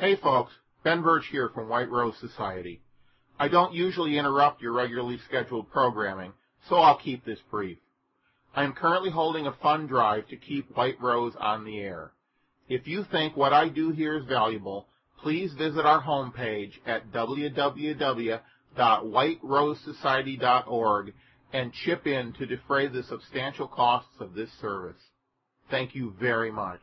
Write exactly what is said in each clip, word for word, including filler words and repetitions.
Hey folks, Ben Birch here from White Rose Society. I don't usually interrupt your regularly scheduled programming, so I'll keep this brief. I am currently holding a fund drive to keep White Rose on the air. If you think what I do here is valuable, please visit our homepage at w w w dot white rose society dot org and chip in to defray the substantial costs of this service. Thank you very much.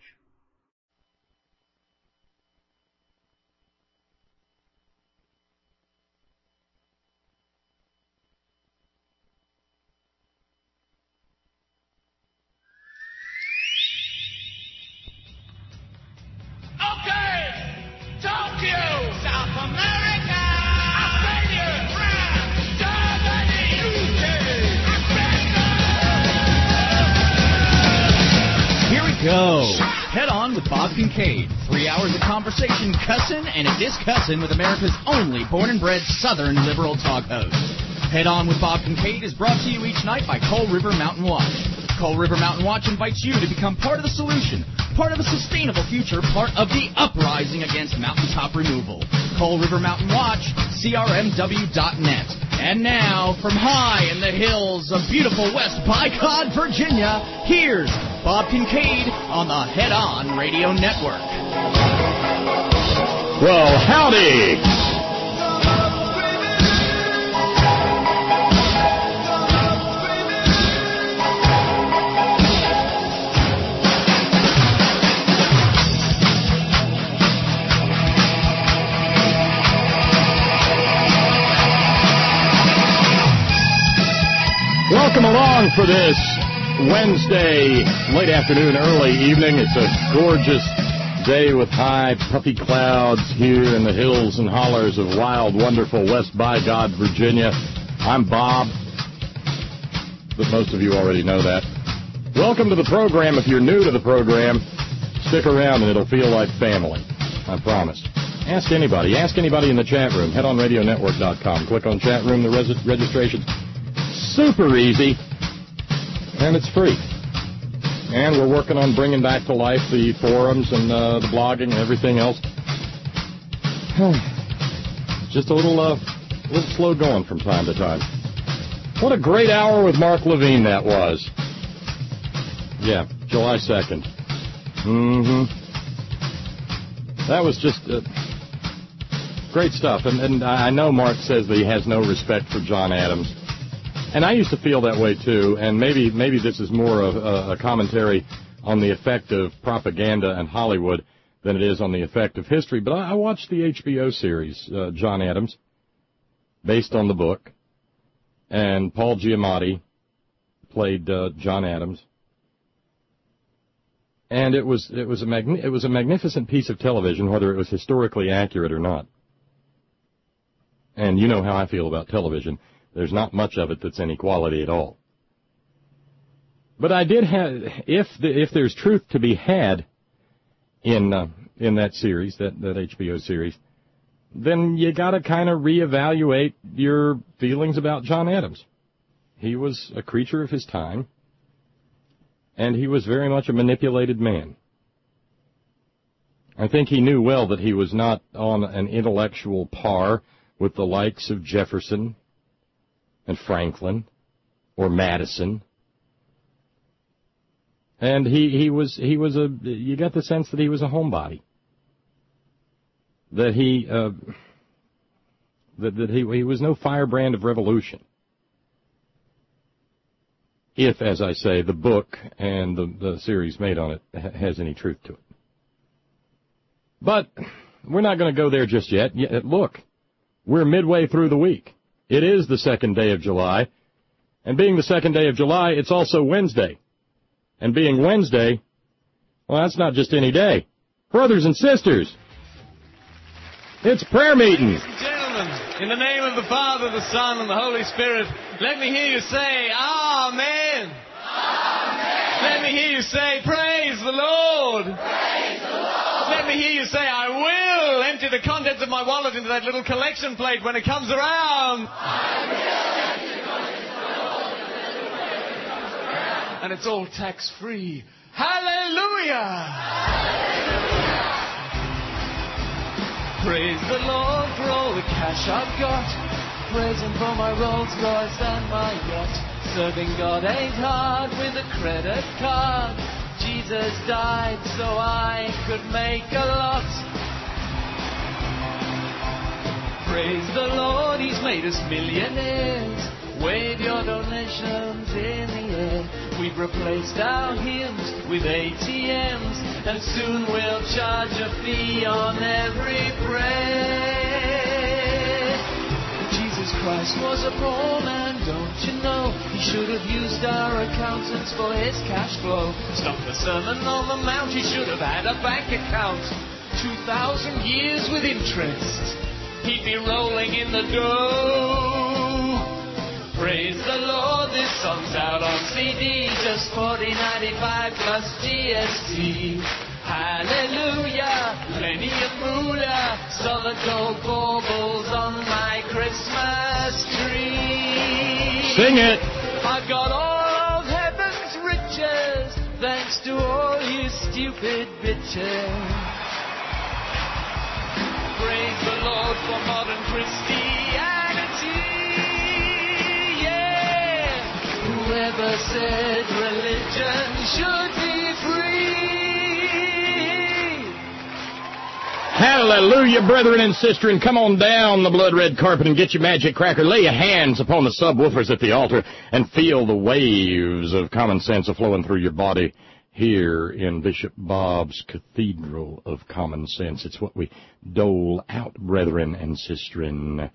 Go. Head on with Bob Kincaid. Three hours of conversation, cussing, and a discussing with America's only born-and-bred Southern liberal talk host. Head on with Bob Kincaid is brought to you each night by Coal River Mountain Watch. Coal River Mountain Watch invites you to become part of the solution, part of a sustainable future, part of the uprising against mountaintop removal. Coal River Mountain Watch, C R M W dot net. And now, from high in the hills of beautiful West Bicod, Virginia, here's Bob Kincaid on the Head On Radio Network. Well, howdy! Welcome along for this Wednesday, late afternoon, early evening. It's a gorgeous day with high, puffy clouds here in the hills and hollers of wild, wonderful West Bicod, Virginia. I'm Bob, but most of you already know that. Welcome to the program. If you're new to the program, stick around and it'll feel like family. I promise. Ask anybody. Ask anybody in the chat room. head on radio network dot com. Click on chat room. The res- registration's super easy, and it's free. And we're working on bringing back to life the forums and uh, the blogging and everything else. Just a little, uh, a little slow going from time to time. What a great hour with Mark Levine that was. Yeah, July second. Mm-hmm. That was just uh, great stuff. And, and I know Mark says that he has no respect for John Adams. And I used to feel that way, too, and maybe maybe this is more of a, a commentary on the effect of propaganda and Hollywood than it is on the effect of history. But I, I watched the H B O series, uh, John Adams, based on the book, and Paul Giamatti played uh, John Adams. And it was it was a magni- it was a magnificent piece of television, whether it was historically accurate or not. And you know how I feel about television. There's not much of it that's any quality at all. But I did have, if the, if there's truth to be had in uh, in that series, that, that H B O series, then you got to kind of reevaluate your feelings about John Adams. He was a creature of his time, and he was very much a manipulated man. I think he knew well that he was not on an intellectual par with the likes of Jefferson and Franklin, or Madison. And he, he was he was a you got the sense that he was a homebody. That he uh, that that he he was no firebrand of revolution. If, as I say, the book and the, the series made on it ha- has any truth to it. But we're not going to go there just yet. Look, we're midway through the week. It is the second day of July, and being the second day of July, it's also Wednesday. And being Wednesday, well, that's not just any day. Brothers and sisters, it's prayer meeting. Ladies and gentlemen, in the name of the Father, the Son, and the Holy Spirit, let me hear you say, Amen. Amen. Let me hear you say, Praise the Lord. Praise the Lord. Let me hear you say, I will empty the contents of my wallet into that little collection plate when it comes around. I will empty the contents of my wallet into that little collection plate when it comes around. And it's all tax-free. Hallelujah! Hallelujah! Praise the Lord for all the cash I've got. Praise Him for my Rolls Royce and my yacht. Serving God ain't hard with a credit card. Jesus died so I could make a lot. Praise the Lord, He's made us millionaires. Wave your donations in the air. We've replaced our hymns with A T Ms, and soon we'll charge a fee on every prayer. Jesus Christ was a poor man, don't you know? He should have used our accountants for his cash flow. Stop the Sermon on the Mount, he should have had a bank account. Two thousand years with interest, he'd be rolling in the dough. Praise the Lord, this song's out on C D, just forty ninety-five plus G S T. Hallelujah, plenty of moolah, solid gold baubles on my Christmas tree. Sing it. I've got all of heaven's riches, thanks to all you stupid bitches. Praise the Lord for modern Christianity. Whoever said religion should be free? Hallelujah, brethren and sisters. Come on down the blood-red carpet and get your magic cracker. Lay your hands upon the subwoofers at the altar and feel the waves of common sense flowing through your body here in Bishop Bob's Cathedral of Common Sense. It's what we dole out, brethren and sisters.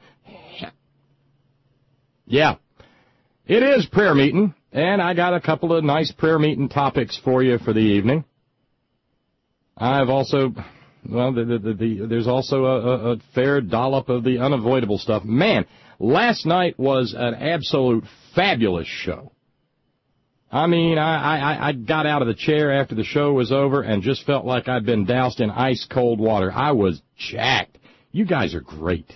Yeah. It is prayer meeting, and I got a couple of nice prayer meeting topics for you for the evening. I've also, well, the, the, the, the, there's also a, a fair dollop of the unavoidable stuff. Man, last night was an absolute fabulous show. I mean, I, I, I got out of the chair after the show was over and just felt like I'd been doused in ice-cold water. I was jacked. You guys are great.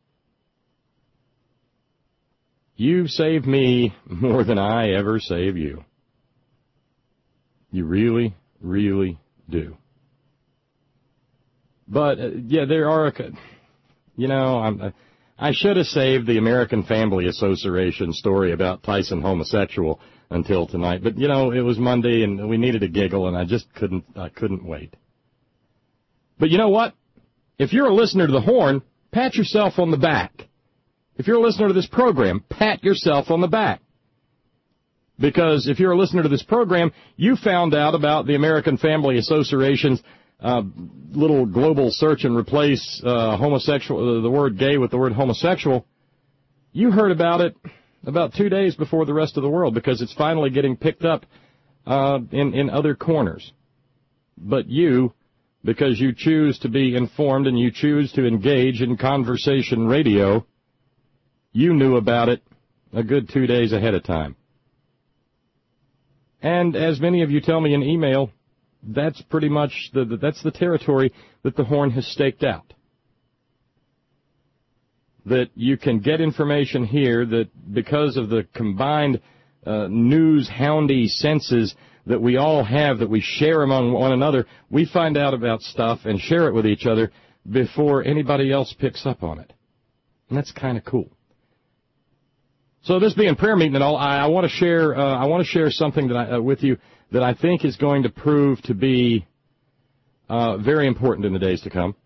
You save me more than I ever save you. You really, really do. But, uh, yeah, there are, a, you know, I'm, I should have saved the American Family Association story about Tyson homosexual until tonight. But, you know, it was Monday and we needed a giggle and I just couldn't, I couldn't wait. But you know what? If you're a listener to the Horn, pat yourself on the back. If you're a listener to this program, pat yourself on the back. Because if you're a listener to this program, you found out about the American Family Association's uh, little global search and replace uh, homosexual, uh, the word gay with the word homosexual. You heard about it about two days before the rest of the world because it's finally getting picked up uh, in, in other corners. But you, because you choose to be informed and you choose to engage in conversation radio, you knew about it a good two days ahead of time. And as many of you tell me in email, that's pretty much the, the that's the territory that the Horn has staked out. That you can get information here that because of the combined uh, news houndy senses that we all have, that we share among one another, we find out about stuff and share it with each other before anybody else picks up on it. And that's kind of cool. So this being prayer meeting and all, I, I want to share. Uh, I want to share something that I, uh, with you that I think is going to prove to be uh, very important in the days to come.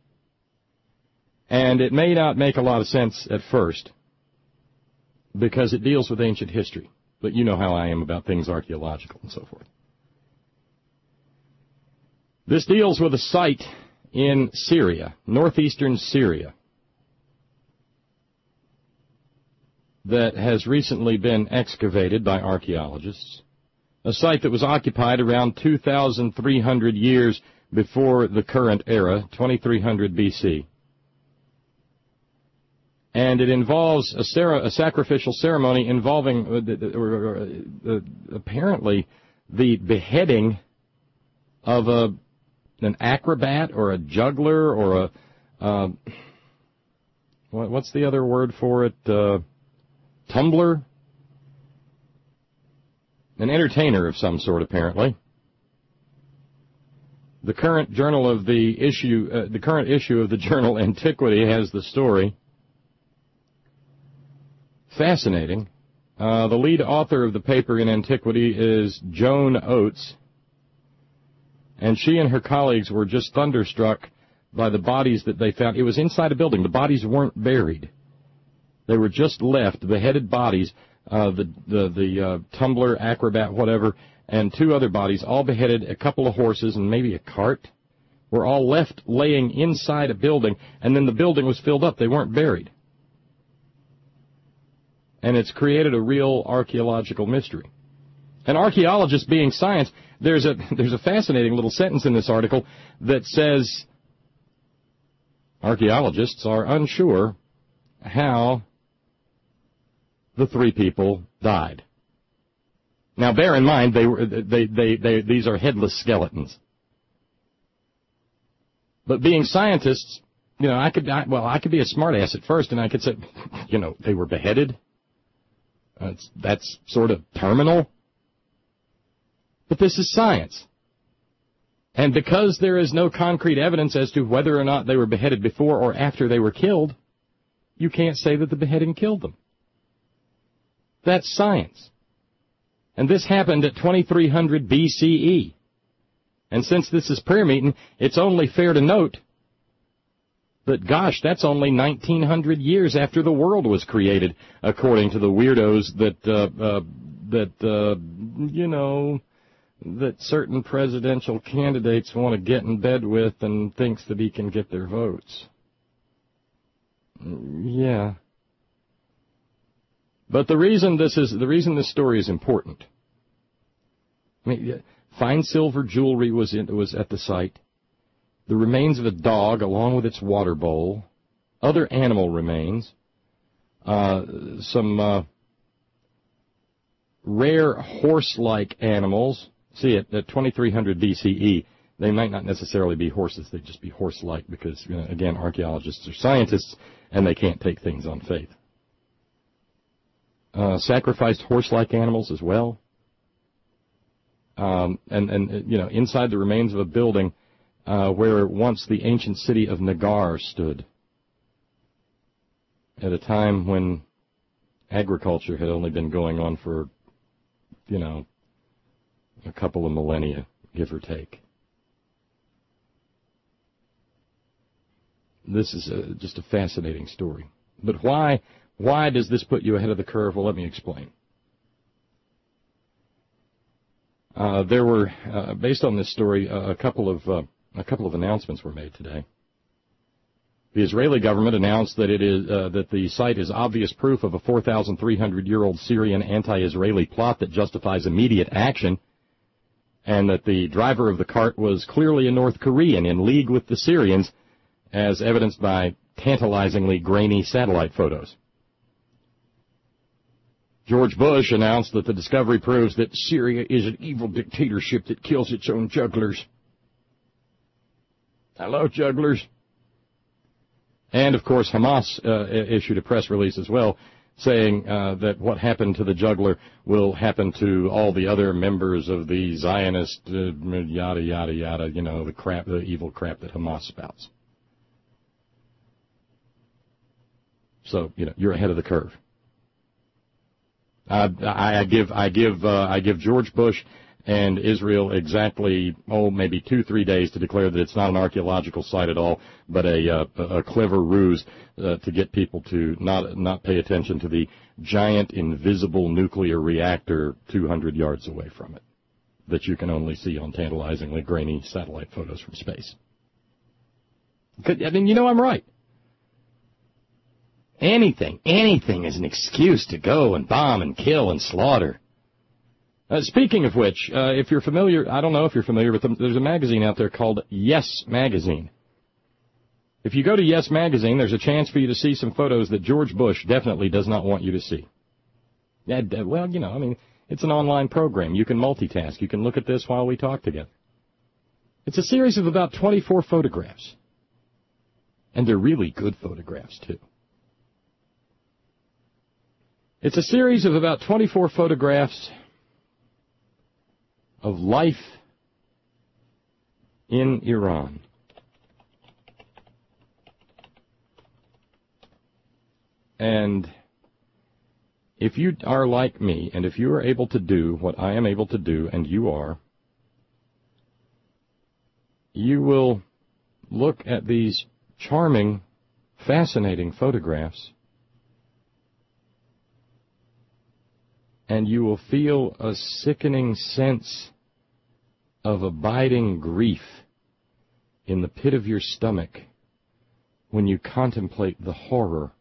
And it may not make a lot of sense at first because it deals with ancient history. But you know how I am about things archaeological and so forth. This deals with a site in Syria, northeastern Syria, that has recently been excavated by archaeologists, a site that was occupied around two thousand three hundred years before the current era, twenty-three hundred B C. And it involves a, ser- a sacrificial ceremony involving uh, or, or, uh, apparently the beheading of a an acrobat or a juggler or a uh, what, what's the other word for it? Uh, Tumbler, an entertainer of some sort, apparently. The current journal of the issue, uh, the current issue of the journal Antiquity has the story. Fascinating. Uh, the lead author of the paper in Antiquity is Joan Oates, and she and her colleagues were just thunderstruck by the bodies that they found. It was inside a building. The bodies weren't buried. They were just left, beheaded bodies, uh, the the, the uh, tumbler, acrobat, whatever, and two other bodies, all beheaded, a couple of horses and maybe a cart, were all left laying inside a building, and then the building was filled up. They weren't buried. And it's created a real archaeological mystery. And archaeologists being science, there's a there's a fascinating little sentence in this article that says archaeologists are unsure how the three people died. Now, bear in mind, they were they they, they these are headless skeletons. But being scientists, you know, I could I, well, I could be a smartass at first, and I could say, you know, they were beheaded. That's, that's sort of terminal. But this is science. And because there is no concrete evidence as to whether or not they were beheaded before or after they were killed, you can't say that the beheading killed them. That's science. And this happened at twenty-three hundred B C E. And since this is prayer meeting, it's only fair to note that, gosh, that's only nineteen hundred years after the world was created, according to the weirdos that, uh, uh, that, uh, you know, that certain presidential candidates want to get in bed with and thinks that he can get their votes. Yeah. But the reason this is, the reason this story is important, I mean, fine silver jewelry was in, was at the site. The remains of a dog along with its water bowl, other animal remains, uh, some uh, rare horse-like animals. See, at, at twenty-three hundred B C E, they might not necessarily be horses. They'd just be horse-like because, you know, again, archaeologists are scientists, and they can't take things on faith. Uh, sacrificed horse-like animals as well. Um, and, and, you know, inside the remains of a building, Uh, where once the ancient city of Nagar stood, at a time when agriculture had only been going on for, you know, a couple of millennia, give or take. This is a, just a fascinating story. But why, why does this put you ahead of the curve? Well, let me explain. Uh, there were, uh, based on this story, uh, a couple of uh, A couple of announcements were made today. The Israeli government announced that it is uh, that the site is obvious proof of a four thousand three hundred year old Syrian anti-Israeli plot that justifies immediate action, and that the driver of the cart was clearly a North Korean in league with the Syrians, as evidenced by tantalizingly grainy satellite photos. George Bush announced that the discovery proves that Syria is an evil dictatorship that kills its own jugglers. Hello, jugglers. And, of course, Hamas uh, issued a press release as well, saying uh, that what happened to the juggler will happen to all the other members of the Zionist, uh, yada, yada, yada, you know, the crap, the evil crap that Hamas spouts. So, you know, you're ahead of the curve. Uh, I, I give, I give, uh, I give George Bush and Israel exactly, oh, maybe two, three days to declare that it's not an archaeological site at all, but a, uh, a clever ruse uh, to get people to not not pay attention to the giant invisible nuclear reactor two hundred yards away from it that you can only see on tantalizingly grainy satellite photos from space. I mean, you know I'm right. Anything, anything is an excuse to go and bomb and kill and slaughter. Uh, speaking of which, uh, if you're familiar, I don't know if you're familiar with them, there's a magazine out there called Yes Magazine. If you go to Yes Magazine, there's a chance for you to see some photos that George Bush definitely does not want you to see. Yeah, well, you know, I mean, it's an online program. You can multitask. You can look at this while we talk together. It's a series of about twenty-four photographs. And they're really good photographs, too. It's a series of about twenty-four photographs of life in Iran. And if you are like me, and if you are able to do what I am able to do, and you are, you will look at these charming, fascinating photographs, and you will feel a sickening sense of abiding grief in the pit of your stomach when you contemplate the horror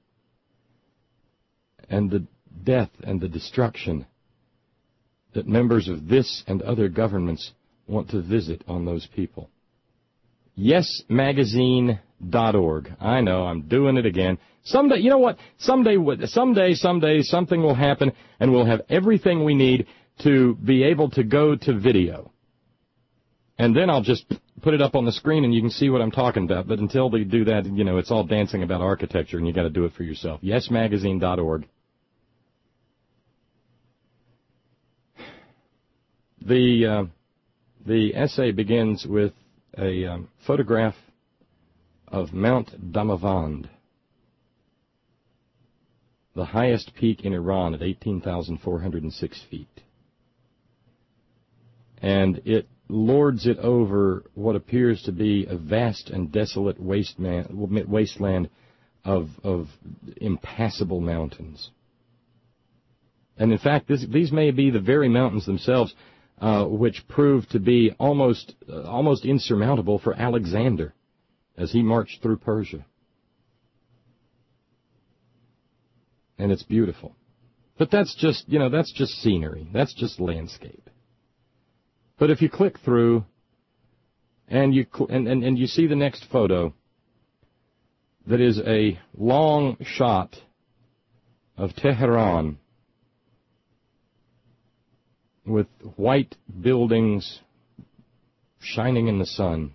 and the death and the destruction that members of this and other governments want to visit on those people. yes magazine dot org. I know, I'm doing it again. Someday, you know what? Someday, someday, someday, something will happen, and we'll have everything we need to be able to go to video. And then I'll just put it up on the screen, and you can see what I'm talking about. But until they do that, you know, it's all dancing about architecture, and you got to do it for yourself. yes magazine dot org. The uh, the essay begins with a um, photograph of Mount Damavand, the highest peak in Iran at eighteen thousand four hundred six feet. And it lords it over what appears to be a vast and desolate wasteland of, of impassable mountains. And in fact, this, these may be the very mountains themselves Uh, which proved to be almost uh, almost insurmountable for Alexander as he marched through Persia. And it's beautiful. But that's just, you know, that's just scenery. That's just landscape. But if you click through and you cl- and, and, and you see the next photo that is a long shot of Tehran with white buildings shining in the sun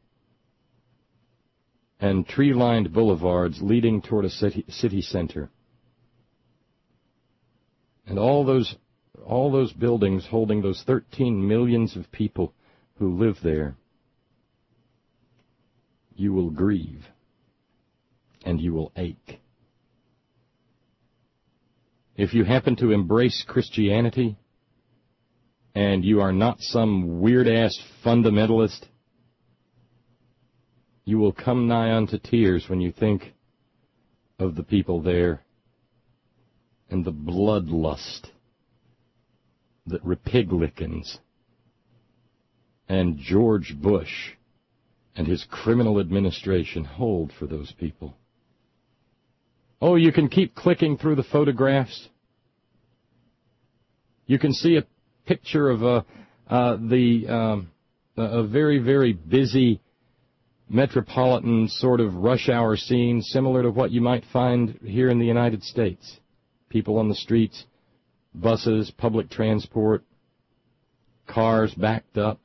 and tree-lined boulevards leading toward a city, city center. And all those, all those buildings holding those thirteen millions of people who live there, you will grieve and you will ache. If you happen to embrace Christianity, and you are not some weird-ass fundamentalist, you will come nigh unto tears when you think of the people there and the bloodlust that Republicans and George Bush and his criminal administration hold for those people. Oh, you can keep clicking through the photographs. You can see a picture of a, uh, the um, a very, very busy metropolitan sort of rush hour scene, similar to what you might find here in the United States. People on the streets, buses, public transport, cars backed up.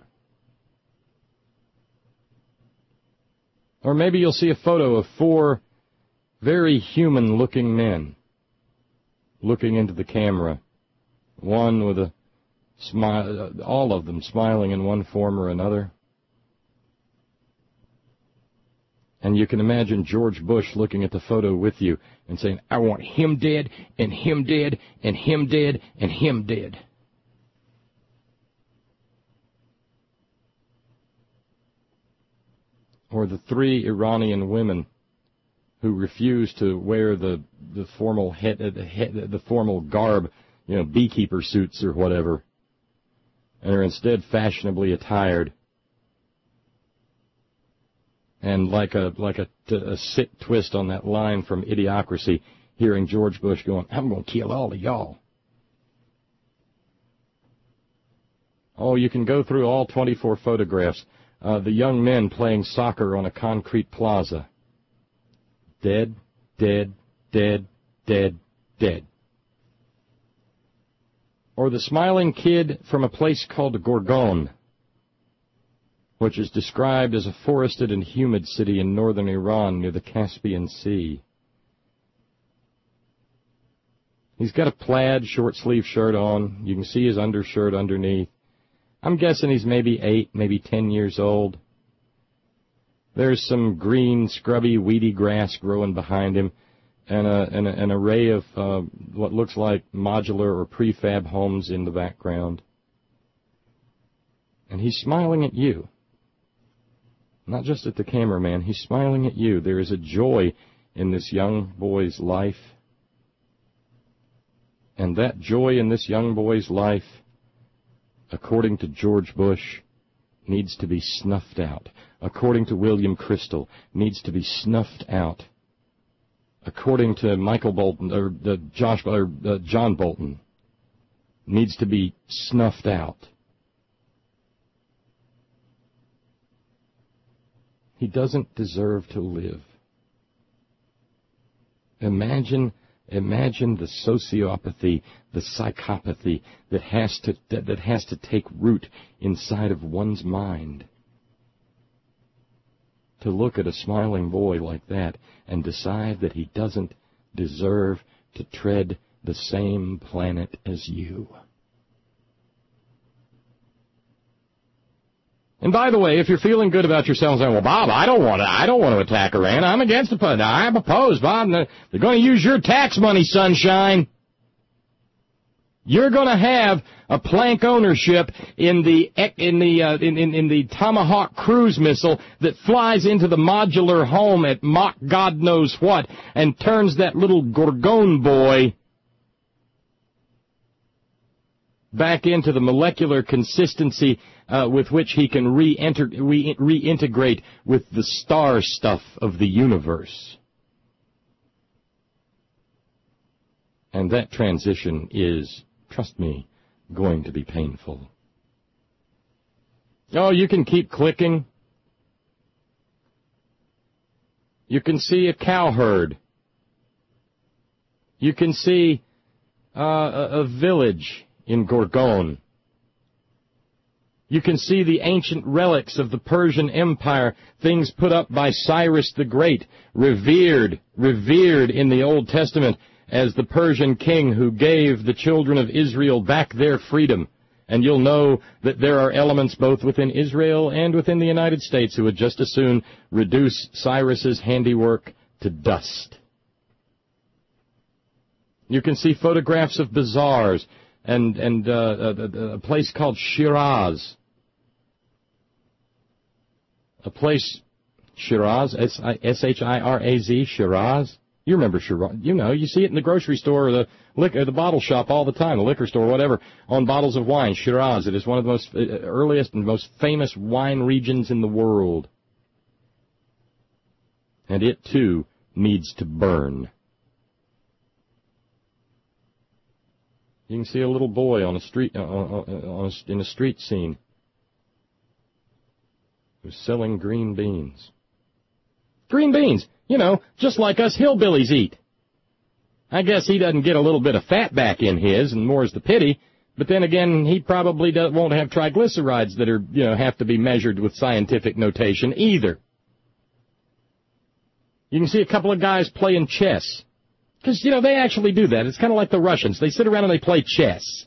Or maybe you'll see a photo of four very human-looking men looking into the camera, one with a smile, all of them smiling in one form or another. And you can imagine George Bush looking at the photo with you and saying, I want him dead, and him dead, and him dead, and him dead. Or the three Iranian women who refuse to wear the the formal head, the, head, the formal garb, you know, beekeeper suits or whatever, and are instead fashionably attired. And like a like a, a sick twist on that line from Idiocracy, hearing George Bush going, I'm going to kill all of y'all. Oh, you can go through all twenty-four photographs. Uh, the young men playing soccer on a concrete plaza. Dead, dead, dead, dead, dead. Or the smiling kid from a place called Gorgon, which is described as a forested and humid city in northern Iran near the Caspian Sea. He's got a plaid short-sleeve shirt on. You can see his undershirt underneath. I'm guessing he's maybe eight, maybe ten years old. There's some green, scrubby, weedy grass growing behind him, and, a, and a, an array of uh, what looks like modular or prefab homes in the background. And he's smiling at you. Not just at the cameraman, he's smiling at you. There is a joy in this young boy's life. And that joy in this young boy's life, according to George Bush, needs to be snuffed out. According to William Crystal, needs to be snuffed out. According to Michael Bolton, or uh, Josh, or uh, John Bolton, needs to be snuffed out. He doesn't deserve to live. Imagine, imagine the sociopathy, the psychopathy that has to that, that has to take root inside of one's mind. To look at a smiling boy like that and decide that he doesn't deserve to tread the same planet as you. And by the way, if you're feeling good about yourself and saying, well, Bob, I don't want to, I don't want to attack Iran. I'm against it. I'm opposed, Bob. They're going to use your tax money, sunshine. You're going to have a plank ownership in the in the uh, in, in in the Tomahawk cruise missile that flies into the modular home at Mach God knows what and turns that little Gorgon boy back into the molecular consistency uh, with which he can re-enter, re- reintegrate with the star stuff of the universe. And that transition is, trust me, going to be painful. Oh, you can keep clicking. You can see a cow herd. You can see uh, a, a village in Gorgon. You can see the ancient relics of the Persian Empire, things put up by Cyrus the Great, revered, revered in the Old Testament as the Persian king who gave the children of Israel back their freedom. And you'll know that there are elements both within Israel and within the United States who would just as soon reduce Cyrus's handiwork to dust. You can see photographs of bazaars and, and uh, a, a place called Shiraz. A place, Shiraz, S H I R A Z, Shiraz. You remember Shiraz. You know, you see it in the grocery store or the liquor, the bottle shop all the time, the liquor store, whatever, on bottles of wine. Shiraz. It is one of the most uh, earliest and most famous wine regions in the world. And it, too, needs to burn. You can see a little boy on a street, uh, on a, in a street scene who's selling green beans. Green beans, you know, just like us hillbillies eat. I guess he doesn't get a little bit of fat back in his, and more's the pity. But then again, he probably does, won't have triglycerides that are, you know, have to be measured with scientific notation either. You can see a couple of guys playing chess. Because, you know, they actually do that. It's kind of like the Russians. They sit around and they play chess.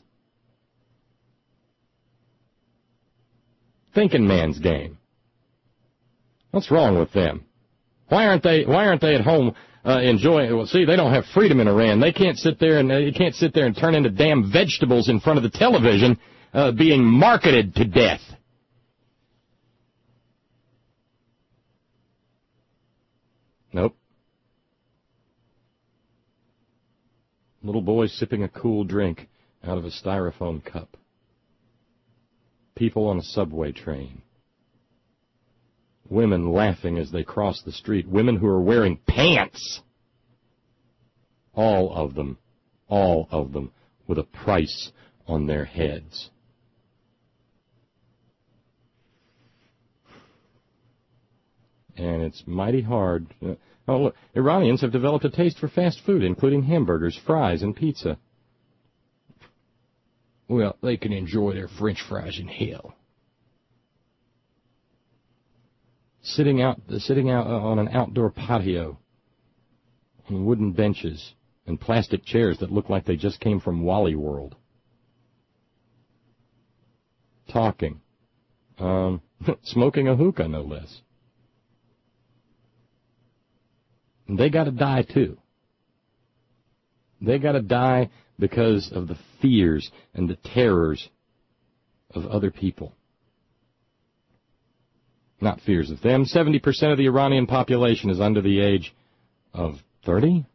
Thinking man's game. What's wrong with them? Why aren't they, why aren't they at home uh, enjoying, well, see, they don't have freedom in Iran. They can't sit there and, uh, you can't sit there and turn into damn vegetables in front of the television uh, being marketed to death. Nope. Little boy sipping a cool drink out of a styrofoam cup. People on a subway train. Women laughing as they cross the street. Women who are wearing pants. All of them. All of them with a price on their heads. And it's mighty hard. Oh, look, Iranians have developed a taste for fast food, including hamburgers, fries, and pizza. Well, they can enjoy their French fries in hell. Sitting out, sitting out on an outdoor patio, on wooden benches and plastic chairs that look like they just came from Wally World. Talking, um, smoking a hookah, no less. And they got to die, too. They got to die because of the fears and the terrors of other people. Not fears of them. seventy percent of the Iranian population is under the age of thirty?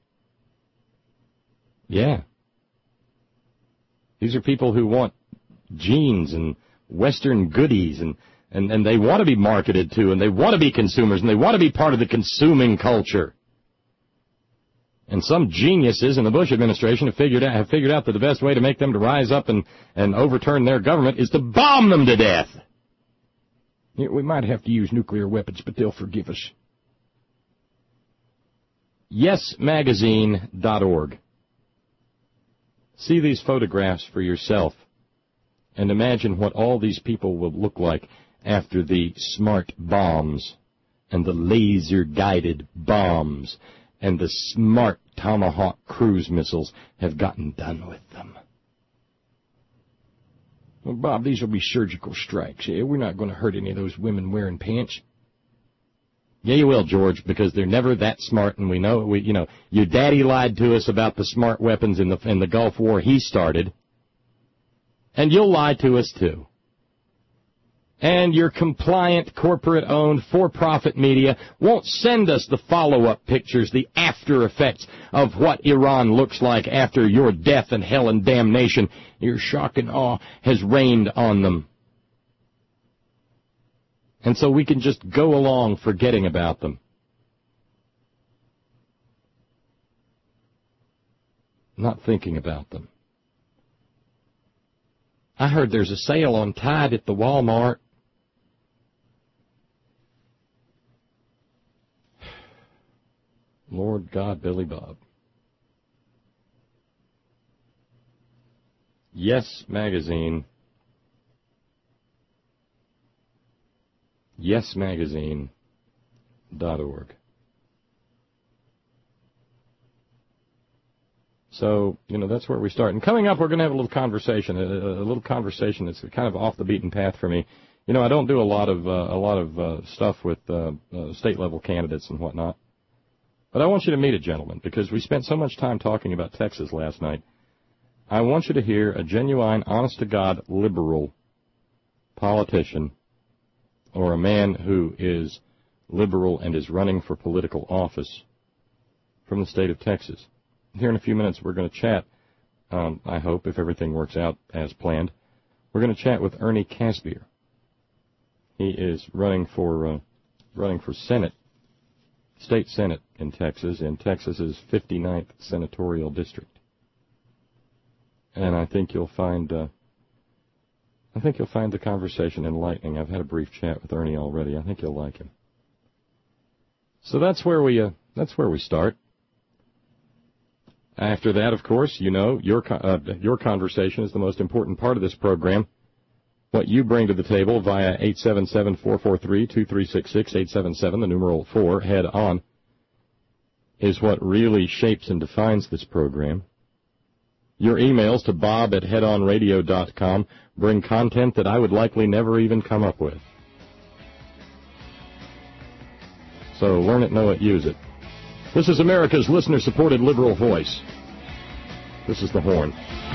Yeah. These are people who want jeans and Western goodies, and, and, and they want to be marketed to, and they want to be consumers, and they want to be part of the consuming culture. And some geniuses in the Bush administration have figured out, have figured out that the best way to make them to rise up and, and overturn their government is to bomb them to death. Yeah, we might have to use nuclear weapons, but they'll forgive us. yes magazine dot org. See these photographs for yourself and imagine what all these people will look like after the smart bombs and the laser-guided bombs and the smart Tomahawk cruise missiles have gotten done with them. Well, Bob, these will be surgical strikes. Yeah, we're not going to hurt any of those women wearing pants. Yeah, you will, George, because they're never that smart, and we know, we, you know, your daddy lied to us about the smart weapons in the in the Gulf War he started, and you'll lie to us, too. And your compliant, corporate-owned, for-profit media won't send us the follow-up pictures, the after effects of what Iran looks like after your death and hell and damnation, your shock and awe has rained on them. And so we can just go along forgetting about them. Not thinking about them. I heard there's a sale on Tide at the Walmart. Lord God, Billy Bob. Yes Magazine. yes magazine dot org. So, you know, that's where we start. And coming up, we're going to have a little conversation, a, a little conversation that's kind of off the beaten path for me. You know, I don't do a lot of uh, a lot of uh, stuff with uh, uh, state-level candidates and whatnot. But I want you to meet a gentleman, because we spent so much time talking about Texas last night. I want you to hear a genuine, honest-to-God liberal politician, or a man who is liberal and is running for political office from the state of Texas. Here in a few minutes, we're going to chat, um, I hope, if everything works out as planned. We're going to chat with Ernie Caspier. He is running for uh, running for Senate, State Senate in Texas, in Texas's fifty-ninth senatorial district. And I think you'll find uh, I think you'll find the conversation enlightening. I've had a brief chat with Ernie already. I think you'll like him. So that's where we uh, that's where we start. After that, of course, you know, your uh, your conversation is the most important part of this program. What you bring to the table via eight seven seven, four four three, two three six six, eight seven seven, the numeral four, head on, is what really shapes and defines this program. Your emails to bob at head on radio dot com bring content that I would likely never even come up with. So learn it, know it, use it. This is America's listener-supported liberal voice. This is The Horn.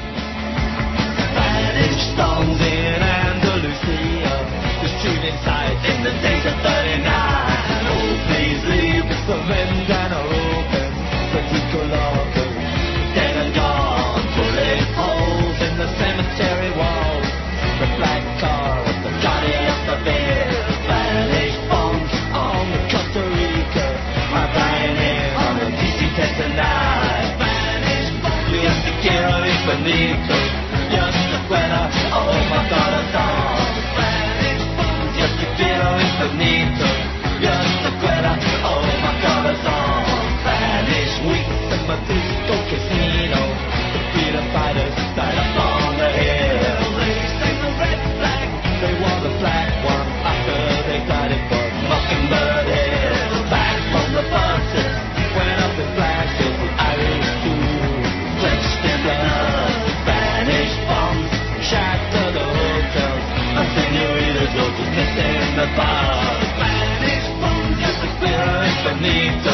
Spanish songs in Andalusia, the shooting sight in the days of thirty-nine. Oh, please leave the ventana open, particularly dead and gone. Bullet holes in the cemetery walls, the black car with the Johnny up the bed. Spanish bombs on the Costa Rica, my violin on the D C ten tonight. Spanish bombs, you have to get on it, Benito. Just the weather, oh my God, it's all Spanish bombs, just to get on it, Benito. Just the weather, oh my God, it's all Spanish weeks in Montesco Casino. The freedom fighters died up on the hill. They sang the red flag, they wore the black one after they died it for Mockingbird Hill. Back from the buses, went up in flashes, the Irish too, drenched in blood. Spanish bombs shatter the hotels, and senoritas go just missing the bars.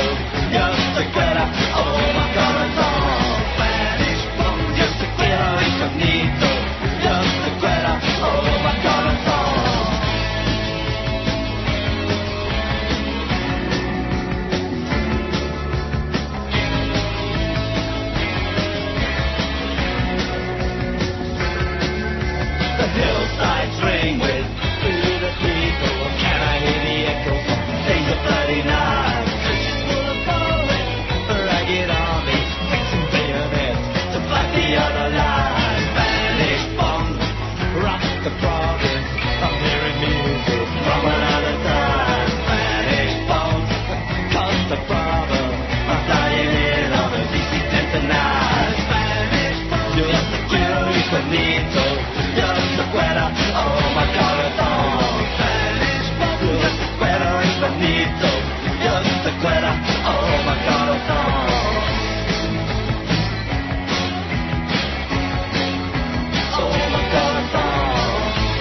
yo te quiero, oh my corazón. Spanish phone, yo te quiero incognito, yo te quiero, oh my corazón. The hillsides ring with through the people. Can I hear the echoes of days of thirty-nine? Churches full of falling, ragged armies, fixing bayonets to fight the other line. Spanish bombs rock the province. I'm hearing music from another time. Spanish bombs cause the problem. I'm dying in on a D C ten tonight. Spanish bombs, yo te quiero incognito. Yo te quiero, oh my corazón. Spanish bombs, yo te quiero incognito. Yo te quiero, oh my corazón. Oh my corazón.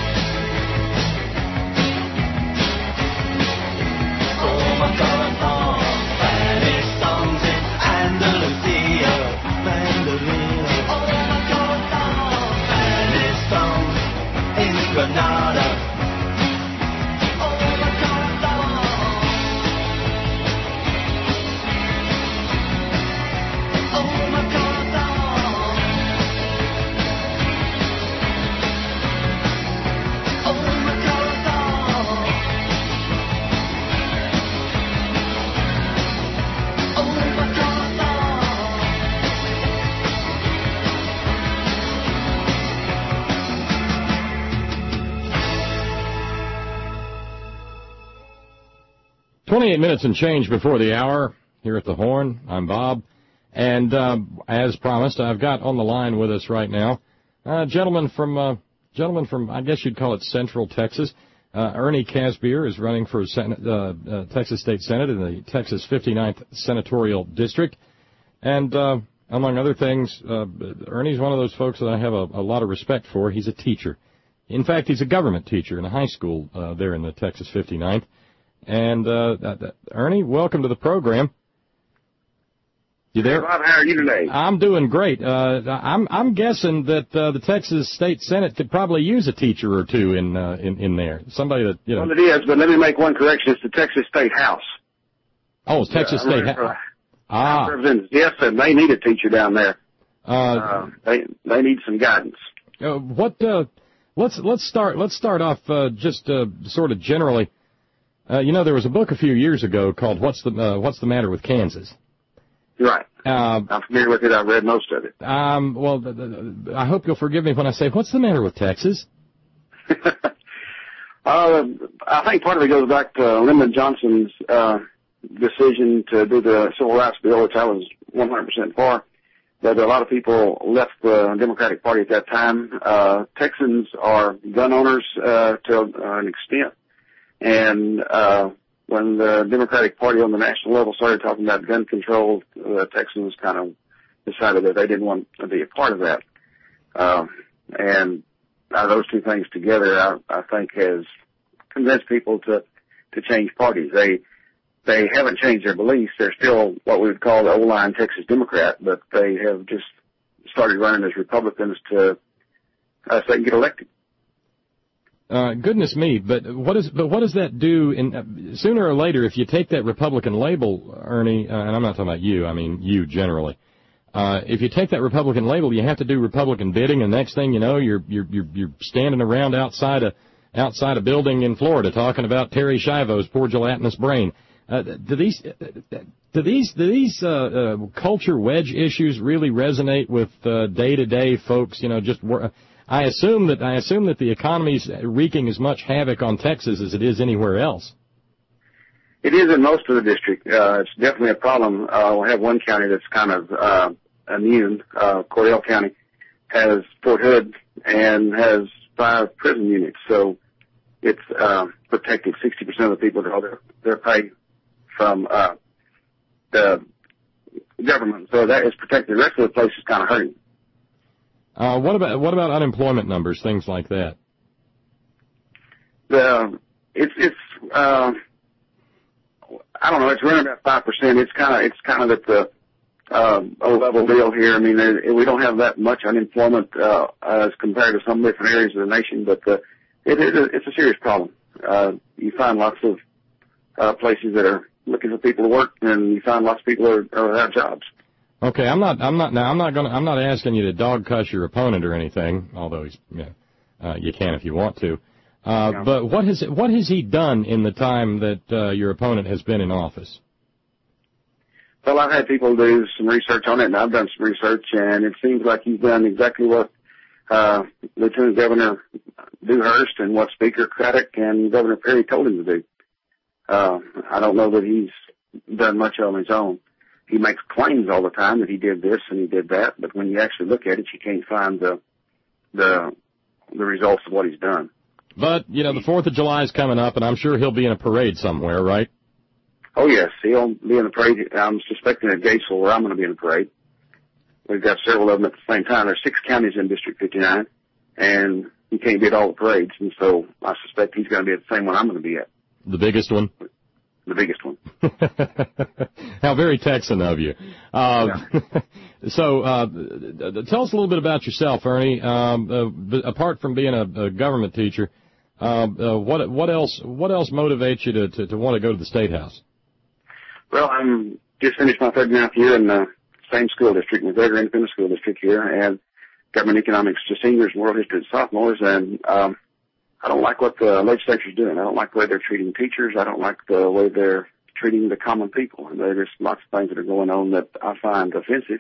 Oh my corazón. Spanish songs in Andalusia, Mandolina. Oh my corazón. Spanish songs in Granada. Oh my corazón. Oh my corazón. Oh my corazón. Oh my corazón. twenty-eight minutes and change before the hour here at the Horn. I'm Bob. And uh, as promised, I've got on the line with us right now a gentleman from, uh, gentleman from, I guess you'd call it Central Texas. Uh, Ernie Casbier is running for Senate, uh, uh, Texas State Senate in the Texas fifty-ninth Senatorial District. And uh, among other things, uh, Ernie's one of those folks that I have a, a lot of respect for. He's a teacher. In fact, he's a government teacher in a high school uh, there in the Texas fifty-ninth. And, uh, uh, Ernie, welcome to the program. You there? Bob, how are you today? I'm doing great. Uh, I'm, I'm guessing that, uh, the Texas State Senate could probably use a teacher or two in, uh, in, in there. Somebody that, you know. Well, it is, but let me make one correction. It's the Texas State House. Oh, it's Texas Yeah, State. House. Ah. Yes, and they need a teacher down there. Uh, Uh, they, they need some guidance. uh, what, uh, let's, let's start, let's start off, uh, just, uh, sort of generally. Uh, you know, there was a book a few years ago called What's the, uh, What's the Matter with Kansas? Right. Uh, I'm familiar with it. I've read most of it. um, well, th- th- I hope you'll forgive me when I say, what's the matter with Texas? uh, I think part of it goes back to Lyndon Johnson's, uh, decision to do the Civil Rights Bill, which I was one hundred percent for. But a lot of people left the Democratic Party at that time. Uh, Texans are gun owners, uh, to uh, an extent. And, uh, when the Democratic Party on the national level started talking about gun control, the Texans kind of decided that they didn't want to be a part of that. Um, and uh, those two things together, I, I think, has convinced people to, to change parties. They, they haven't changed their beliefs. They're still what we would call the old line Texas Democrat, but they have just started running as Republicans to, uh, so they can get elected. Uh, goodness me, but what is, but what does that do in, uh, sooner or later, if you take that Republican label, Ernie, uh, and I'm not talking about you, I mean you generally, uh, if you take that Republican label, you have to do Republican bidding, and next thing you know, you're, you're, you're, you're standing around outside a, outside a building in Florida talking about Terry Schiavo's poor gelatinous brain. Uh, do these, do these, do these, uh, uh, culture wedge issues really resonate with, uh, day-to-day folks, you know, just, wor- I assume that I assume that the economy's wreaking as much havoc on Texas as it is anywhere else. It is in most of the district. Uh, it's definitely a problem. Uh, we have one county that's kind of uh, immune. Uh, Cordell County has Fort Hood and has five prison units, so it's uh, protected. sixty percent of the people draw their, their pay from uh, the government, so that is protected. The rest of the place is kind of hurting. Uh, what about what about unemployment numbers, things like that? The it's it's uh, I don't know. It's running about five percent. It's kind of it's kind of at the uh, a level deal here. I mean, there, we don't have that much unemployment uh, as compared to some different areas of the nation, but uh, it, it, it's a serious problem. Uh, you find lots of uh, places that are looking for people to work, and you find lots of people are, are without jobs. Okay, I'm not. I'm not. Now, I'm not going. I'm not asking you to dog cuss your opponent or anything. Although he's, yeah, uh, you can if you want to. Uh, Yeah. But what has what has he done in the time that uh, your opponent has been in office? Well, I've had people do some research on it, and I've done some research, and it seems like he's done exactly what uh, Lieutenant Governor Dewhurst and what Speaker Craddock and Governor Perry told him to do. Uh, I don't know that he's done much on his own. He makes claims all the time that he did this and he did that, but when you actually look at it, you can't find the the the results of what he's done. But, you know, the fourth of July is coming up, and I'm sure he'll be in a parade somewhere, right? Oh, yes, he'll be in the parade. I'm suspecting at Gatesville where I'm going to be in the parade. We've got several of them at the same time. There's six counties in District fifty-nine, and he can't be at all the parades, and so I suspect he's going to be at the same one I'm going to be at. The biggest one? The biggest one. How very Texan of you. Uh, Yeah. So uh, tell us a little bit about yourself, Ernie. Um, uh, apart from being a, a government teacher, uh, uh, what what else what else motivates you to, to, to want to go to the State House? Well, I'm just finished my thirty-ninth year in the same school district, McGregor Independent School District here, and government economics to seniors and world history to sophomores, and um, I don't like what the legislature's doing. I don't like the way they're treating teachers. I don't like the way they're treating the common people. And there's lots of things that are going on that I find offensive,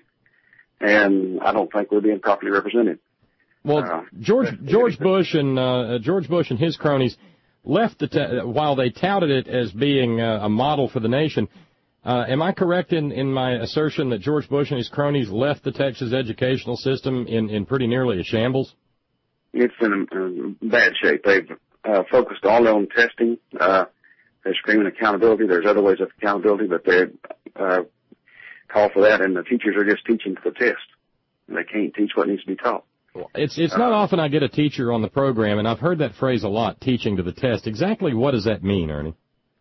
and I don't think we're being properly represented. Well, Uh, George George Bush and uh, George Bush and his cronies left the te- while they touted it as being uh, a model for the nation. Uh, am I correct in, in my assertion that George Bush and his cronies left the Texas educational system in, in pretty nearly a shambles? It's in uh, bad shape. They've uh, focused all on testing. Uh, they're screaming accountability. There's other ways of accountability, but they uh, call for that, and the teachers are just teaching to the test. And they can't teach what needs to be taught. It's it's not often I get a teacher on the program, and I've heard that phrase a lot, teaching to the test. Exactly what does that mean, Ernie?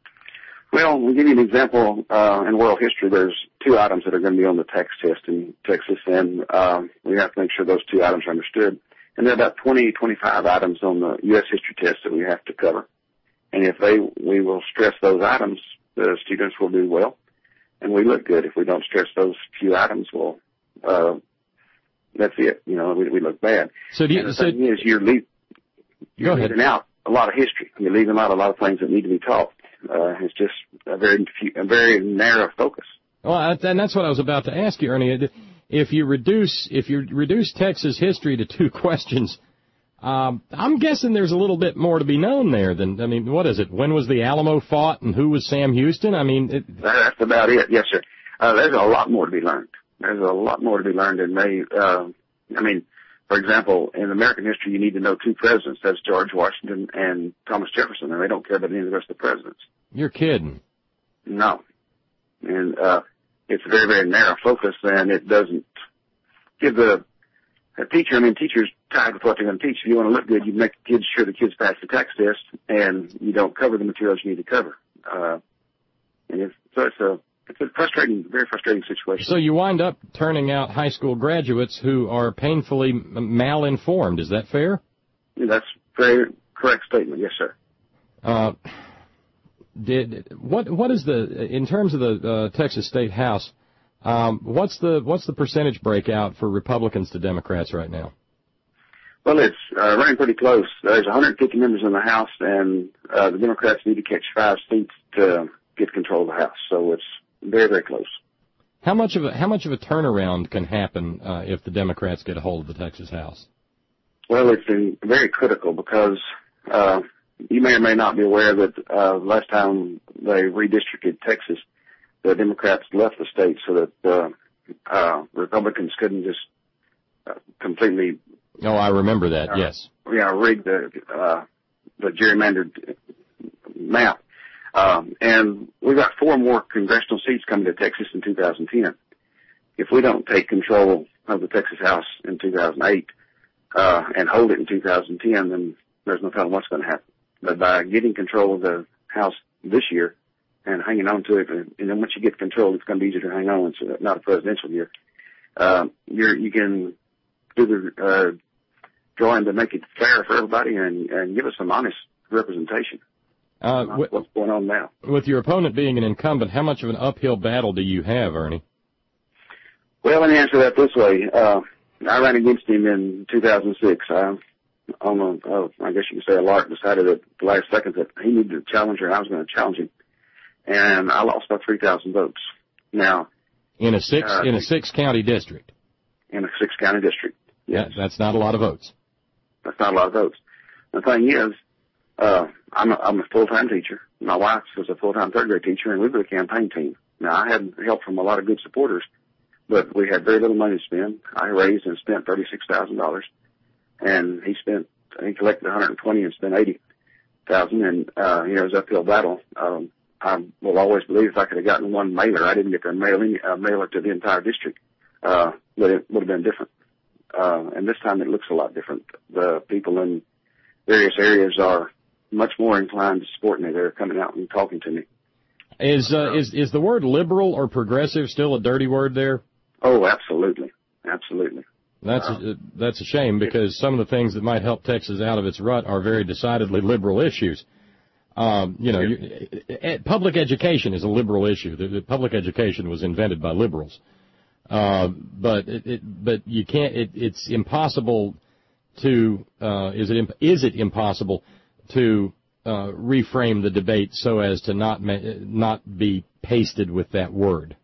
Well, we'll give you an example. Uh, in world history, there's two items that are going to be on the tax test in Texas, and um, we have to make sure those two items are understood. And there are about twenty, twenty-five items on the U S history test that we have to cover. And if they, we will stress those items, the students will do well, and we look good. If we don't stress those few items, well, uh, that's it. You know, we, we look bad. So do you, and the so, thing is, you're, leave, you're go ahead. leaving out a lot of history. You're leaving out a lot of things that need to be taught. Uh, it's just a very, a very narrow focus. Well, and that's what I was about to ask you, Ernie. If you reduce if you reduce Texas history to two questions, um, I'm guessing there's a little bit more to be known there than, I mean, what is it? When was the Alamo fought, and who was Sam Houston? I mean, it, That's about it. Yes, sir. Uh, there's a lot more to be learned. There's a lot more to be learned than they. Uh, I mean, for example, in American history, you need to know two presidents. That's George Washington and Thomas Jefferson, and they don't care about any of the rest of the presidents. You're kidding. No. And uh, it's a very, very narrow focus, and it doesn't give the a teacher, I mean, teachers tied with what they're going to teach. If you want to look good, you make the kids sure the kids pass the tax test, and you don't cover the materials you need to cover. Uh, and it's, so it's a it's a frustrating, very frustrating situation. So you wind up turning out high school graduates who are painfully m- mal-informed. Is that fair? Yeah, that's a very correct statement. Yes, sir. Uh, did what what is the in terms of the uh, Texas State House? Um, what's the what's the percentage breakout for Republicans to Democrats right now? Well, it's uh, running pretty close. There's one hundred fifty members in the House, and uh, the Democrats need to catch five seats to get control of the House. So it's very, very close. How much of a how much of a turnaround can happen uh, if the Democrats get a hold of the Texas House? Well, it's been very critical because uh, you may or may not be aware that uh, last time they redistricted Texas, the Democrats left the state so that uh, uh, Republicans couldn't just uh, completely. Oh, I remember that. Uh, yes. Yeah, rig the uh, the gerrymandered map. Um, and we've got four more congressional seats coming to Texas in two thousand ten. If we don't take control of the Texas House in two thousand eight uh, and hold it in two thousand ten, then there's no telling what's going to happen. But by getting control of the House this year, and hanging on to it. And, and then once you get control, it's going to be easier to hang on. It's not a presidential year. Uh, you're, you can do the uh, drawing to make it fair for everybody and, and give us some honest representation. Uh, uh, what's going on now? With your opponent being an incumbent, how much of an uphill battle do you have, Ernie? Well, let me answer that this way. Uh, I ran against him in two thousand six. I, on a, uh, I guess you could say a lark decided at the last second that he needed a challenger and I was going to challenge him. And I lost by three thousand votes. Now, in a six uh, in a six county district. In a six county district. Yes. That, that's not a lot of votes. That's not a lot of votes. The thing is, uh, I'm a, I'm a full-time teacher. My wife was a full-time third grade teacher, and we were the campaign team. Now, I had help from a lot of good supporters, but we had very little money to spend. I raised and spent thirty-six thousand dollars, and he spent, he collected one hundred twenty and spent eighty thousand dollars, and, uh, you know, it was an uphill battle. Um, I will always believe if I could have gotten one mailer, I didn't get to mail any, uh, mailer to the entire district, uh, but it would have been different. Uh, and this time it looks a lot different. The people in various areas are much more inclined to support me. They're coming out and talking to me. Is, uh, is, is the word liberal or progressive still a dirty word there? Oh, absolutely. Absolutely. That's a, that's a shame because some of the things that might help Texas out of its rut are very decidedly liberal issues. Um, you know, you, public education is a liberal issue. The, the public education was invented by liberals. Uh, but it, it, but you can't. It, it's impossible to. Uh, is it imp- is it impossible to uh, reframe the debate so as to not ma- not be pasted with that word?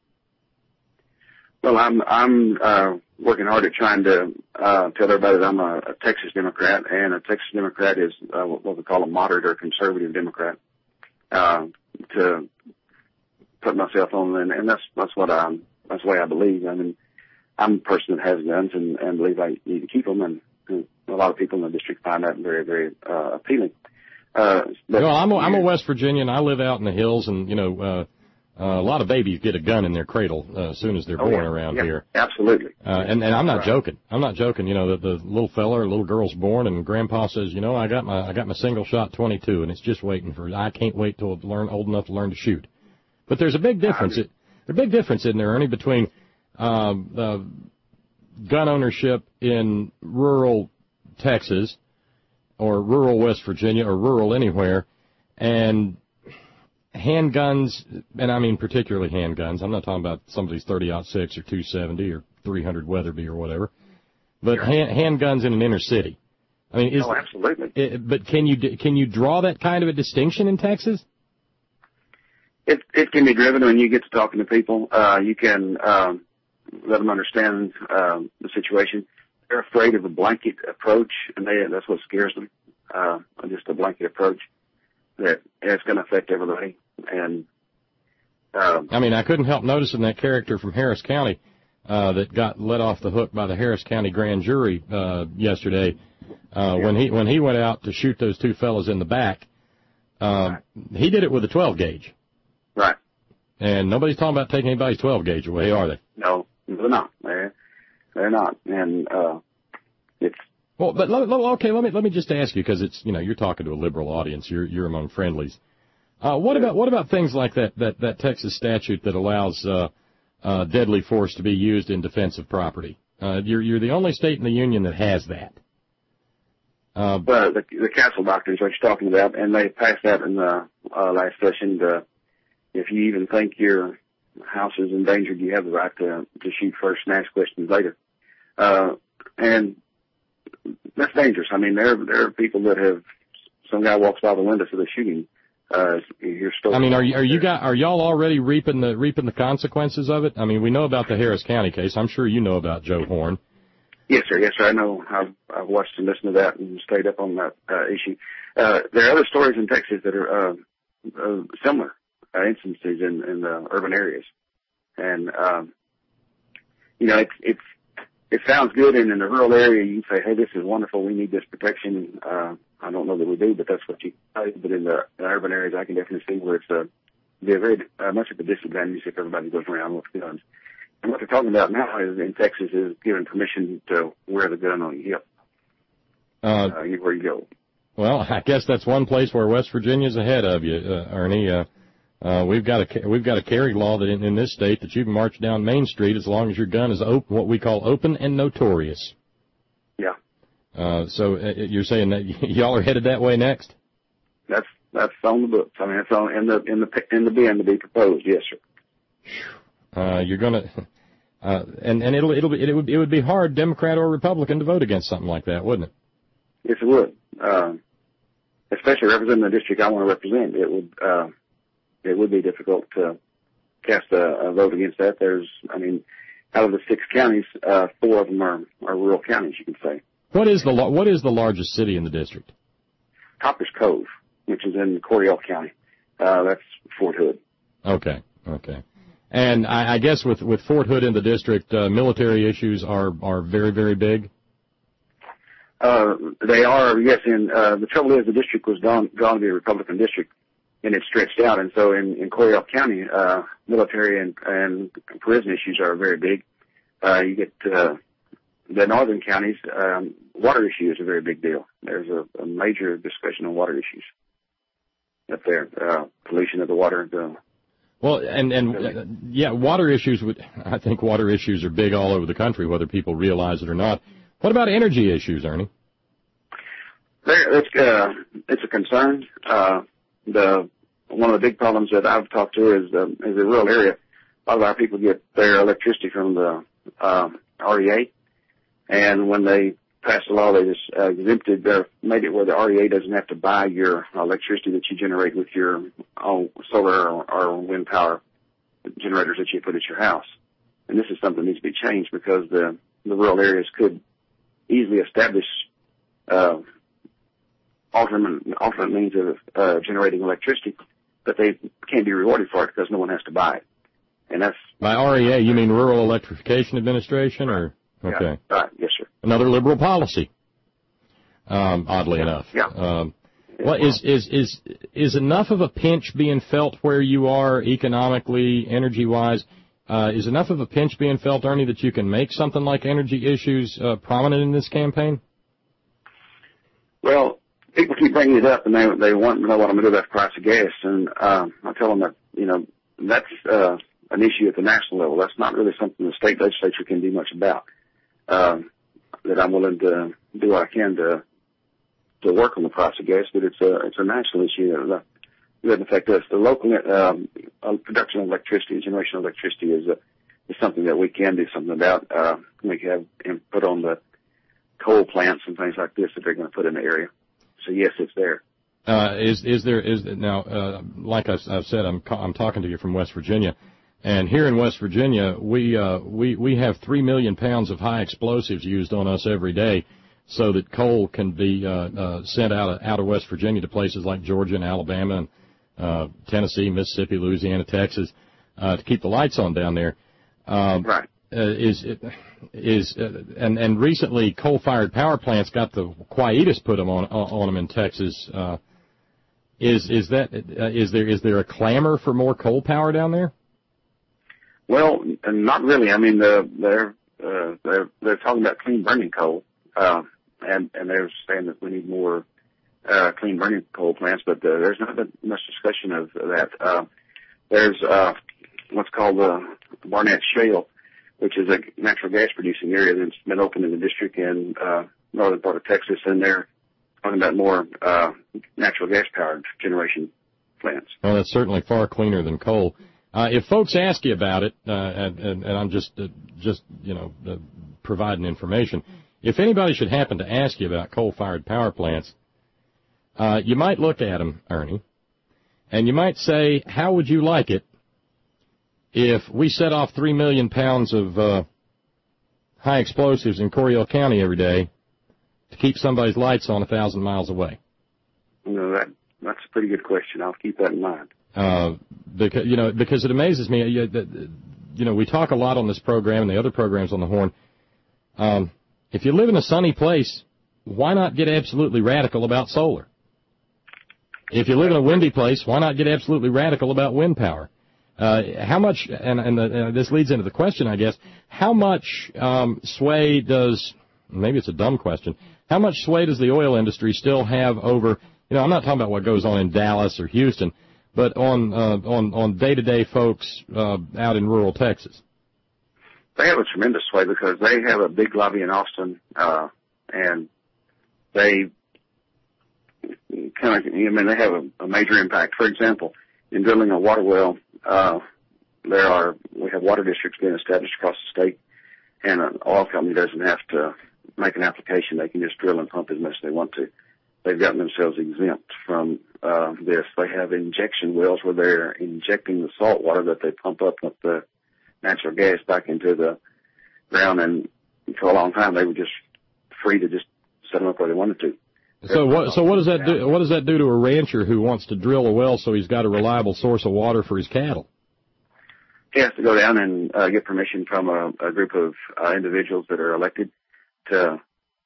Well, I'm I'm uh, working hard at trying to uh, tell everybody that I'm a, a Texas Democrat, and a Texas Democrat is uh, what we call a moderate or conservative Democrat. Uh, to put myself on, and, and that's that's what I'm. That's the way I believe. I mean, I'm a person that has guns and, and believe I need to keep them, and, and a lot of people in the district find that very, very uh, appealing. Uh, but, well, I'm a, I'm a West Virginian. I live out in the hills, and you know, uh, uh, a lot of babies get a gun in their cradle uh, as soon as they're oh, born yeah, around yeah, here. Absolutely. Uh, and, and I'm not right. joking. I'm not joking. You know, the, the little fella or little girl's born, and Grandpa says, you know, I got my I got my single shot twenty-two, and it's just waiting for. I can't wait till I learn old enough to learn to shoot. But there's a big difference. It, There's a big difference, isn't there, Ernie, between uh, uh, gun ownership in rural Texas or rural West Virginia or rural anywhere and handguns, and I mean particularly handguns. I'm not talking about somebody's thirty aught six or two seventy or three hundred Weatherby or whatever, but sure. hand, handguns in an inner city. I mean, is, oh, absolutely. It, but can you can you draw that kind of a distinction in Texas? It it can be driven when you get to talking to people. Uh, you can um, let them understand um, the situation. They're afraid of a blanket approach, and they, that's what scares them. Uh, just a blanket approach that it's going to affect everybody. And um, I mean, I couldn't help noticing that character from Harris County uh, that got let off the hook by the Harris County grand jury uh, yesterday uh, yeah. when he when he went out to shoot those two fellas in the back. Uh, right. He did it with a twelve gauge. Right. And nobody's talking about taking anybody's twelve gauge away, are they? No, they're not. They're, they're not. And, uh, it's. Well, but, okay, let me, let me just ask you, because it's, you know, you're talking to a liberal audience. You're, you're among friendlies. Uh, what about, what about things like that, that, that Texas statute that allows, uh, uh, deadly force to be used in defense of property? Uh, you're, you're the only state in the union that has that. Uh, well, the, the Castle Doctrine is what you're talking about, and they passed that in the, uh, last session to, if you even think your house is endangered, you have the right to, to shoot first and ask questions later. Uh, and that's dangerous. I mean, there, there are people that have, some guy walks by the window, so they're shooting. Uh, you're still. I mean, are you, are you got, are y'all already reaping the, reaping the consequences of it? I mean, we know about the Harris County case. I'm sure you know about Joe Horn. Yes, sir. Yes, sir. I know. I've, I've watched and listened to that and stayed up on that, uh, issue. Uh, there are other stories in Texas that are, uh, uh similar. Uh, instances in, in the urban areas. And, um, you know, it's, it's, it sounds good. And in the rural area, you say, hey, this is wonderful. We need this protection. Uh, I don't know that we do, but that's what you say. But in the, in urban areas, I can definitely see where it's, uh, be a very, uh, much of a disadvantage if everybody goes around with guns. And what they're talking about now is in Texas is giving permission to wear the gun on your hip. Uh, uh where you go. Well, I guess that's one place where West Virginia's ahead of you, uh, Ernie. Uh, Uh, we've got a we've got a carry law that in, in this state that you can march down Main Street as long as your gun is open, what we call open and notorious. Yeah. Uh, so uh, you're saying that y'all are headed that way next? That's that's on the books. I mean, it's on in the in the in the bin to be proposed. Yes, sir. Uh, you're gonna, uh, and and it'll it'll be, it would it would be hard, Democrat or Republican, to vote against something like that, wouldn't it? Yes, it would. Uh, especially representing the district I want to represent, it would. Uh, It would be difficult to cast a, a vote against that. There's, I mean, out of the six counties, uh, four of them are, are rural counties, you can say. What is the what is the largest city in the district? Copper's Cove, which is in Coryell County. Uh, that's Fort Hood. Okay, okay. And I, I guess with, with Fort Hood in the district, uh, military issues are, are very, very big? Uh, they are, yes, and uh, the trouble is the district was gone, gone to be a Republican district, and it stretched out. And so in, in Coryell County, uh, military and, and prison issues are very big. Uh, you get uh, the northern counties, um, water issue is a very big deal. There's a, a major discussion on water issues up there, uh, pollution of the water. The, well, and, and uh, yeah, water issues, would, I think water issues are big all over the country, whether people realize it or not. What about energy issues, Ernie? There, it's, uh, it's a concern. Uh, The one of the big problems that I've talked to is the is the rural area. A lot of our people get their electricity from the uh, R E A, and when they passed a law, they just uh, exempted their made it where the R E A doesn't have to buy your electricity that you generate with your own solar or, or wind power generators that you put at your house. And this is something that needs to be changed because the the rural areas could easily establish uh, alternate alternate means of uh, generating electricity, but they can't be rewarded for it because no one has to buy it. And that's by R E A. You mean Rural Electrification Administration, or okay? Yeah, right. Yes, sir. Another liberal policy. Um, oddly yeah. enough. Yeah. Um, well, is is is is enough of a pinch being felt where you are economically, energy wise? Uh, is enough of a pinch being felt, Ernie, that you can make something like energy issues uh, prominent in this campaign? Well, people keep bringing it up, and they they want to know what I'm going to do about the price of gas, and um, I tell them that you know that's uh, an issue at the national level. That's not really something the state legislature can do much about. Um, that I'm willing to do what I can to to work on the price of gas, but it's a it's a national issue that doesn't affect us. The local um, production of electricity, generation of electricity, is a, is something that we can do something about. Uh, we have input on the coal plants and things like this that they're going to put in the area. So yes, it's there. Uh, is is there is now? Uh, like I, I've said, I'm I'm talking to you from West Virginia, and here in West Virginia, we uh, we we have three million pounds of high explosives used on us every day, so that coal can be uh, uh, sent out of, out of West Virginia to places like Georgia and Alabama and uh, Tennessee, Mississippi, Louisiana, Texas, uh, to keep the lights on down there. Um, right. Uh, is is uh, and and recently coal-fired power plants got the quietus put them on on them in Texas. Uh, is is that uh, is there is there a clamor for more coal power down there? Well, not really. I mean, the, they're uh, they're they're talking about clean burning coal, uh, and and they're saying that we need more uh, clean burning coal plants. But uh, there's not been much discussion of that. Uh, there's uh, what's called the Barnett Shale, which is a natural gas producing area that's been opened in the district in uh, northern part of Texas, and they're talking about more uh, natural gas powered generation plants. Well, that's certainly far cleaner than coal. Uh, if folks ask you about it, uh, and, and, and I'm just, uh, just you know, uh, providing information, if anybody should happen to ask you about coal-fired power plants, uh, you might look at them, Ernie, and you might say, how would you like it if we set off three million pounds of uh, high explosives in Coryell County every day to keep somebody's lights on a thousand miles away? You know, that that's a pretty good question. I'll keep that in mind. Uh, because, you know, because it amazes me, you, you know, we talk a lot on this program and the other programs on the Horn. Um, if you live in a sunny place, why not get absolutely radical about solar? If you live in a windy place, why not get absolutely radical about wind power? Uh, how much, and, and the, uh, this leads into the question, I guess, how much um, sway does, maybe it's a dumb question, how much sway does the oil industry still have over, you know, I'm not talking about what goes on in Dallas or Houston, but on uh, on on day-to-day folks uh, out in rural Texas? They have a tremendous sway because they have a big lobby in Austin, uh, and they kind of, I mean, they have a, a major impact. For example, in drilling a water well, uh, there are, we have water districts being established across the state, and an oil company doesn't have to make an application. They can just drill and pump as much as they want to. They've gotten themselves exempt from uh, this. They have injection wells where they're injecting the salt water that they pump up with the natural gas back into the ground, and for a long time they were just free to just set them up where they wanted to. So what? So what does that do? What does that do to a rancher who wants to drill a well so he's got a reliable source of water for his cattle? He has to go down and uh, get permission from a, a group of uh, individuals that are elected to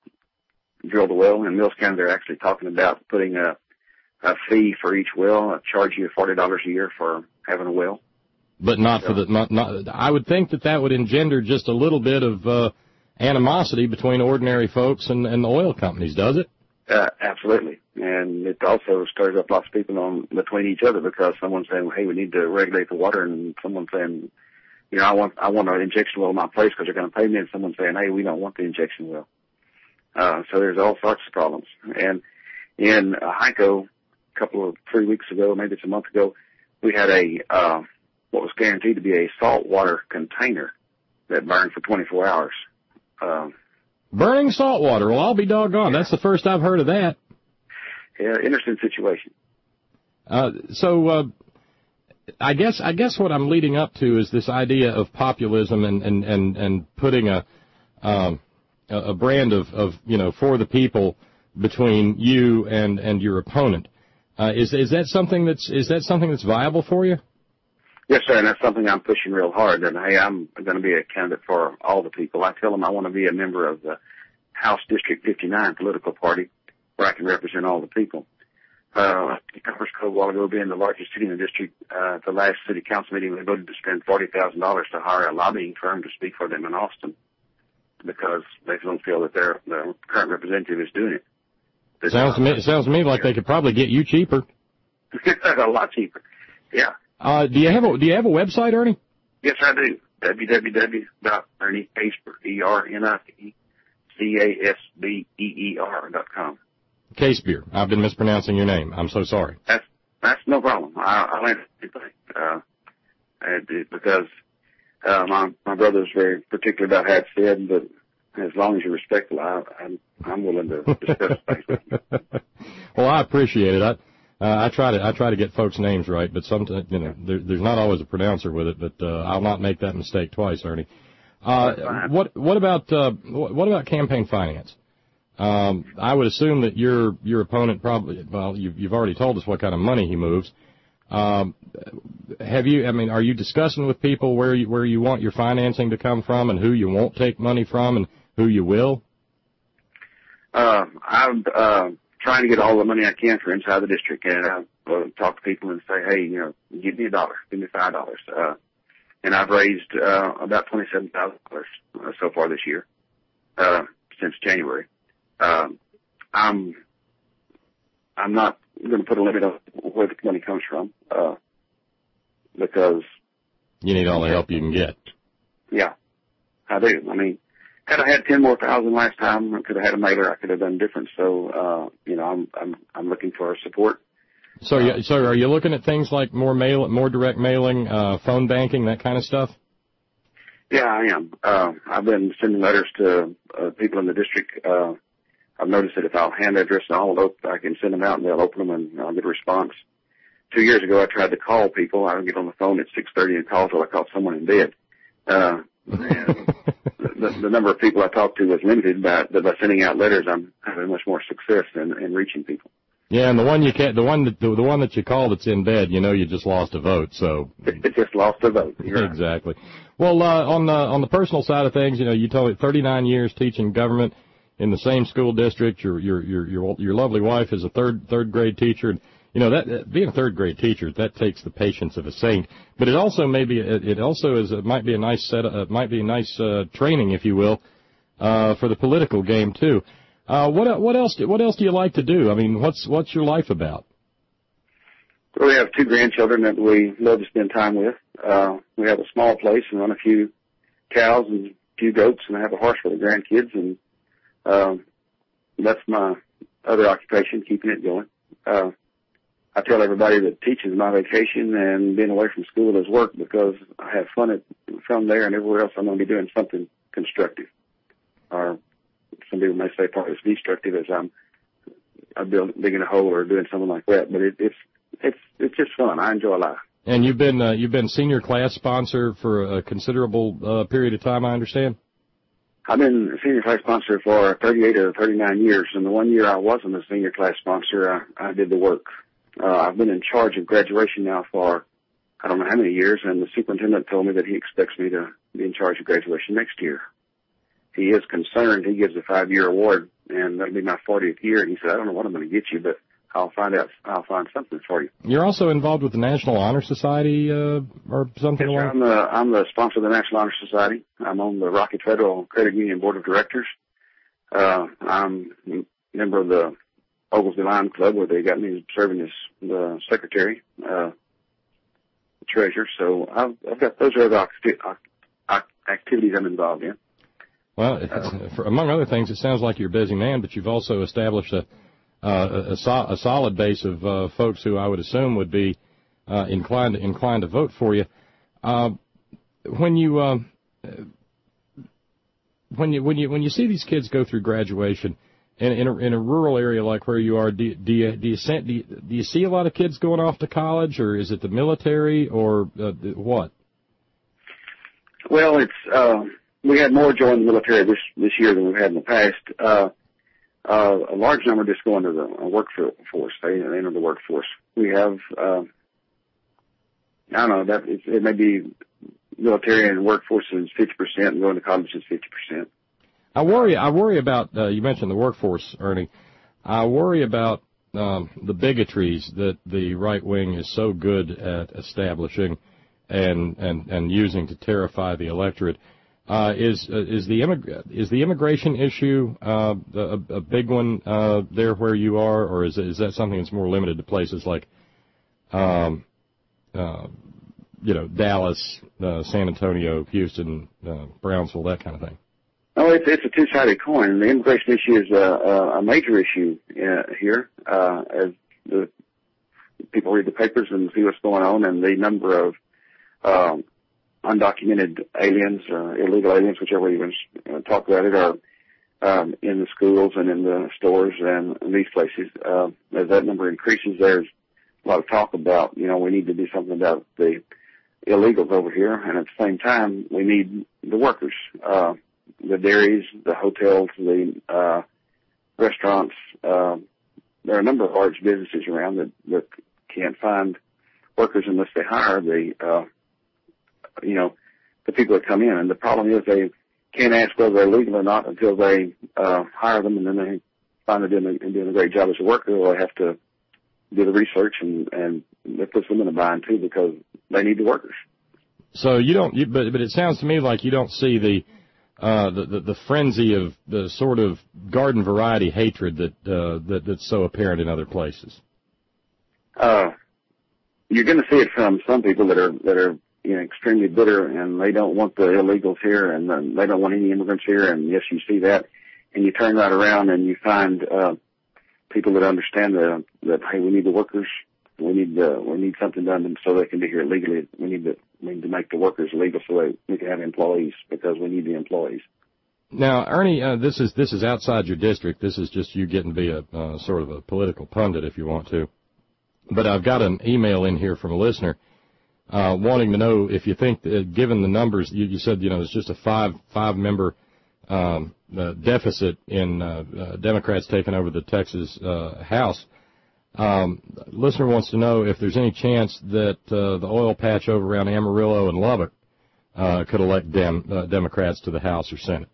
drill the well. In Mills County, they're actually talking about putting a, a fee for each well, uh, charge you forty dollars a year for having a well. But not so, for the, not, not, I would think that that would engender just a little bit of uh, animosity between ordinary folks and, and the oil companies, does it? Uh, absolutely. And it also stirs up lots of people on between each other because someone's saying, well, hey, we need to regulate the water, and someone's saying, you know, I want, I want an injection well in my place because they're going to pay me, and someone's saying, hey, we don't want the injection well. Uh, so there's all sorts of problems. And in uh, Hyco, a couple of, three weeks ago, maybe it's a month ago, we had a, uh, what was guaranteed to be a saltwater container that burned for twenty-four hours. Um, Burning salt water. Well, I'll be doggone. That's the first I've heard of that. Yeah, interesting situation. Uh, so, uh, I guess, I guess what I'm leading up to is this idea of populism and, and, and, and putting a, um, a brand of, of, you know, for the people between you and, and your opponent. Uh, is, is that something that's, is that something that's viable for you? Yes, sir, and that's something I'm pushing real hard. And, hey, I'm going to be a candidate for all the people. I tell them I want to be a member of the House District fifty-nine political party where I can represent all the people. Uh, Commerce Cove, a while ago, being the largest city in the district, uh, at the last city council meeting, they voted to spend forty thousand dollars to hire a lobbying firm to speak for them in Austin because they don't feel that their, their current representative is doing it. It sounds to me, it sounds to me like they could probably get you cheaper. A lot cheaper, yeah. Uh, do you have a, do you have a website, Ernie? Yes, I do. w w w dot ernie casper, E R N I E C A S B E E R dot com. Casebeer. I've been mispronouncing your name. I'm so sorry. That's, that's no problem. I, I learned anything, uh, it, because, uh, my, my brother's very particular about how it's said, but as long as you're respectful, I, I'm, I'm willing to discuss things with you. Well, I appreciate it. I, Uh, I try to I try to get folks' names right, but sometimes you know there, there's not always a pronouncer with it. But uh, I'll not make that mistake twice, Ernie. Uh, what what about uh, what about campaign finance? Um, I would assume that your your opponent probably well you've, you've already told us what kind of money he moves. Um, have you? I mean, are you discussing with people where you where you want your financing to come from and who you won't take money from and who you will? Uh, I'm. Uh trying to get all the money I can for inside the district, and I uh, talk to people and say, hey, you know, give me a dollar, give me five dollars. Uh, and I've raised uh, about twenty-seven thousand dollars uh, so far this year, uh, since January. Uh, I'm I'm not going to put a limit on where the money comes from, uh, because you need all the help you can get. Yeah, I do. I mean, had I had ten more thousand last time, I could have had a mailer. I could have done different. So, uh, you know, I'm I'm I'm looking for support. So, uh, so are you looking at things like more mail, more direct mailing, uh, phone banking, that kind of stuff? Yeah, I am. Uh, I've been sending letters to uh, people in the district. Uh, I've noticed that if I'll hand address an envelope, I can send them out and they'll open them and I'll get a response. Two years ago, I tried to call people. I would get on the phone at six thirty and call till I caught someone in bed. Uh, and the, the number of people I talked to was limited, but, but by sending out letters, I'm having much more success in, in reaching people. Yeah, and the one you can't, the one that the, the one that you call that's in bed, you know, you just lost a vote. So it, it just lost a vote. You're exactly. Right. Well, uh, on the on the personal side of things, you know, you told me thirty-nine years teaching government in the same school district. Your your your your your lovely wife is a third third grade teacher. And, you know, that being a third grade teacher, that takes the patience of a saint. But it also may be, it also is, it might be a nice set, uh, might be a nice uh, training, if you will, uh, for the political game too. Uh, what what else what else do you like to do? I mean, what's what's your life about? We have two grandchildren that we love to spend time with. Uh, we have a small place and run a few cows and a few goats, and I have a horse for the grandkids, and um, that's my other occupation, keeping it going. Uh, I tell everybody that teaching is my vacation, and being away from school is work, because I have fun at, from there, and everywhere else I'm going to be doing something constructive. Or some people may say part of it's destructive, as I'm, I'm building, digging a hole or doing something like that. But it, it's it's it's just fun. I enjoy life. And you've been uh, you've been senior class sponsor for a considerable uh, period of time, I understand. I've been a senior class sponsor for thirty-eight or thirty-nine years, and the one year I wasn't a senior class sponsor, I, I did the work. Uh, I've been in charge of graduation now for I don't know how many years, and the superintendent told me that he expects me to be in charge of graduation next year. He is concerned. He gives a five-year award, and that'll be my fortieth year. And he said, I don't know what I'm going to get you, but I'll find out. I'll find something for you. You're also involved with the National Honor Society uh, or something yes, like that? I'm the, I'm the sponsor of the National Honor Society. I'm on the Rocky Federal Credit Union Board of Directors. Uh, I'm a member of the Oglesby Lion Club, where they got me serving as the secretary, uh, treasurer. So I've, I've got those are the activities I'm involved in. Well, it's, for, among other things, it sounds like you're a busy man, but you've also established a uh, a, so, a solid base of uh, folks who I would assume would be uh, inclined inclined to vote for you. Uh, when you uh, when you when you when you see these kids go through graduation in in a, in a rural area like where you are, do, do you do you, do you do you see a lot of kids going off to college, or is it the military, or uh, what? Well, it's. Uh We had more join the military this this year than we've had in the past. Uh, uh, a large number just go into the workforce. They, they enter the workforce. We have, uh, I don't know, that it, it may be military and workforce is fifty percent, and going to college is fifty percent. I worry. I worry about. Uh, you mentioned the workforce, Ernie. I worry about um, the bigotries that the right wing is so good at establishing and and and using to terrify the electorate. Uh, is uh, is the immig- is the immigration issue uh, a, a big one uh, there where you are, or is is that something that's more limited to places like, um, uh, you know, Dallas, uh, San Antonio, Houston, uh, Brownsville, that kind of thing? Oh, it's it's a two-sided coin. The immigration issue is a, a major issue uh, here, uh, as the people read the papers and see what's going on, and the number of um, undocumented aliens, uh, illegal aliens, whichever you want to talk about it, are um, in the schools and in the stores and in these places. Uh, as that number increases, there's a lot of talk about, you know, we need to do something about the illegals over here, and at the same time, we need the workers, uh, the dairies, the hotels, the uh, restaurants. Uh, there are a number of large businesses around that, that can't find workers unless they hire the uh, you know, the people that come in. And the problem is they can't ask whether they're legal or not until they uh, hire them, and then they find they're doing a, doing a great job as a worker, or they have to do the research, and, and it puts them in a bind, too, because they need the workers. So you don't, you, but, but it sounds to me like you don't see the, uh, the, the, the frenzy of the sort of garden variety hatred that, uh, that that's so apparent in other places. Uh, you're going to see it from some people that are, that are, you know, extremely bitter, and they don't want the illegals here, and uh, they don't want any immigrants here, and yes, you see that. And you turn right around and you find uh, people that understand the, that, hey, we need the workers, we need uh, we need something done so they can be here legally. We need to we need to make the workers legal so that we can have employees, because we need the employees. Now, Ernie, uh, this is this is outside your district. This is just you getting to be a uh, sort of a political pundit, if you want to. But I've got an email in here from a listener. Uh, wanting to know if you think, that, given the numbers, you, you said, you know, it's just a five, five member, um, uh, deficit in, uh, uh, Democrats taking over the Texas, uh, House. Um, listener wants to know if there's any chance that, uh, the oil patch over around Amarillo and Lubbock, uh, could elect Dem, uh, Democrats to the House or Senate.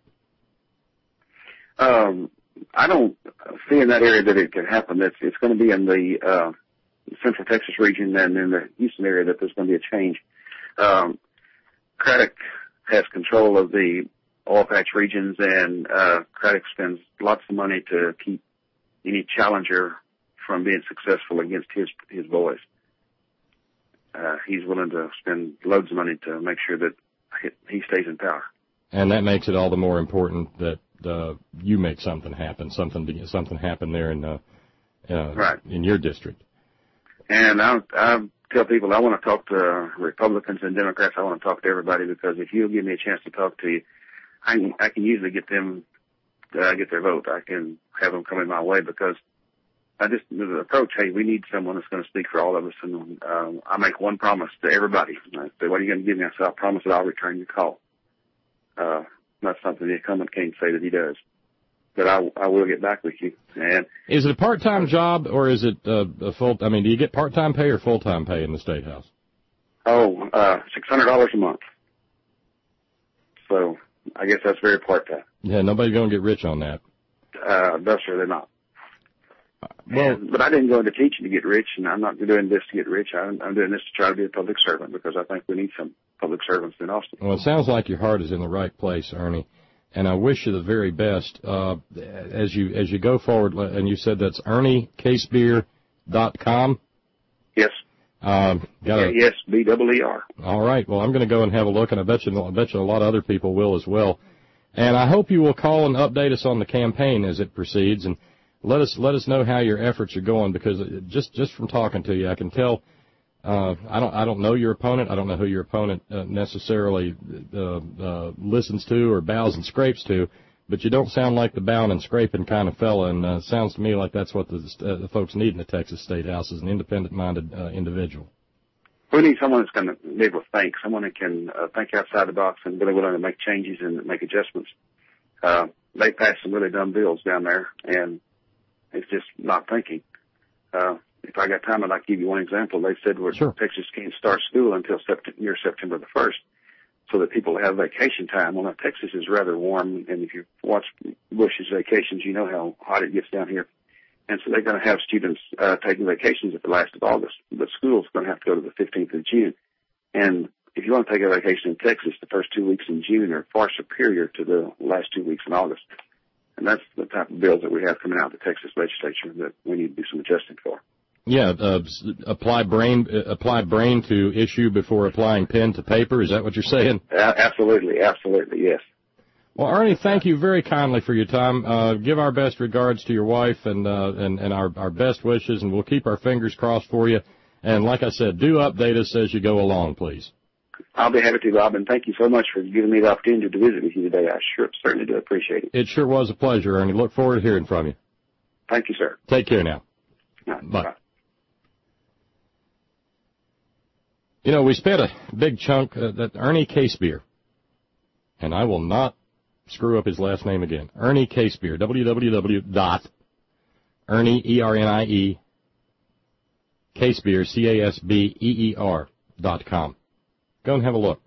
Um, I don't see in that area that it can happen. It's, it's going to be in the, uh, Central Texas region and in the Houston area that there's going to be a change. Um, Craddock has control of the oil patch regions, and uh, Craddock spends lots of money to keep any challenger from being successful against his his boys. uh, he's willing to spend loads of money to make sure that he stays in power. And that makes it all the more important that uh, you make something happen, something something happen there in uh, uh, right. in your district. And I, I tell people I want to talk to Republicans and Democrats. I want to talk to everybody, because if you'll give me a chance to talk to you, I can, I can usually get them, uh, get their vote. I can have them come in my way, because I just, the approach, hey, we need someone that's going to speak for all of us. And um, I make one promise to everybody. I say, what are you going to give me? I say, I promise that I'll return your call. Uh, that's something the incumbent can't say that he does. But I, I will get back with you. And is it a part-time job, or is it uh, a full? I mean, do you get part-time pay or full-time pay in the State House? Oh, uh, six hundred dollars a month. So I guess that's very part-time. Yeah, nobody's going to get rich on that. Uh, no, sir, they're not. Well, and, but I didn't go into teaching to get rich, and I'm not doing this to get rich. I'm, I'm doing this to try to be a public servant, because I think we need some public servants in Austin. Well, it sounds like your heart is in the right place, Ernie. And I wish you the very best uh, as you as you go forward. And you said that's Ernie Casebeer dot com? Yes. Um, got a, yes, B E E R. All right. Well, I'm going to go and have a look, and I bet you I bet you a lot of other people will as well. And I hope you will call and update us on the campaign as it proceeds, and let us let us know how your efforts are going. Because just just from talking to you, I can tell. Uh, I don't, I don't know your opponent. I don't know who your opponent uh, necessarily uh, uh, listens to or bows and scrapes to, but you don't sound like the bowing and scraping kind of fella, and uh, sounds to me like that's what the, uh, the folks need in the Texas State House, is an independent-minded uh, individual. We need someone that's going to be able to think, someone that can uh, think outside the box and really willing to make changes and make adjustments. Uh, they passed some really dumb bills down there, and it's just not thinking. Uh, If I got time, I'd like to give you one example. They said where sure. Texas can't start school until sept- near September the first, so that people have vacation time. Well, now, Texas is rather warm, and if you watch Bush's vacations, you know how hot it gets down here. And so they're going to have students uh, taking vacations at the last of August, but school's going to have to go to the fifteenth of June. And if you want to take a vacation in Texas, the first two weeks in June are far superior to the last two weeks in August. And that's the type of bills that we have coming out of the Texas legislature that we need to do some adjusting for. Yeah, uh, apply brain uh, apply brain to issue before applying pen to paper. Is that what you're saying? Uh, absolutely, absolutely, yes. Well, Ernie, thank you very kindly for your time. Uh, give our best regards to your wife and uh, and, and our, our best wishes, and we'll keep our fingers crossed for you. And like I said, do update us as you go along, please. I'll be happy to, Bob, and thank you so much for giving me the opportunity to visit with you today. I sure certainly do appreciate it. It sure was a pleasure, Ernie. Look forward to hearing from you. Thank you, sir. Take care now. Right, bye. bye. You know, we spent a big chunk, uh, that Ernie Casebeer, and I will not screw up his last name again. Ernie Casebeer, w w w dot Ernie, E R N I E, Casebeer, C A S B E E R dot com. Go and have a look.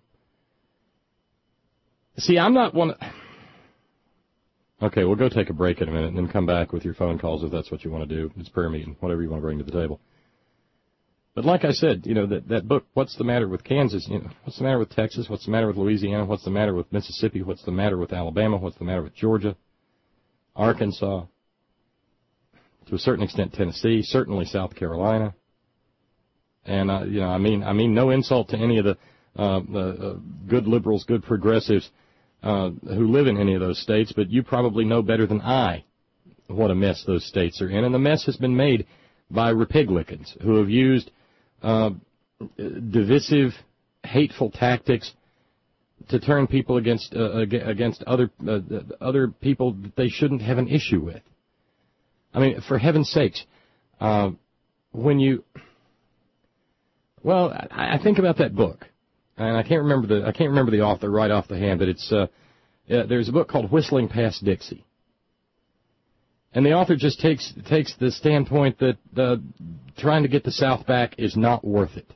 See, I'm not one. Okay, we'll go take a break in a minute and then come back with your phone calls if that's what you want to do. It's prayer meeting, whatever you want to bring to the table. But like I said, you know, that, that book, What's the Matter with Kansas? You know, what's the matter with Texas? What's the matter with Louisiana? What's the matter with Mississippi? What's the matter with Alabama? What's the matter with Georgia? Arkansas? To a certain extent, Tennessee, certainly South Carolina. And, uh, you know, I mean, I mean, no insult to any of the, uh, the uh, good liberals, good progressives, uh, who live in any of those states, but you probably know better than I what a mess those states are in. And the mess has been made by Republicans who have used Uh, divisive, hateful tactics to turn people against uh, against other uh, other people that they shouldn't have an issue with. I mean, for heaven's sakes, uh, when you, well, I, I think about that book, and I can't remember the I can't remember the author right off the hand, but it's uh, uh, there's a book called Whistling Past Dixie. And the author just takes takes the standpoint that uh, trying to get the South back is not worth it.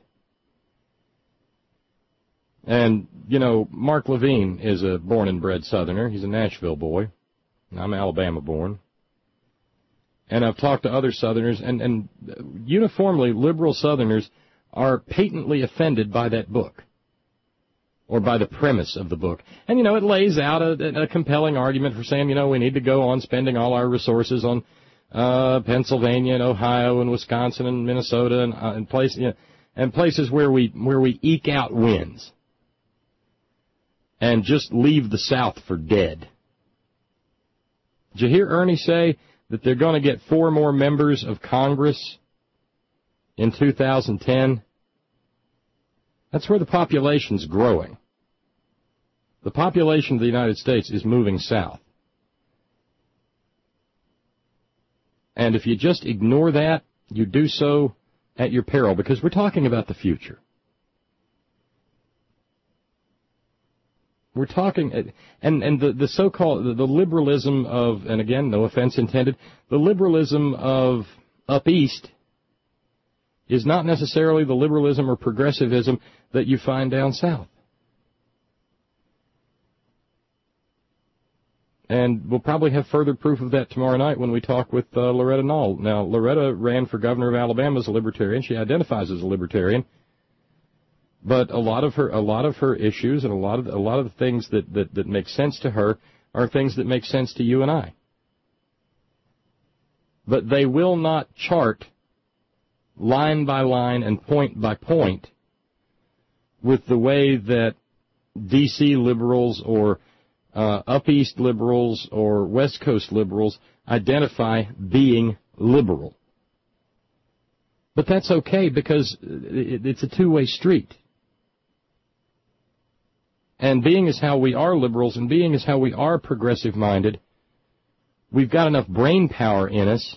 And, you know, Mark Levine is a born and bred Southerner. He's a Nashville boy. I'm Alabama born. And I've talked to other Southerners, and, and uniformly liberal Southerners are patently offended by that book, or by the premise of the book. And, you know, it lays out a, a compelling argument for saying, you know, we need to go on spending all our resources on uh, Pennsylvania and Ohio and Wisconsin and Minnesota and, uh, and place, you know, and places where we where we eke out wins and just leave the South for dead. Did you hear Ernie say that they're going to get four more members of Congress in two thousand ten? That's where the population's growing. The population of the United States is moving south. And if you just ignore that, you do so at your peril, because we're talking about the future. We're talking, and, and the, the so-called, the, the liberalism of, and again, no offense intended, the liberalism of up east is not necessarily the liberalism or progressivism that you find down south. And we'll probably have further proof of that tomorrow night when we talk with uh, Loretta Knoll. Now, Loretta ran for governor of Alabama as a libertarian. She identifies as a libertarian. But a lot of her, a lot of her issues and a lot of the, a lot of the things that, that, that make sense to her are things that make sense to you and I. But they will not chart line by line and point by point with the way that D C liberals or uh, up east liberals or West Coast liberals identify being liberal. But that's okay, because it, it's a two-way street. And being as how we are liberals and being as how we are progressive-minded, we've got enough brain power in us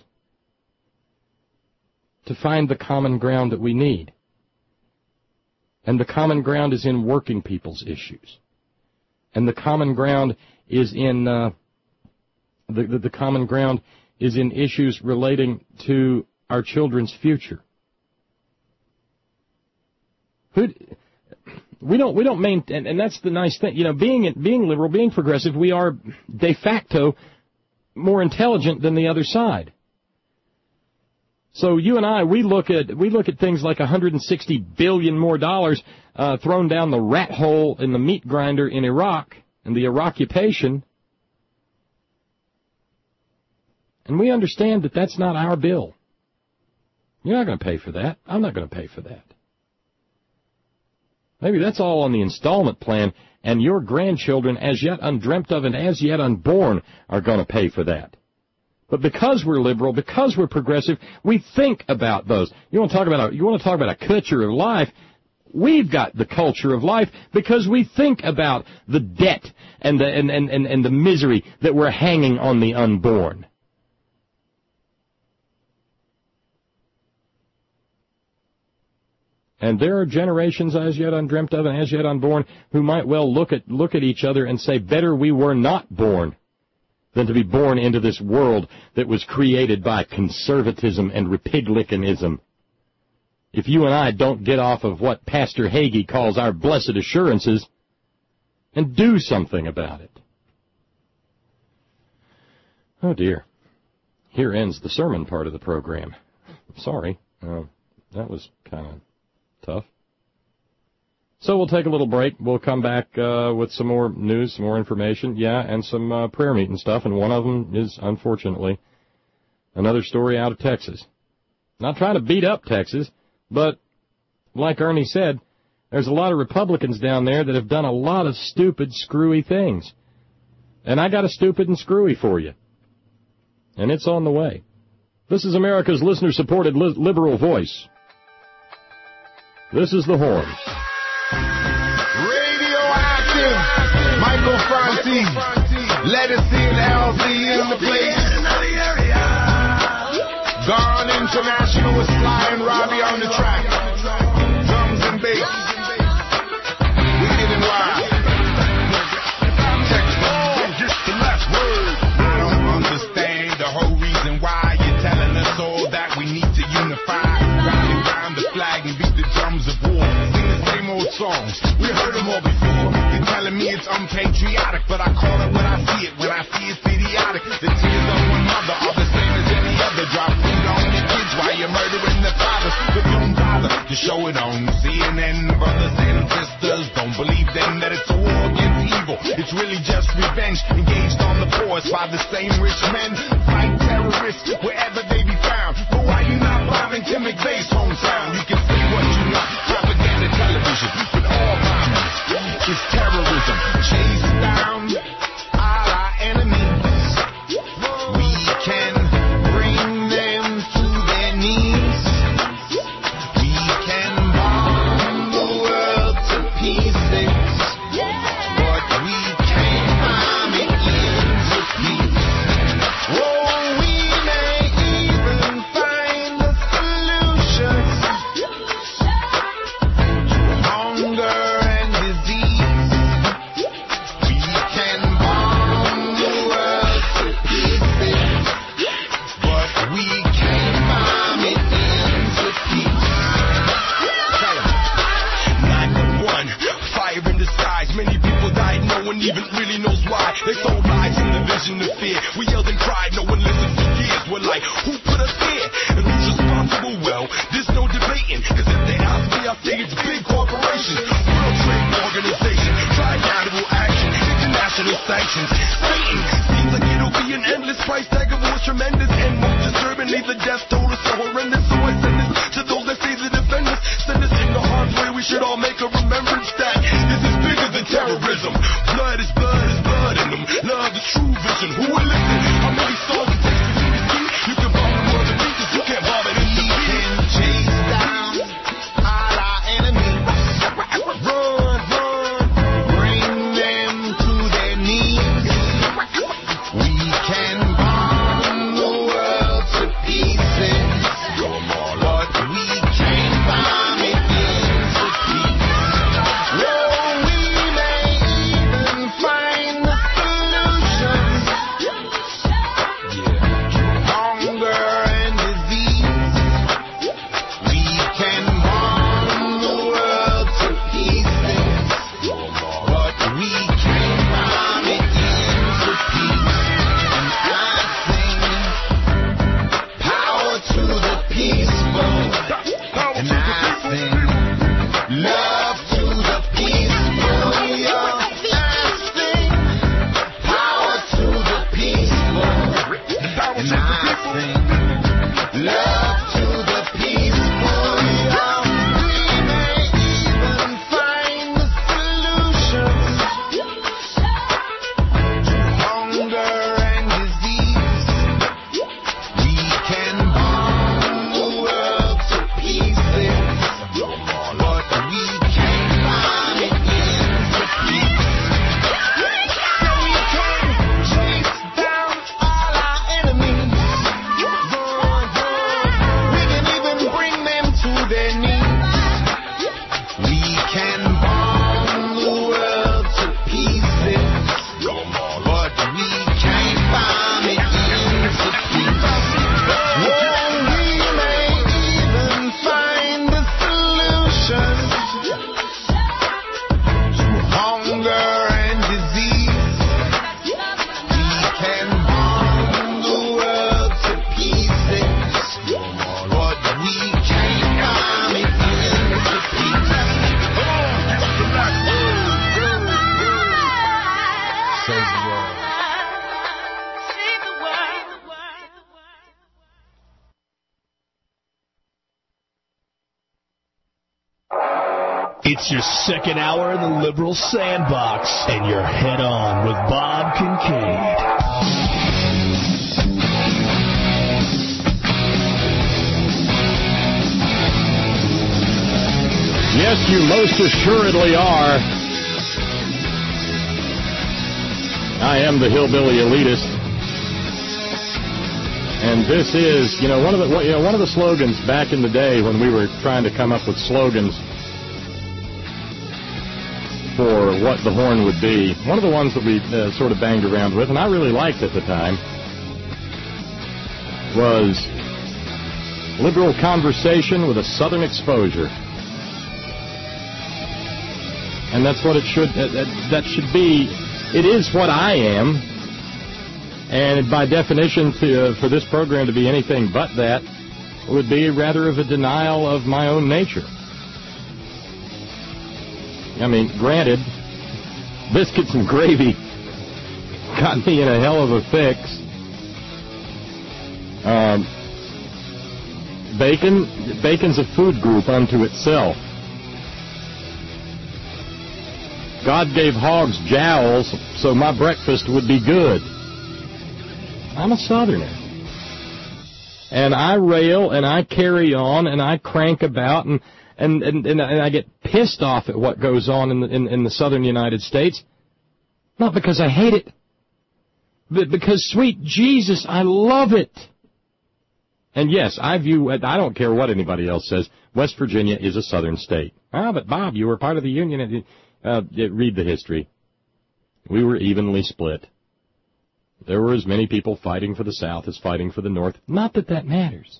to find the common ground that we need. And the common ground is in working people's issues. And the common ground is in uh, the, the the common ground is in issues relating to our children's future. Who, we don't we don't maintain, and, and that's the nice thing. You know, being being liberal, being progressive, we are de facto more intelligent than the other side. So you and I, we look at we look at things like one hundred sixty billion more dollars uh, thrown down the rat hole in the meat grinder in Iraq and the Iraqupation, and we understand that that's not our bill. You're not going to pay for that. I'm not going to pay for that. Maybe that's all on the installment plan, and your grandchildren, as yet undreamt of and as yet unborn, are going to pay for that. But because we're liberal, because we're progressive, we think about those. You want to talk about a, you want to talk about a culture of life? We've got the culture of life because we think about the debt and the and, and, and, and the misery that we're hanging on the unborn. And there are generations as yet undreamt of and as yet unborn who might well look at look at each other and say, better we were not born than to be born into this world that was created by conservatism and republicanism. If you and I don't get off of what Pastor Hagee calls our blessed assurances and do something about it. Oh, dear. Here ends the sermon part of the program. Sorry. Uh, that was kind of tough. So we'll take a little break. We'll come back uh, with some more news, some more information, yeah, and some uh, prayer meeting stuff. And one of them is, unfortunately, another story out of Texas. Not trying to beat up Texas, but like Ernie said, there's a lot of Republicans down there that have done a lot of stupid, screwy things. And I got a stupid and screwy for you. And it's on the way. This is America's listener-supported li- liberal voice. This is The Horn. Radioactive, Michael Franti, let us in, L Z in the place. Gone International with Sly and Robbie on the track. Drums and bass. We didn't lie. Text just the last word. I don't understand the whole reason why you're telling us all that we need to unify. Rally round the flag and beat the drums of war. Sing the same old songs. We heard them all before. You're telling me it's unpatriotic, but I call it when I see it. When I see it's idiotic. The tears of one mother are the same as any other. Drop food on your kids while you're murdering the fathers. But don't bother to show it on C N N. Brothers and sisters, don't believe them that it's a war against evil. It's really just revenge engaged on the force by the same rich men. Fight terrorists wherever they be found. But why you not bombing Tim McVeigh's hometown? You can say what you want. knows why. They sold lies in the vision of fear. We yelled and cried, no one listened for years. We're like, who put us here? And who's responsible? Well, there's no debating. Cause if they ask me, I say it's big corporations. World Trade Organization, trilateral action, international sanctions. Satan seems like it'll be an endless price tag of war's tremendous and most disturbingly the death toll is so horrendous. So I send this to those that say the defenders. Send us in the harm's way. We should all make a remembrance that this is bigger than terrorism. Blood is blood is blood in them. Love is true vision. Who will listen? How many songs it takes for you to see? You can bomb the world to beat this. You can't bomb it in the beat. Chase down all our enemies. Run, run, bring them to their knees. We can bomb the world to pieces, but we can't bomb it into peace. Oh, we may even find the solution to hunger and disease. We can bomb the world to pieces, but we can't bomb it into peace. Power to the peaceful, and I sing love to the peaceful. I sing power to the peaceful, and I sing love to the peaceful. We may even find the solutions to hunger and disease. We can bomb the world to pieces, but we can't bomb it into peace. So we can chase down all our enemies. Run, run. We can even bring them to their knees. We can bomb the world to pieces, but we can't bomb it into peace. Oh, we may even find the solution to hunger and disease. We can bomb the world to pieces, but we can't bomb it into peace. Says the world. It's your second hour in the liberal sandbox, and you're head on with Bob Kincaid. Yes, you most assuredly are. I am the hillbilly elitist. And this is, you know, one of the you know, one of the slogans back in the day when we were trying to come up with slogans for what the horn would be. One of the ones that we uh, sort of banged around with, and I really liked at the time, was liberal conversation with a southern exposure. And that's what it should, uh, that should be, it is what I am. And by definition, to, uh, for this program to be anything but that would be rather of a denial of my own nature. I mean, granted, biscuits and gravy got me in a hell of a fix. Um, bacon, bacon's a food group unto itself. God gave hogs jowls, so my breakfast would be good. I'm a Southerner. And I rail and I carry on and I crank about and And, and and I get pissed off at what goes on in the, in, in the southern United States, not because I hate it, but because, sweet Jesus, I love it. And yes, I view, I don't care what anybody else says, West Virginia is a southern state. Ah, but Bob, you were part of the Union. Uh, read the history. We were evenly split. There were as many people fighting for the South as fighting for the North. Not that that matters.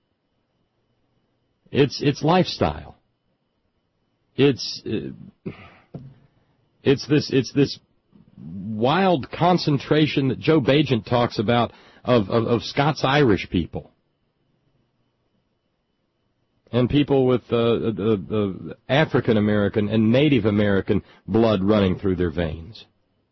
It's it's lifestyle. It's uh, it's this it's this wild concentration that Joe Bagent talks about of, of, of Scots-Irish people and people with uh, uh, uh, African-American and Native American blood running through their veins.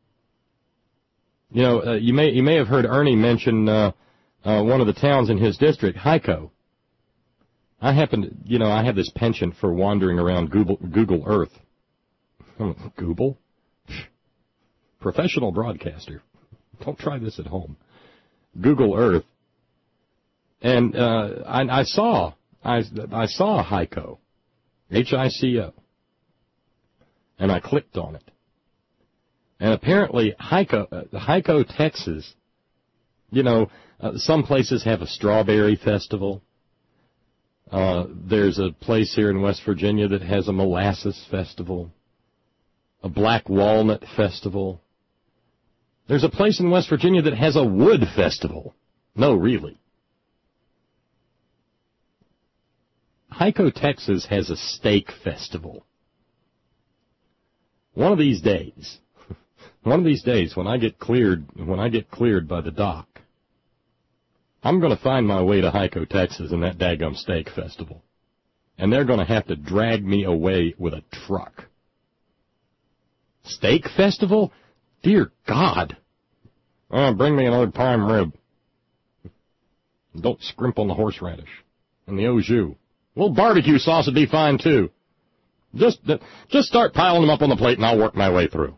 You know, uh, you may you may have heard Ernie mention uh, uh, one of the towns in his district, Hyco. I happen to, you know, I have this penchant for wandering around Google, Google Earth. Google? Professional broadcaster. Don't try this at home. Google Earth. And uh, I, I saw, I, I saw Hyco, H I C O, and I clicked on it. And apparently Hyco, uh, Hyco, Texas, you know, uh, some places have a strawberry festival. Uh, there's a place here in West Virginia that has a molasses festival, a black walnut festival. There's a place in West Virginia that has a wood festival. No, really. Hyco, Texas has a steak festival. One of these days, one of these days when I get cleared, when I get cleared by the doc, I'm going to find my way to Hyco, Texas, and that daggum steak festival. And they're going to have to drag me away with a truck. Steak festival? Dear God. Oh, bring me another prime rib. Don't scrimp on the horseradish and the au jus. A little barbecue sauce would be fine, too. Just, just start piling them up on the plate, and I'll work my way through.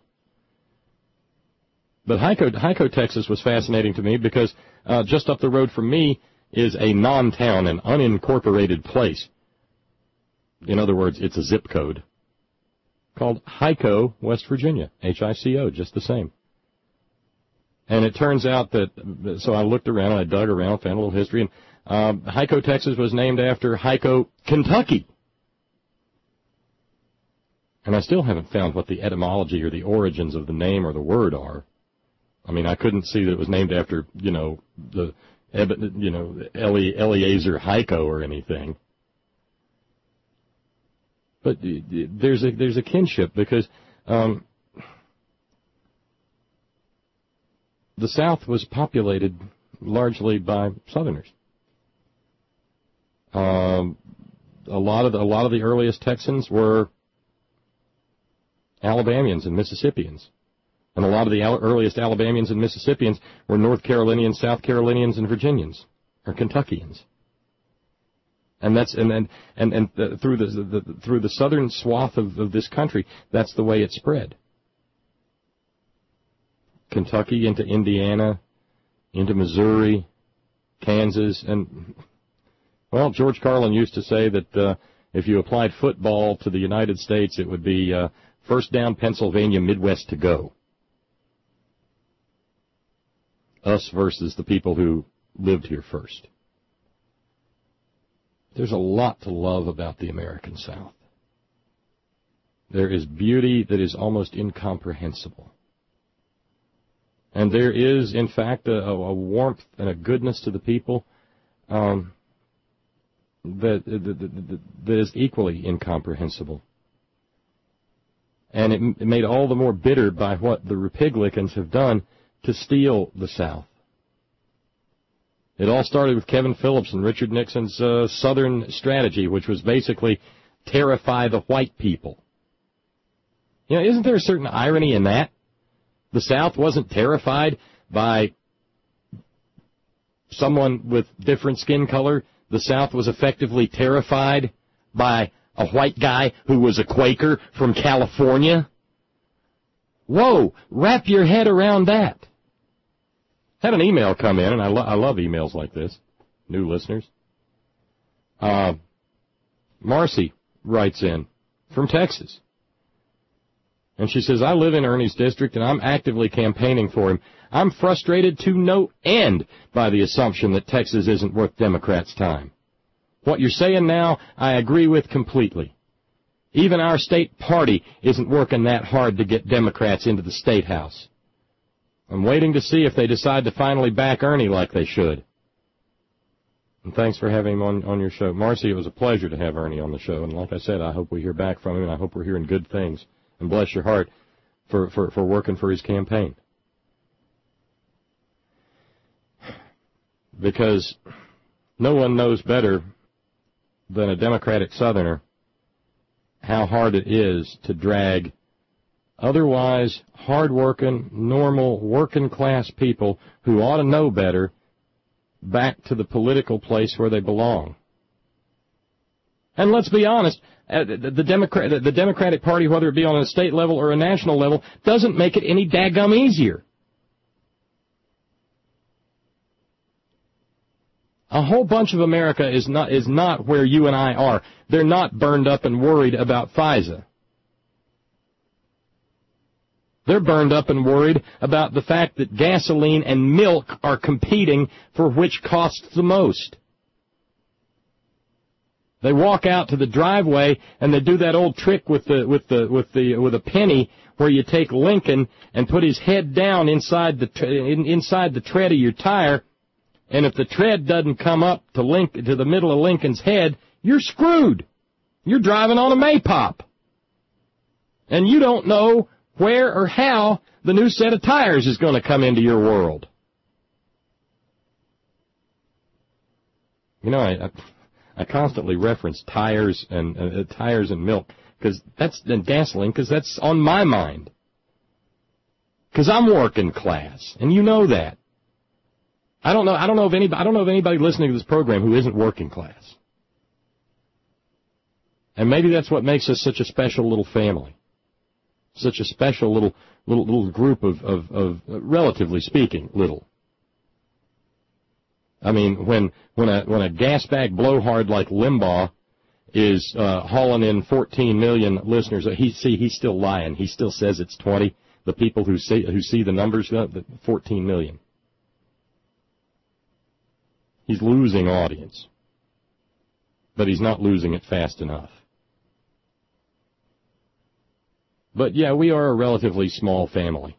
But Hyco, Hyco, Texas was fascinating to me because uh, just up the road from me is a non-town, an unincorporated place. In other words, it's a zip code called Hyco, West Virginia, H I C O, just the same. And it turns out that, so I looked around, and I dug around, found a little history, and um, Hyco, Texas was named after Hyco, Kentucky. And I still haven't found what the etymology or the origins of the name or the word are. I mean, I couldn't see that it was named after, you know, the, you know, Eli, Eliezer Hyco or anything. But there's a there's a kinship because um, the South was populated largely by Southerners. Um, a lot of the, a lot of the earliest Texans were Alabamians and Mississippians. And a lot of the earliest Alabamians and Mississippians were North Carolinians, South Carolinians, and Virginians, or Kentuckians. And that's and and and, and the, through the, the through the southern swath of, of this country, that's the way it spread. Kentucky into Indiana, into Missouri, Kansas, and well, George Carlin used to say that uh, if you applied football to the United States, it would be uh, first down Pennsylvania, Midwest to go. Us versus the people who lived here first. There's a lot to love about the American South. There is beauty that is almost incomprehensible. And there is, in fact, a, a warmth and a goodness to the people um, that, that, that is equally incomprehensible. And it, it made all the more bitter by what the Republicans have done to steal the South. It all started with Kevin Phillips and Richard Nixon's uh, Southern strategy, which was basically terrify the white people. You know, isn't there a certain irony in that? The South wasn't terrified by someone with different skin color. The South was effectively terrified by a white guy who was a Quaker from California. Whoa, wrap your head around that. Had an email come in, and I, lo- I love emails like this, new listeners. Uh, Marcy writes in from Texas. And she says, I live in Ernie's district, and I'm actively campaigning for him. I'm frustrated to no end by the assumption that Texas isn't worth Democrats' time. What you're saying now, I agree with completely. Even our state party isn't working that hard to get Democrats into the State House. I'm waiting to see if they decide to finally back Ernie like they should. And thanks for having him on, on your show. Marcy, it was a pleasure to have Ernie on the show. And like I said, I hope we hear back from him, and I hope we're hearing good things. And bless your heart, for, for, for working for his campaign. Because no one knows better than a Democratic Southerner how hard it is to drag otherwise hard-working, normal, working-class people who ought to know better back to the political place where they belong. And let's be honest, the, Democrat, the Democratic Party, whether it be on a state level or a national level, doesn't make it any daggum easier. A whole bunch of America is not is not where you and I are. They're not burned up and worried about FISA. They're burned up and worried about the fact that gasoline and milk are competing for which costs the most. They walk out to the driveway and they do that old trick with the with the with the with a penny where you take Lincoln and put his head down inside the in, inside the tread of your tire. And if the tread doesn't come up to Link, to the middle of Lincoln's head, you're screwed. You're driving on a Maypop. And you don't know where or how the new set of tires is going to come into your world. You know, I, I constantly reference tires and uh, tires and milk because that's and gasoline because that's on my mind. Because I'm working class, and you know that. I don't know. I don't know of anybody. I don't know of anybody listening to this program who isn't working class. And maybe that's what makes us such a special little family, such a special little little little group of of, of uh, relatively speaking, little. I mean, when when a when a gas bag blowhard like Limbaugh is uh, hauling in fourteen million listeners, he see he's still lying. He still says it's twenty. The people who see who see the numbers, uh, fourteen million. He's losing audience, but he's not losing it fast enough. But yeah, we are a relatively small family.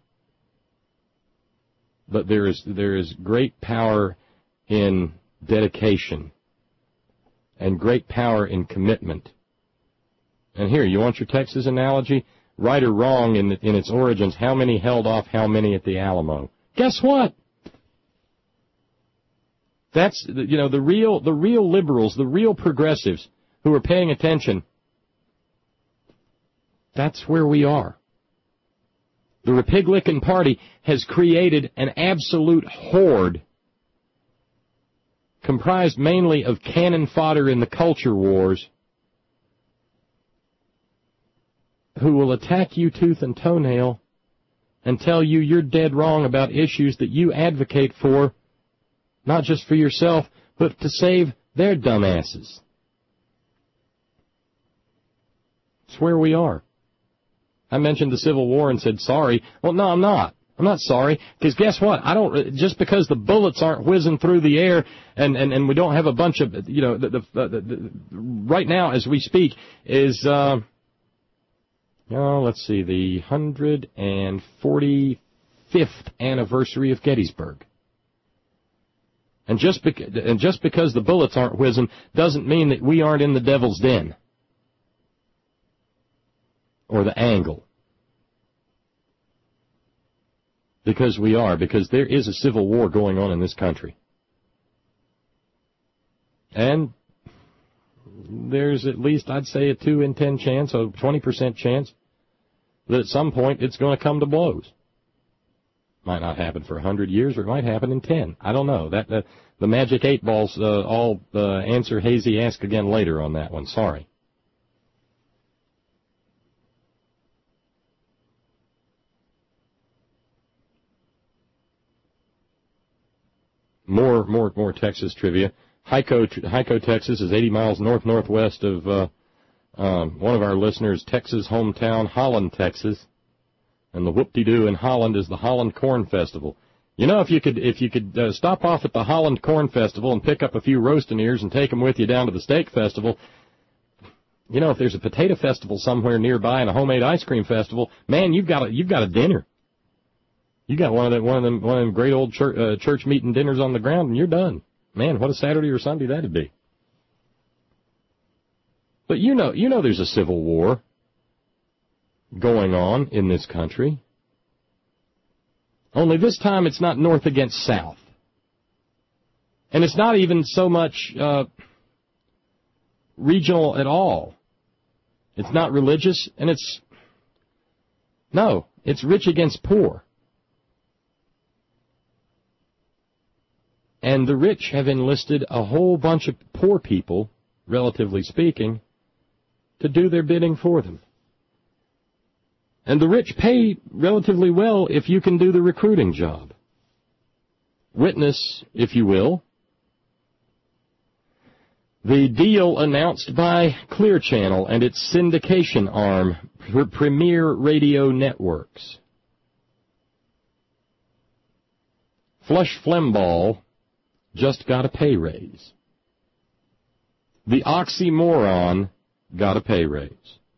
But there is there is great power in dedication and great power in commitment. And here, you want your Texas analogy? Right or wrong in in its origins, how many held off how many at the Alamo? Guess what? That's, you know, the real, the real liberals, the real progressives who are paying attention. That's where we are. The Republican Party has created an absolute horde comprised mainly of cannon fodder in the culture wars who will attack you tooth and toenail and tell you you're dead wrong about issues that you advocate for, not just for yourself, but to save their dumbasses. It's where we are. I mentioned the Civil War and said sorry. Well, no, I'm not. I'm not sorry, because guess what? I don't. Just because the bullets aren't whizzing through the air, and, and, and we don't have a bunch of, you know, the, the, the, the, right now as we speak is, uh, oh, let's see, the one hundred forty-fifth anniversary of Gettysburg. And just, bec- and just because the bullets aren't whizzing doesn't mean that we aren't in the devil's den. Or the angle. Because we are, because there is a civil war going on in this country. And there's at least, I'd say, a two in ten chance, a twenty percent chance, that at some point it's going to come to blows. Might not happen for a hundred years, or it might happen in ten. I don't know. That, that the magic eight balls uh, all uh, answer hazy. Ask again later on that one. Sorry. More, more, more Texas trivia. Hyco, Hyco, Texas is eighty miles north-northwest of uh, um, one of our listeners' Texas hometown, Holland, Texas. And the whoop-de-doo in Holland is the Holland Corn Festival. You know, if you could if you could uh, stop off at the Holland Corn Festival and pick up a few roasting ears and take them with you down to the steak festival, you know, if there's a potato festival somewhere nearby and a homemade ice cream festival, man, you've got a, you've got a dinner. You got one of them one of them one of them great old church, uh, church meeting dinners on the ground, and you're done. Man, what a Saturday or Sunday that'd be. But you know, you know, there's a civil war. going on in this country. Only this time it's not North against South. And it's not even so much uh, regional at all. It's not religious, and it's, no, it's rich against poor. And the rich have enlisted a whole bunch of poor people, relatively speaking, to do their bidding for them. And the rich pay relatively well if you can do the recruiting job. Witness, if you will, the deal announced by Clear Channel and its syndication arm, Premier Radio Networks. Flush Flemmball just got a pay raise. The oxymoron got a pay raise.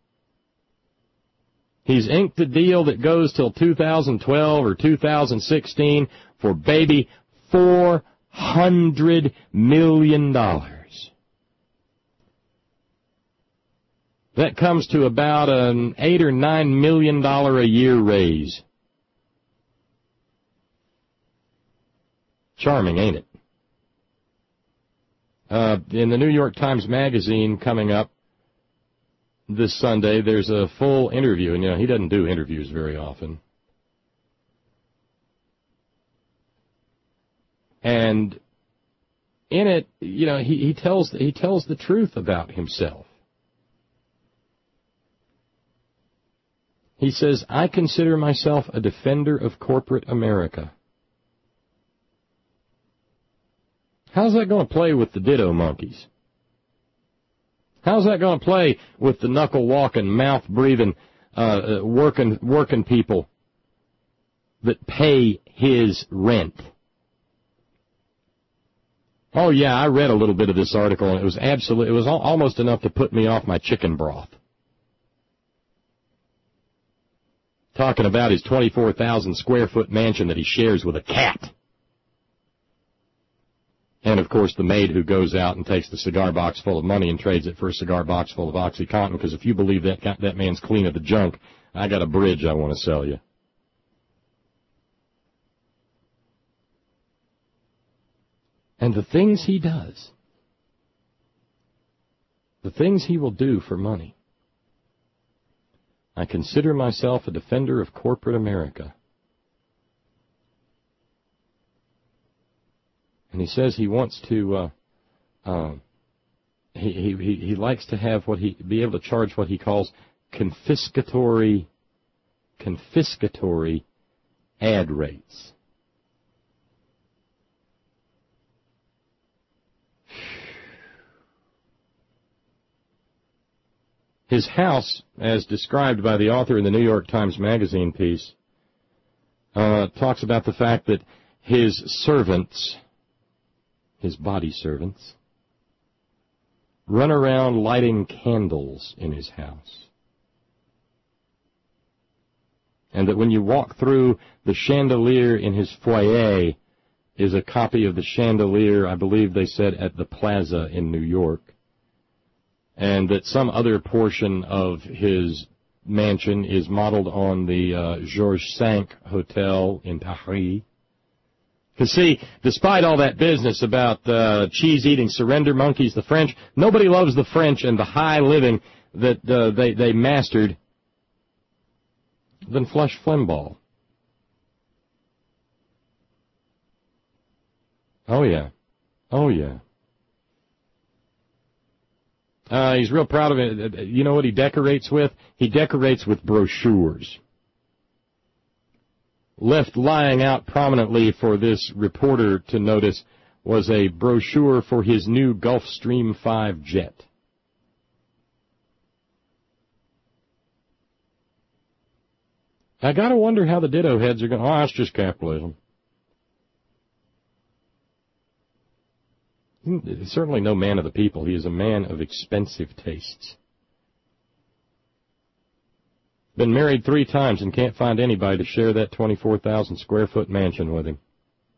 He's inked a deal that goes till two thousand twelve or two thousand sixteen for, baby, four hundred million dollars. That comes to about an eight or nine million dollar a year raise. Charming, ain't it? Uh, in the New York Times Magazine coming up this Sunday, there's a full interview, and you know he doesn't do interviews very often. And in it, you know, he, he tells he tells the truth about himself. He says, I consider myself a defender of corporate America. How's that going to play with the ditto monkeys? How's that going to play with the knuckle-walking, mouth-breathing, uh, working, working people that pay his rent? Oh, yeah, I read a little bit of this article, and it was absolutely, it was al- almost enough to put me off my chicken broth. Talking about his twenty-four thousand square foot mansion that he shares with a cat. And, of course, the maid who goes out and takes the cigar box full of money and trades it for a cigar box full of OxyContin, because if you believe that that man's clean of the junk, I got a bridge I want to sell you. And the things he does, the things he will do for money. I consider myself a defender of corporate America. And he says he wants to, uh, uh, he, he, he likes to have what he, be able to charge what he calls confiscatory, confiscatory ad rates. His house, as described by the author in the New York Times Magazine piece, uh, talks about the fact that his servants, his body servants, run around lighting candles in his house. And that when you walk through, the chandelier in his foyer is a copy of the chandelier, I believe they said, at the Plaza in New York. And that some other portion of his mansion is modeled on the uh, Georges Cinq Hotel in Paris. Because, see, despite all that business about uh, cheese-eating surrender monkeys, the French, nobody loves the French and the high living that uh, they, they mastered than Flush Flemmball. Oh, yeah. Oh, yeah. Uh, he's real proud of it. You know what he decorates with? He decorates with brochures. Left lying out prominently for this reporter to notice was a brochure for his new Gulfstream five jet. I gotta wonder how the ditto heads are going, oh, that's just capitalism. He's certainly no man of the people. He is a man of expensive tastes. Been married three times and can't find anybody to share that twenty-four thousand square foot mansion with him.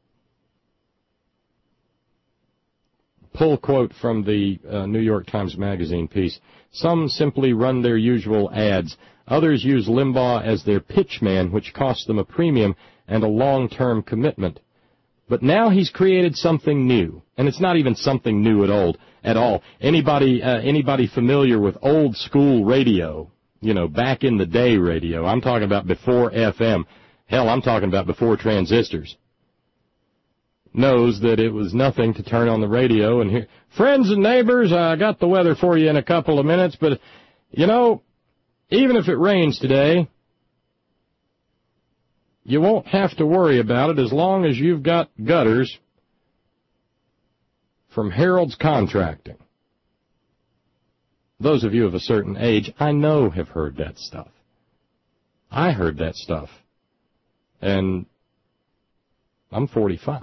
Pull quote from the uh, New York Times Magazine piece. Some simply run their usual ads. Others use Limbaugh as their pitchman, which costs them a premium and a long-term commitment. But now he's created something new, and it's not even something new at all. At all. Anybody, uh, anybody familiar with old school radio, you know, back in the day radio, I'm talking about before F M, hell, I'm talking about before transistors, knows that it was nothing to turn on the radio and hear, friends and neighbors, I got the weather for you in a couple of minutes, but, you know, even if it rains today, you won't have to worry about it as long as you've got gutters from Harold's Contracting. Those of you of a certain age, I know, have heard that stuff. I heard that stuff. And I'm forty-five.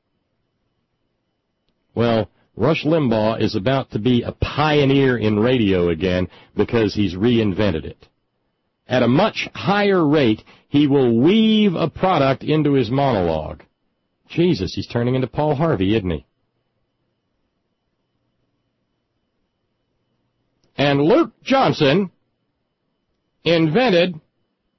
Well, Rush Limbaugh is about to be a pioneer in radio again because he's reinvented it. At a much higher rate, he will weave a product into his monologue. Jesus, he's turning into Paul Harvey, isn't he? And Luke Johnson invented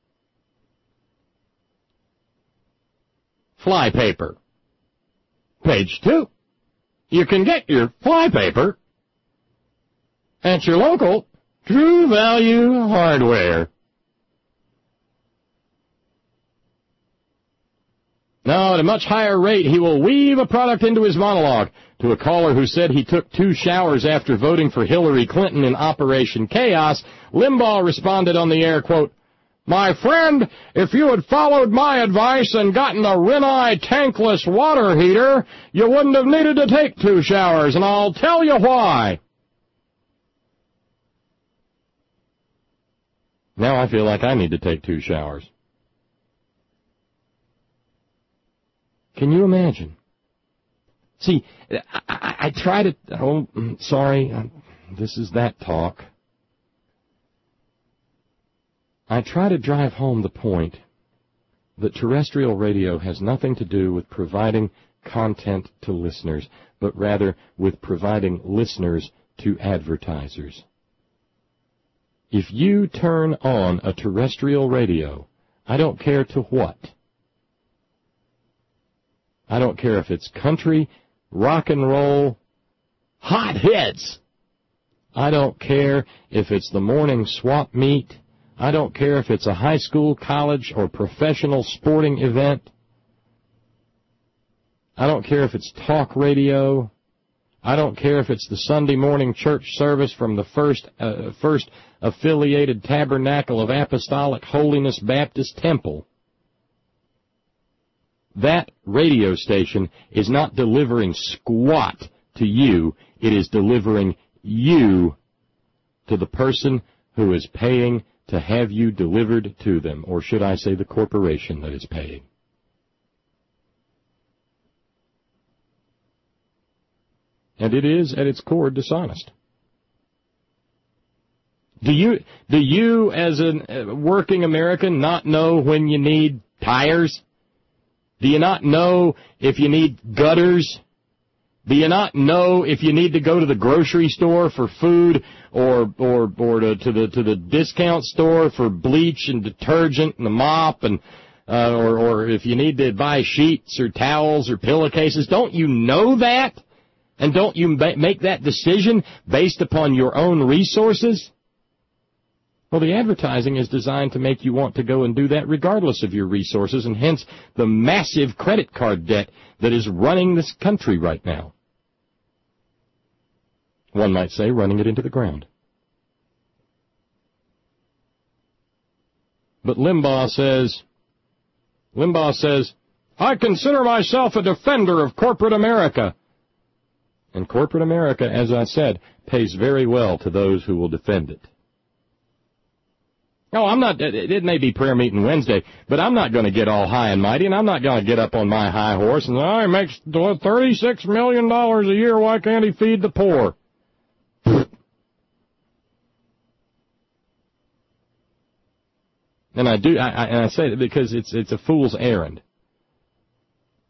flypaper. Page two. You can get your flypaper at your local True Value Hardware. Now, at a much higher rate, he will weave a product into his monologue. To a caller who said he took two showers after voting for Hillary Clinton in Operation Chaos, Limbaugh responded on the air, quote, "My friend, if you had followed my advice and gotten a Rinnai tankless water heater, you wouldn't have needed to take two showers, and I'll tell you why." Now I feel like I need to take two showers. Can you imagine? See, I, I, I try to, oh, sorry, this is that talk. I try to drive home the point that terrestrial radio has nothing to do with providing content to listeners, but rather with providing listeners to advertisers. If you turn on a terrestrial radio, I don't care to what. I don't care if it's country, rock and roll, hot hits. I don't care if it's the morning swap meet. I don't care if it's a high school, college, or professional sporting event. I don't care if it's talk radio. I don't care if it's the Sunday morning church service from the first, uh, first affiliated tabernacle of Apostolic Holiness Baptist Temple. That radio station is not delivering squat to you. It is delivering you to the person who is paying to have you delivered to them, or should I say the corporation that is paying. And it is, at its core, dishonest. Do you, do you as a working American, not know when you need tires? Do you not know if you need gutters? Do you not know if you need to go to the grocery store for food or or or to, to the to the discount store for bleach and detergent and the mop and uh, or or if you need to buy sheets or towels or pillowcases? Don't you know that? And don't you make that decision based upon your own resources? Well, the advertising is designed to make you want to go and do that regardless of your resources, and hence the massive credit card debt that is running this country right now. One might say running it into the ground. But Limbaugh says, Limbaugh says, I consider myself a defender of corporate America. And corporate America, as I said, pays very well to those who will defend it. No, I'm not, it may be prayer meeting Wednesday, but I'm not going to get all high and mighty, and I'm not going to get up on my high horse and say, oh, he makes thirty-six million dollars a year, why can't he feed the poor? And I do, I, I, and I say it because it's, it's a fool's errand.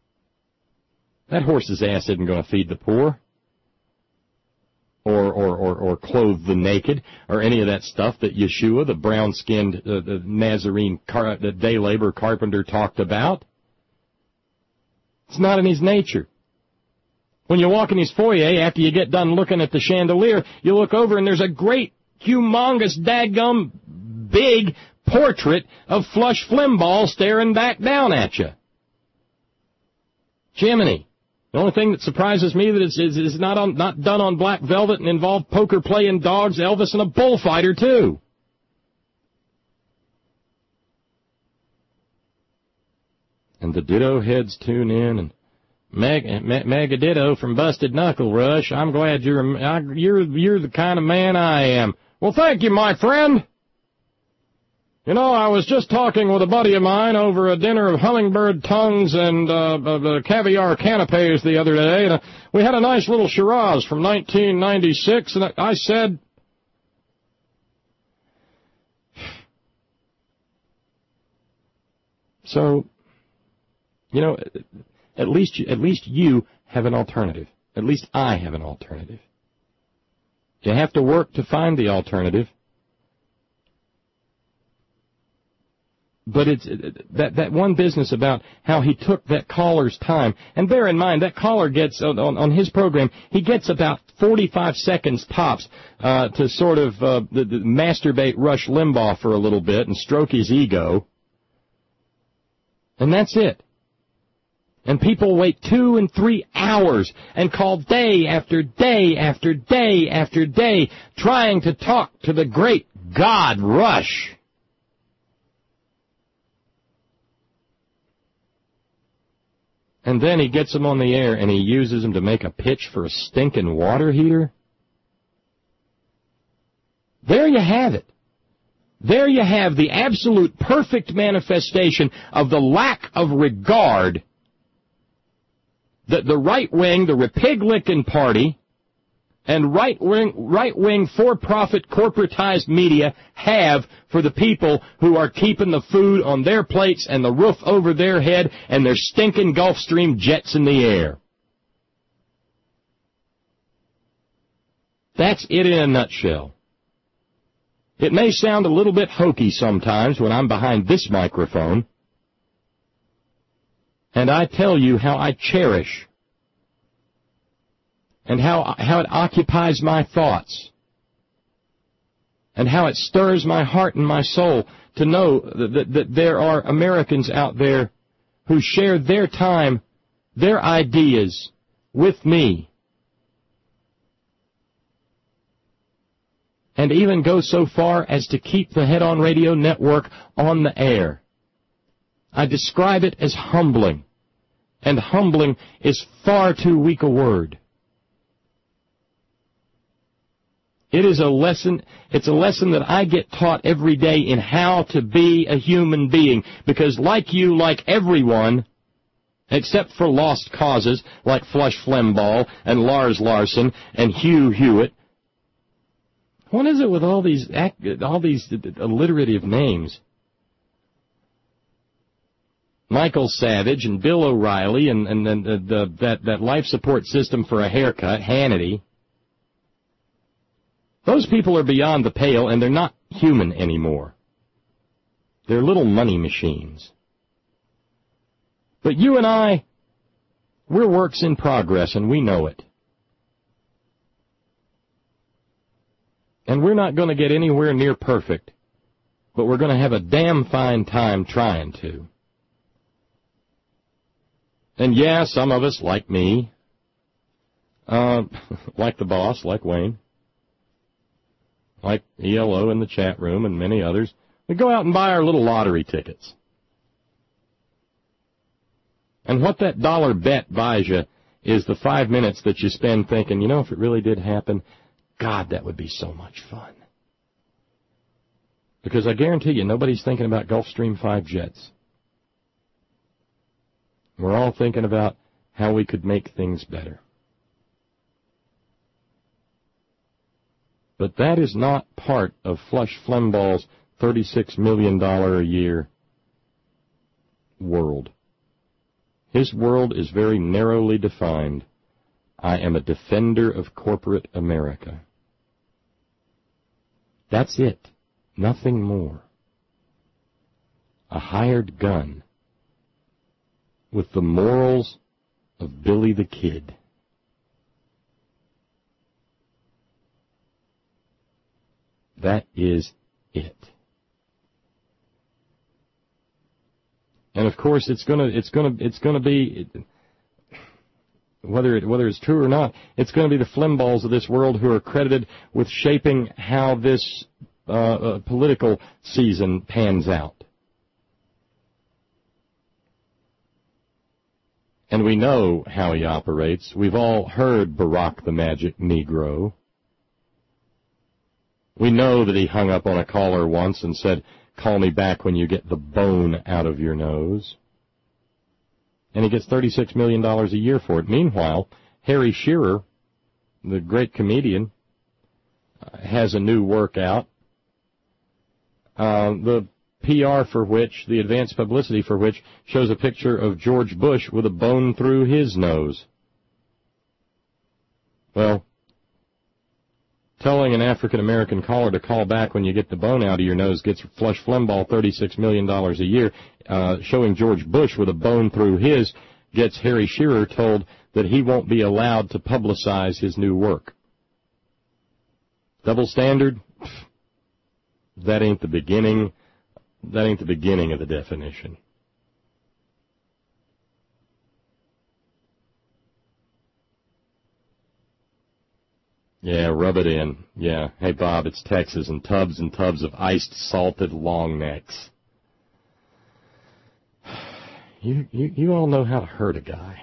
That horse's ass isn't going to feed the poor. Or, or, or, or clothe the naked, or any of that stuff that Yeshua, the brown-skinned uh, the Nazarene car, the day labor carpenter, talked about. It's not in his nature. When you walk in his foyer, after you get done looking at the chandelier, you look over and there's a great, humongous, dadgum, big portrait of Flush Flimbaugh staring back down at you. Jiminy. The only thing that surprises me that it's, is, is not on, not done on black velvet and involved poker playing dogs, Elvis, and a bullfighter, too. And the Ditto heads tune in, and Meg, Me, Mega Ditto from Busted Knuckle Rush, I'm glad you're, I, you're, you're the kind of man I am. Well, thank you, my friend. You know, I was just talking with a buddy of mine over a dinner of hummingbird tongues and uh, uh, caviar canapes the other day, and uh, we had a nice little Shiraz from nineteen ninety-six, and I said, so, you know, at least at least you have an alternative. At least I have an alternative. You have to work to find the alternative. But it's that, that one business about how he took that caller's time. And bear in mind, that caller gets, on, on his program, he gets about forty-five seconds tops uh, to sort of uh, the, the masturbate Rush Limbaugh for a little bit and stroke his ego. And that's it. And people wait two and three hours and call day after day after day after day trying to talk to the great God Rush. And then he gets them on the air and he uses them to make a pitch for a stinking water heater. There you have it. There you have the absolute perfect manifestation of the lack of regard that the right wing, the Republican Party, and right-wing, right-wing for-profit corporatized media have for the people who are keeping the food on their plates and the roof over their head and their stinking Gulfstream jets in the air. That's it in a nutshell. It may sound a little bit hokey sometimes when I'm behind this microphone, and I tell you how I cherish and how how it occupies my thoughts, and how it stirs my heart and my soul to know that, that, that there are Americans out there who share their time, their ideas with me, and even go so far as to keep the Head On Radio Network on the air. I describe it as humbling, and humbling is far too weak a word. It is a lesson, it's a lesson that I get taught every day in how to be a human being, because like you, like everyone, except for lost causes like Flush Flimbaugh and Lars Larson and Hugh Hewitt. What is it with all these all these alliterative names? Michael Savage and Bill O'Reilly and, and, and the, the, that, that life support system for a haircut, Hannity. Those people are beyond the pale, and they're not human anymore. They're little money machines. But you and I, we're works in progress, and we know it. And we're not going to get anywhere near perfect, but we're going to have a damn fine time trying to. And yeah, some of us, like me, uh, like the boss, like Wayne, like E L O in the chat room and many others, we go out and buy our little lottery tickets. And what that dollar bet buys you is the five minutes that you spend thinking, you know, if it really did happen, God, that would be so much fun. Because I guarantee you, nobody's thinking about Gulfstream five jets. We're all thinking about how we could make things better. But that is not part of Flush Flimbaugh's thirty-six million dollars a year world. His world is very narrowly defined. I am a defender of corporate America. That's it. Nothing more. A hired gun with the morals of Billy the Kid. That is it. And of course, it's gonna, it's gonna, it's gonna be, whether it, whether it's true or not, it's gonna be the flimballs of this world who are credited with shaping how this uh, uh, political season pans out. And we know how he operates. We've all heard Barack the Magic Negro. We know that he hung up on a caller once and said, "Call me back when you get the bone out of your nose." And he gets thirty-six million dollars a year for it. Meanwhile, Harry Shearer, the great comedian, uh, has a new work out. Uh, the P R for which, the advanced publicity for which, shows a picture of George Bush with a bone through his nose. Well, telling an African-American caller to call back when you get the bone out of your nose gets Flush Flimbaugh thirty-six million dollars a year. Uh, showing George Bush with a bone through his gets Harry Shearer told that he won't be allowed to publicize his new work. Double standard? That ain't the beginning. That ain't the beginning of the definition. Yeah, rub it in. Yeah. Hey, Bob, it's Texas and tubs and tubs of iced, salted long necks. You, you, you all know how to hurt a guy.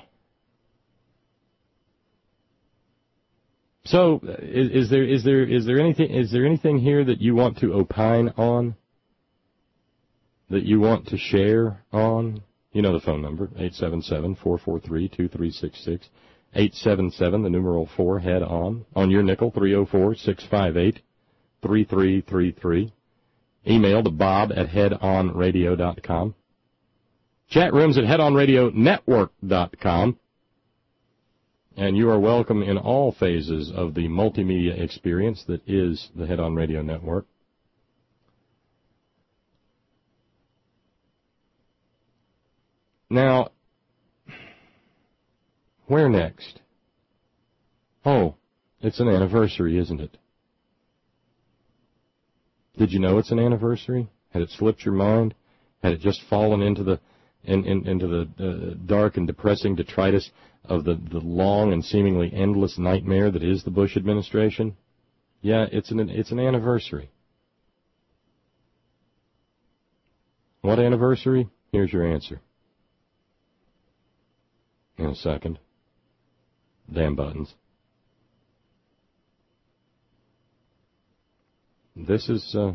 So, is, is there, is there, is there anything, is there anything here that you want to opine on? That you want to share on? You know the phone number, eight seven seven, four four three, two three six six. eight seven seven, the numeral four, head on. On your nickel, three oh four, six five eight, three three three three. Email to bob at head on radio dot com. Chat rooms at head on radio network dot com. And you are welcome in all phases of the multimedia experience that is the Head On Radio Network. Now, where next? Oh, it's an anniversary, isn't it? Did you know it's an anniversary? Had it slipped your mind? Had it just fallen into the in, in, into the uh, dark and depressing detritus of the, the long and seemingly endless nightmare that is the Bush administration? Yeah, it's an it's an anniversary. What anniversary? Here's your answer. In a second. Damn buttons. This is uh,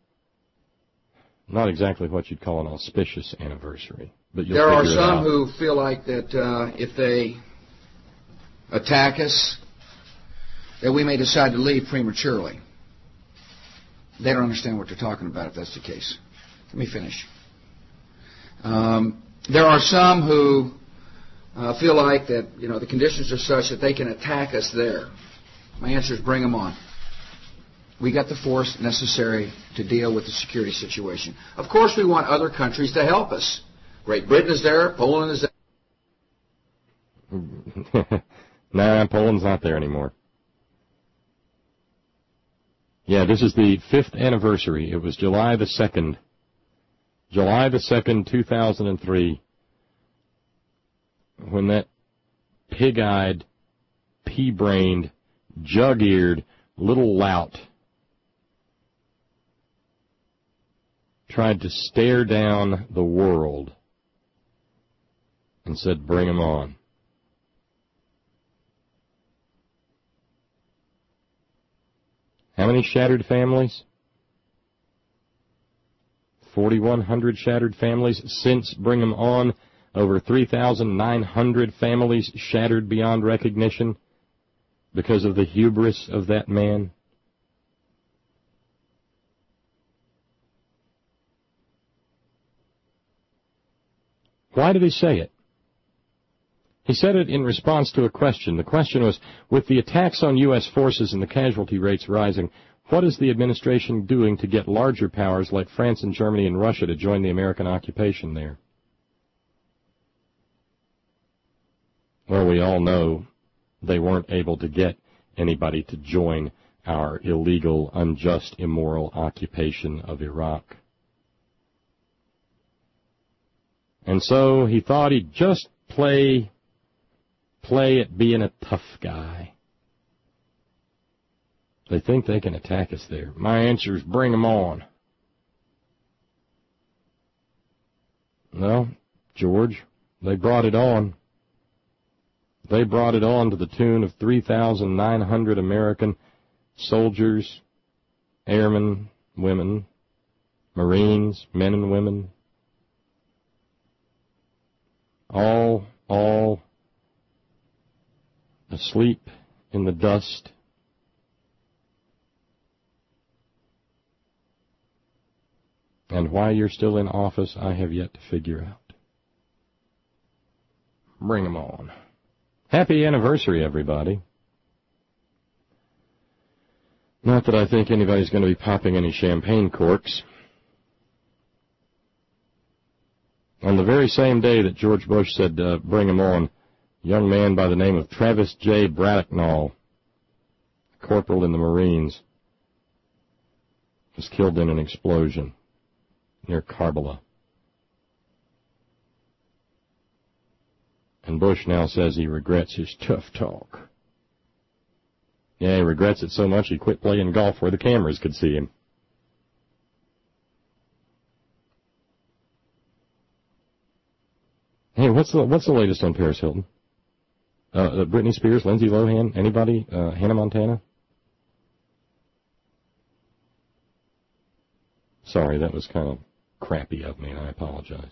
not exactly what you'd call an auspicious anniversary. But you'll there are figure it some out. who feel like that uh, if they attack us, that we may decide to leave prematurely. They don't understand what they're talking about if that's the case. Let me finish. Um, there are some who uh, feel like that, you know, the conditions are such that they can attack us there. My answer is bring them on. We got the force necessary to deal with the security situation. Of course, we want other countries to help us. Great Britain is there. Poland is there. Nah, Poland's not there anymore. Yeah, this is the fifth anniversary. It was July the second. July the second, two thousand three, when that pig-eyed, pea-brained, jug-eared little lout tried to stare down the world and said, bring 'em on. How many shattered families? forty-one hundred shattered families since Bring 'em On. Over three thousand nine hundred families shattered beyond recognition because of the hubris of that man. Why did he say it? He said it in response to a question. The question was, with the attacks on U S forces and the casualty rates rising, What is the administration doing to get larger powers like France and Germany and Russia to join the American occupation there? Well, we all know they weren't able to get anybody to join our illegal, unjust, immoral occupation of Iraq. And so he thought he'd just play, play at being a tough guy. They think they can attack us there. My answer is bring them on. No, George, they brought it on. They brought it on to the tune of three thousand nine hundred American soldiers, airmen, women, Marines, men and women, all, all asleep in the dust. And why you're still in office, I have yet to figure out. Bring them on. Happy anniversary, everybody. Not that I think anybody's going to be popping any champagne corks. On the very same day that George Bush said, uh, bring him on, a young man by the name of Travis J. Braddocknall, corporal in the Marines, was killed in an explosion near Karbala. And Bush now says he regrets his tough talk. Yeah, he regrets it so much he quit playing golf where the cameras could see him. Hey, what's the what's the latest on Paris Hilton? Uh, uh, Britney Spears, Lindsay Lohan, anybody? Uh, Hannah Montana? Sorry, that was kind of crappy of me, and I apologize.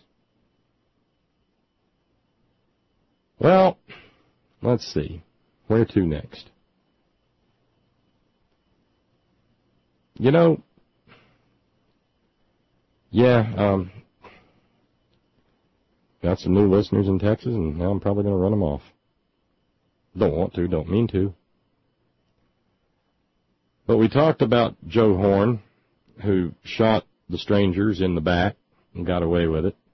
Well, let's see. Where to next? You know, yeah, um, got some new listeners in Texas, and now I'm probably going to run them off. Don't want to, don't mean to. But we talked about Joe Horn, who shot the strangers in the back and got away with it.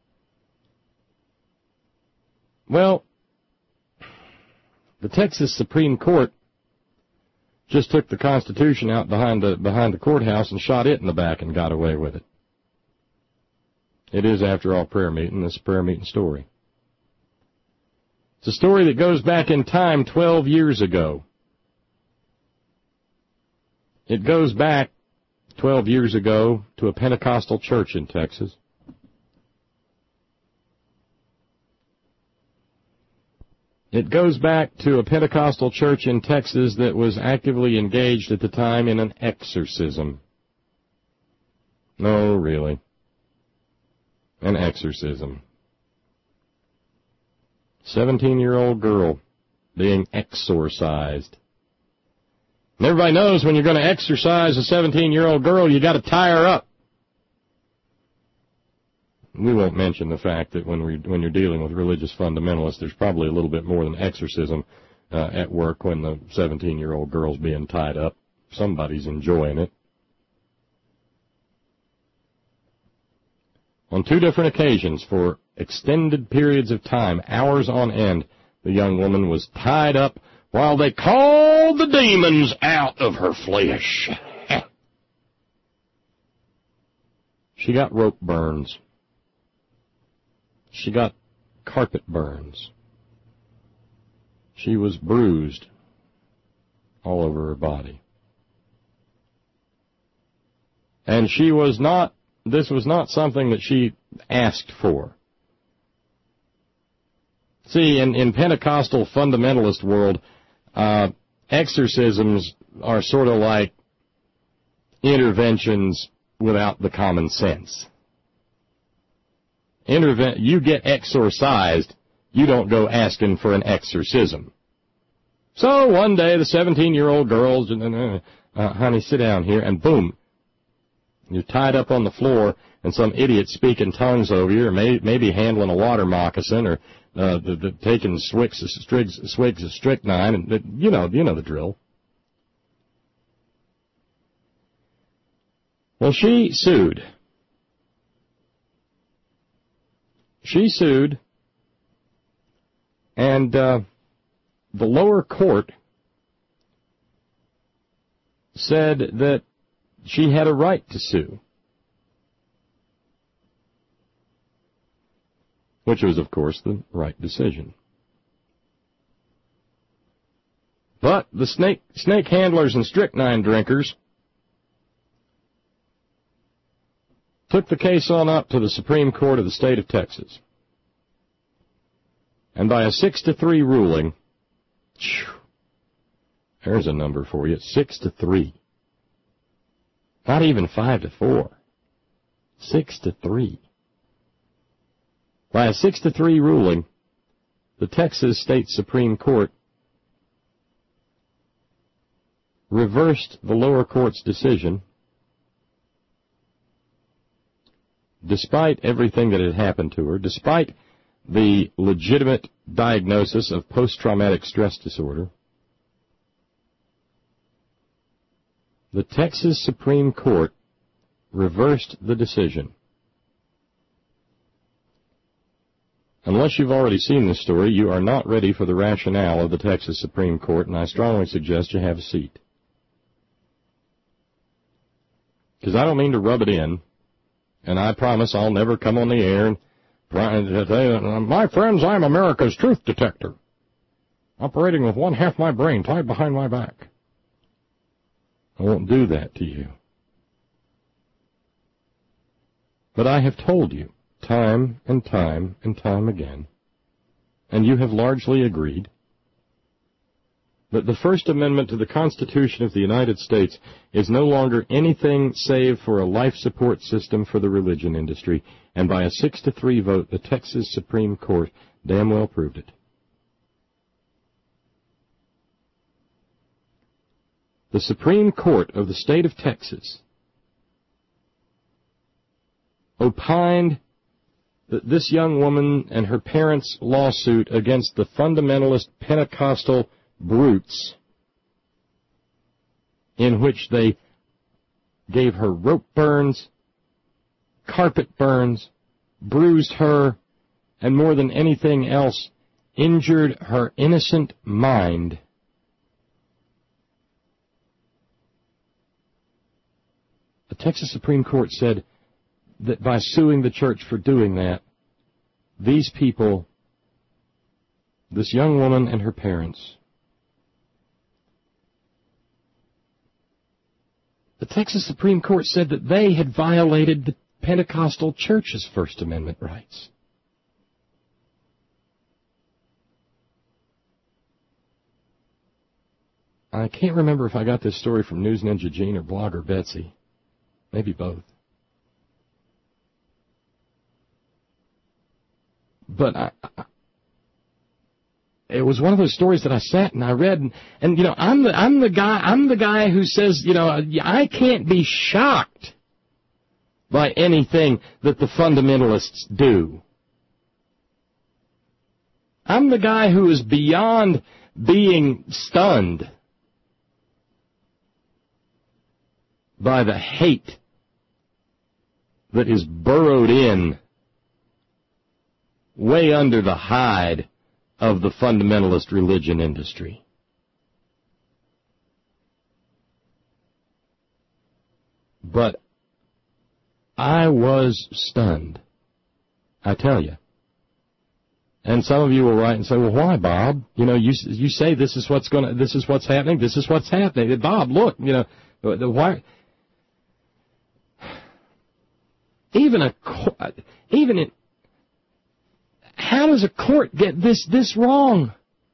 Well, the Texas Supreme Court just took the Constitution out behind the behind the courthouse and shot it in the back and got away with it. It is, after all, prayer meeting. This is a prayer meeting story. It's a story that goes back in time twelve years ago. It goes back twelve years ago to a Pentecostal church in Texas. It goes back to a Pentecostal church in Texas that was actively engaged at the time in an exorcism. No, really. An exorcism. Seventeen-year-old girl being exorcised. And everybody knows when you're going to exorcise a seventeen-year-old girl, you got to tie her up. We won't mention the fact that when we when you're dealing with religious fundamentalists, there's probably a little bit more than exorcism uh, at work when the seventeen-year-old girl's being tied up. Somebody's enjoying it. On two different occasions, for extended periods of time, hours on end, the young woman was tied up while they called the demons out of her flesh. She got rope burns. She got carpet burns. She was bruised all over her body. And she was not, this was not something that she asked for. See, in, in Pentecostal fundamentalist world, uh, exorcisms are sort of like interventions without the common sense. Interven- you get exorcised, you don't go asking for an exorcism. So one day the seventeen-year-old girl, uh, uh, honey, sit down here, and boom, you're tied up on the floor, and some idiot speaking tongues over you, or may, maybe handling a water moccasin, or uh, the, the, taking swigs, swigs, swigs of strychnine, and the, you know, you know the drill. Well, she sued. She sued, and uh, the lower court said that she had a right to sue, which was, of course, the right decision. But the snake, snake handlers and strychnine drinkers took the case on up to the Supreme Court of the state of Texas. And by a six to three ruling, there's a number for you, six to three. Not even five to four. Six to three. By a six to three ruling, the Texas State Supreme Court reversed the lower court's decision, despite everything that had happened to her, despite the legitimate diagnosis of post-traumatic stress disorder. The Texas Supreme Court reversed the decision. Unless you've already seen this story, you are not ready for the rationale of the Texas Supreme Court, and I strongly suggest you have a seat. Because I don't mean to rub it in, and I promise I'll never come on the air and say, my friends, I'm America's truth detector, operating with one half my brain tied behind my back. I won't do that to you. But I have told you, time and time and time again, and you have largely agreed, that the First Amendment to the Constitution of the United States is no longer anything save for a life support system for the religion industry, and by a six to three vote, the Texas Supreme Court damn well proved it. The Supreme Court of the state of Texas opined that this young woman and her parents' lawsuit against the fundamentalist Pentecostal brutes, in which they gave her rope burns, carpet burns, bruised her, and more than anything else, injured her innocent mind. The Texas Supreme Court said that by suing the church for doing that, these people, this young woman and her parents, the Texas Supreme Court said that they had violated the Pentecostal Church's First Amendment rights. I can't remember if I got this story from News Ninja Gene or Blogger Betsy. Maybe both. But I, I, it was one of those stories that I sat and I read, and, and you know, I'm the I'm the guy I'm the guy who says, you know, I can't be shocked by anything that the fundamentalists do. I'm the guy who is beyond being stunned by the hate that is burrowed in way under the hide of the fundamentalist religion industry. But I was stunned, I tell you. And some of you will write and say, well, why, Bob? You know, you you say this is what's going to, this is what's happening, this is what's happening. Bob, look, you know, the why? Even a even in, how does a court get this this wrong?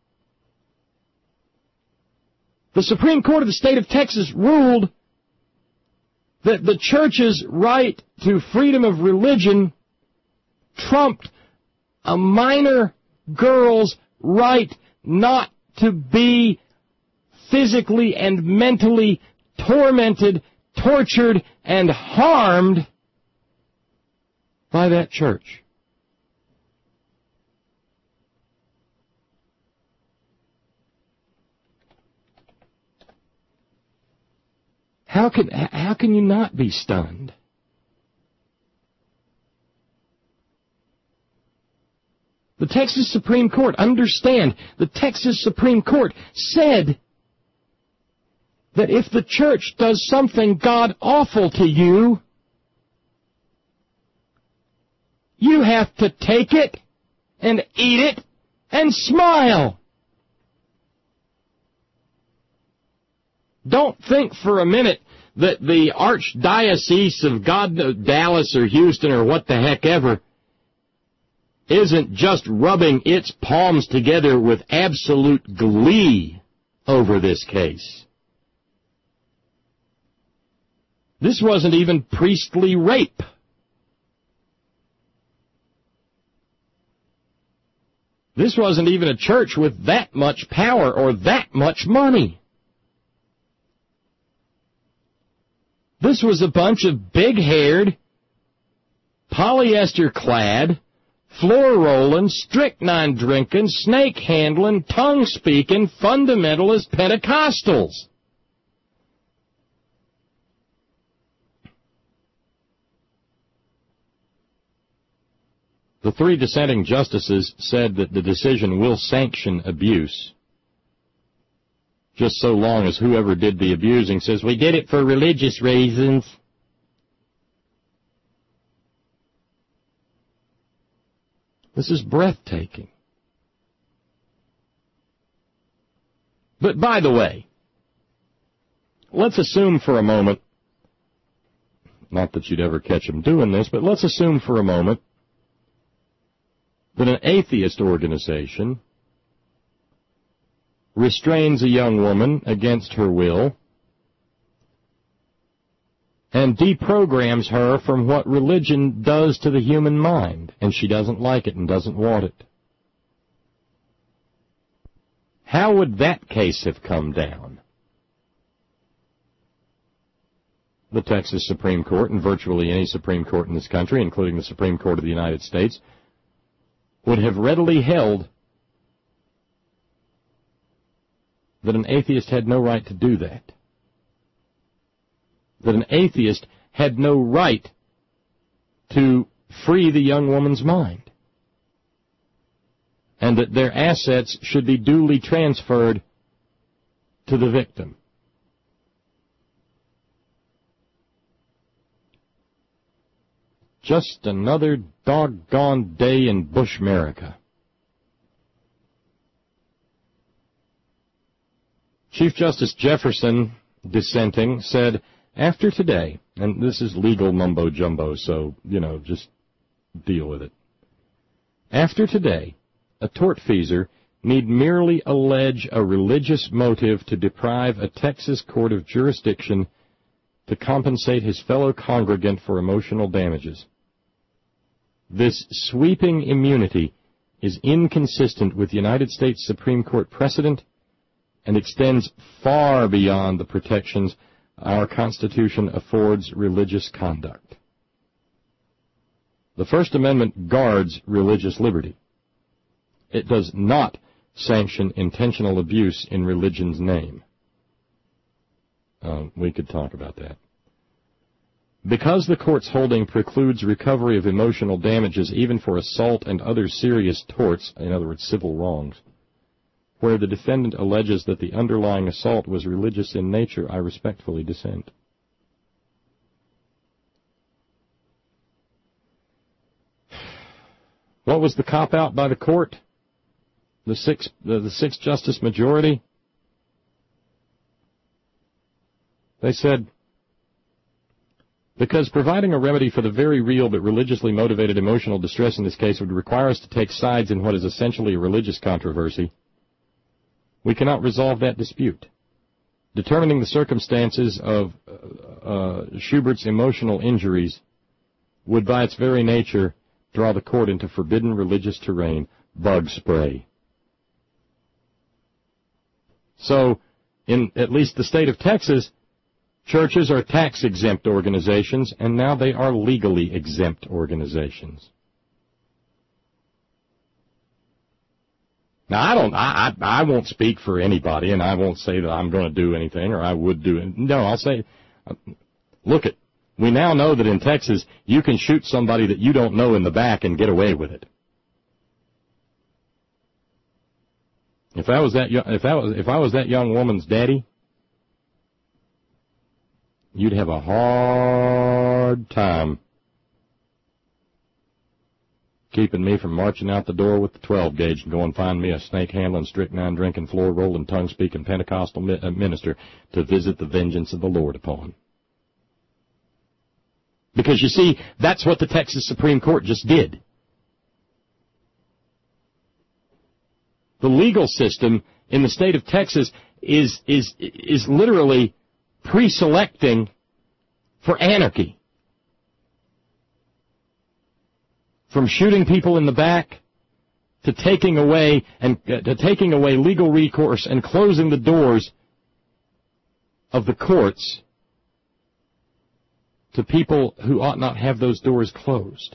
The Supreme Court of the state of Texas ruled that the church's right to freedom of religion trumped a minor girl's right not to be physically and mentally tormented, tortured, and harmed by that church. How can, how can you not be stunned? The Texas Supreme Court, understand, the Texas Supreme Court said that if the church does something God-awful to you, you have to take it and eat it and smile. Don't think for a minute that the Archdiocese of God, Dallas or Houston or what the heck ever, isn't just rubbing its palms together with absolute glee over this case. This wasn't even priestly rape. This wasn't even a church with that much power or that much money. This was a bunch of big-haired, polyester-clad, floor-rolling, strychnine-drinking, snake-handling, tongue-speaking, fundamentalist Pentecostals. The three dissenting justices said that the decision will sanction abuse, just so long as whoever did the abusing says, we did it for religious reasons. This is breathtaking. But by the way, let's assume for a moment, not that you'd ever catch them doing this, but let's assume for a moment that an atheist organization restrains a young woman against her will and deprograms her from what religion does to the human mind, and she doesn't like it and doesn't want it. How would that case have come down? The Texas Supreme Court, and virtually any Supreme Court in this country, including the Supreme Court of the United States, would have readily held that an atheist had no right to do that. That an atheist had no right to free the young woman's mind. And that their assets should be duly transferred to the victim. Just another doggone day in Bushmerica. Chief Justice Jefferson, dissenting, said, after today, and this is legal mumbo-jumbo, so, you know, just deal with it. After today, a tortfeasor need merely allege a religious motive to deprive a Texas court of jurisdiction to compensate his fellow congregant for emotional damages. This sweeping immunity is inconsistent with United States Supreme Court precedent and extends far beyond the protections our Constitution affords religious conduct. The First Amendment guards religious liberty. It does not sanction intentional abuse in religion's name. Uh, we could talk about that. Because the court's holding precludes recovery of emotional damages even for assault and other serious torts, in other words, civil wrongs, where the defendant alleges that the underlying assault was religious in nature, I respectfully dissent. What was the cop-out by the court? The six, the, the six-justice majority? They said, because providing a remedy for the very real but religiously motivated emotional distress in this case would require us to take sides in what is essentially a religious controversy, we cannot resolve that dispute. Determining the circumstances of uh, Schubert's emotional injuries would by its very nature draw the court into forbidden religious terrain, bug spray. So, in at least the state of Texas, churches are tax-exempt organizations, and now they are legally exempt organizations. Now, I don't, I, I, I won't speak for anybody, and I won't say that I'm going to do anything, or I would do it. No, I'll say, Look it. We now know that in Texas, you can shoot somebody that you don't know in the back and get away with it. If I was that, if I was, if I was that young woman's daddy, you'd have a hard time keeping me from marching out the door with the twelve gauge and going find me a snake-handling, strychnine-drinking, floor-rolling, tongue-speaking Pentecostal minister to visit the vengeance of the Lord upon. Because, you see, that's what the Texas Supreme Court just did. The legal system in the state of Texas is is is literally pre-selecting for anarchy. From shooting people in the back to taking away and uh, to taking away legal recourse and closing the doors of the courts to people who ought not have those doors closed.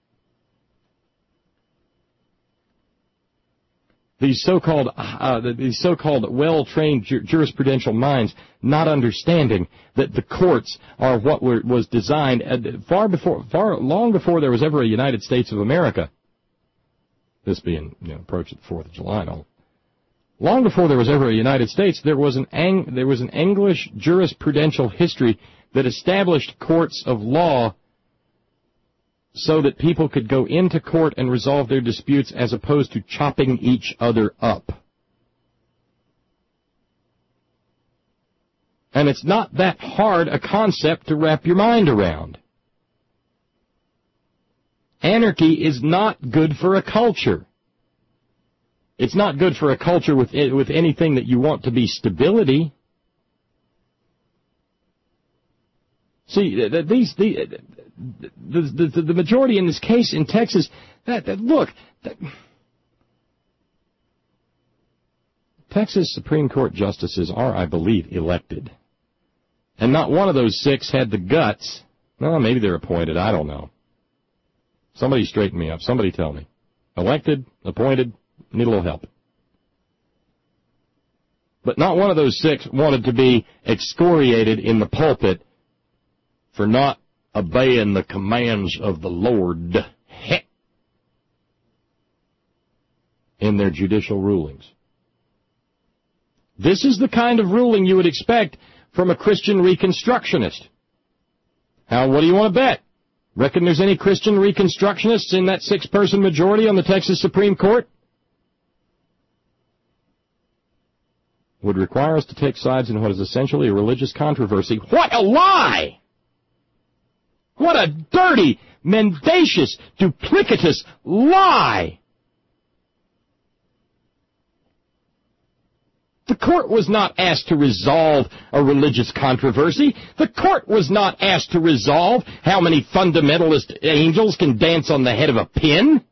These so-called uh, these so-called well-trained ju- jurisprudential minds not understanding that the courts are what were, was designed uh, far before, far long before there was ever a United States of America. This being, you know, approaching the Fourth of July and all. Long before there was ever a United States, there was an Ang- there was an English jurisprudential history that established courts of law so that people could go into court and resolve their disputes as opposed to chopping each other up. And it's not that hard a concept to wrap your mind around. Anarchy is not good for a culture. It's not good for a culture with with anything that you want to be stability. See, these the the, the, the majority in this case in Texas, that, that look, that, Texas Supreme Court justices are, I believe, elected. And not one of those six had the guts. No, maybe they're appointed. I don't know. Somebody straighten me up. Somebody tell me. Elected, appointed, need a little help. But not one of those six wanted to be excoriated in the pulpit for not obeying the commands of the Lord in their judicial rulings. This is the kind of ruling you would expect from a Christian Reconstructionist. How, what do you want to bet? Reckon there's any Christian Reconstructionists in that six-person majority on the Texas Supreme Court? Would require us to take sides in what is essentially a religious controversy. What a lie! What a dirty, mendacious, duplicitous lie! The court was not asked to resolve a religious controversy. The court was not asked to resolve how many fundamentalist angels can dance on the head of a pin.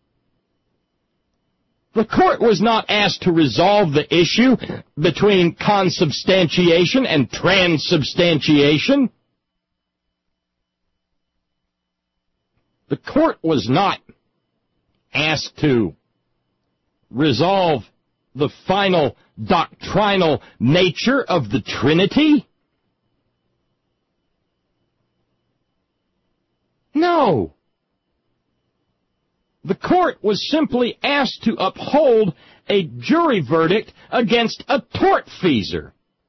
The court was not asked to resolve the issue between consubstantiation and transubstantiation. The court was not asked to resolve the final doctrinal nature of the Trinity. No. The court was simply asked to uphold a jury verdict against a tortfeasor.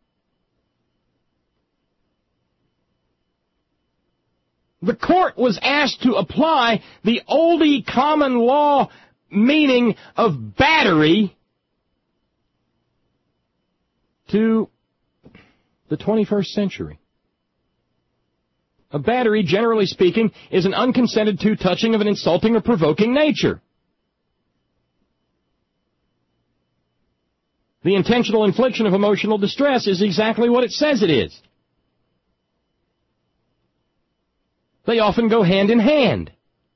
The court was asked to apply the oldie common law meaning of battery to the twenty-first century. A battery, generally speaking, is an unconsented to touching of an insulting or provoking nature. The intentional infliction of emotional distress is exactly what it says it is. They often go hand in hand.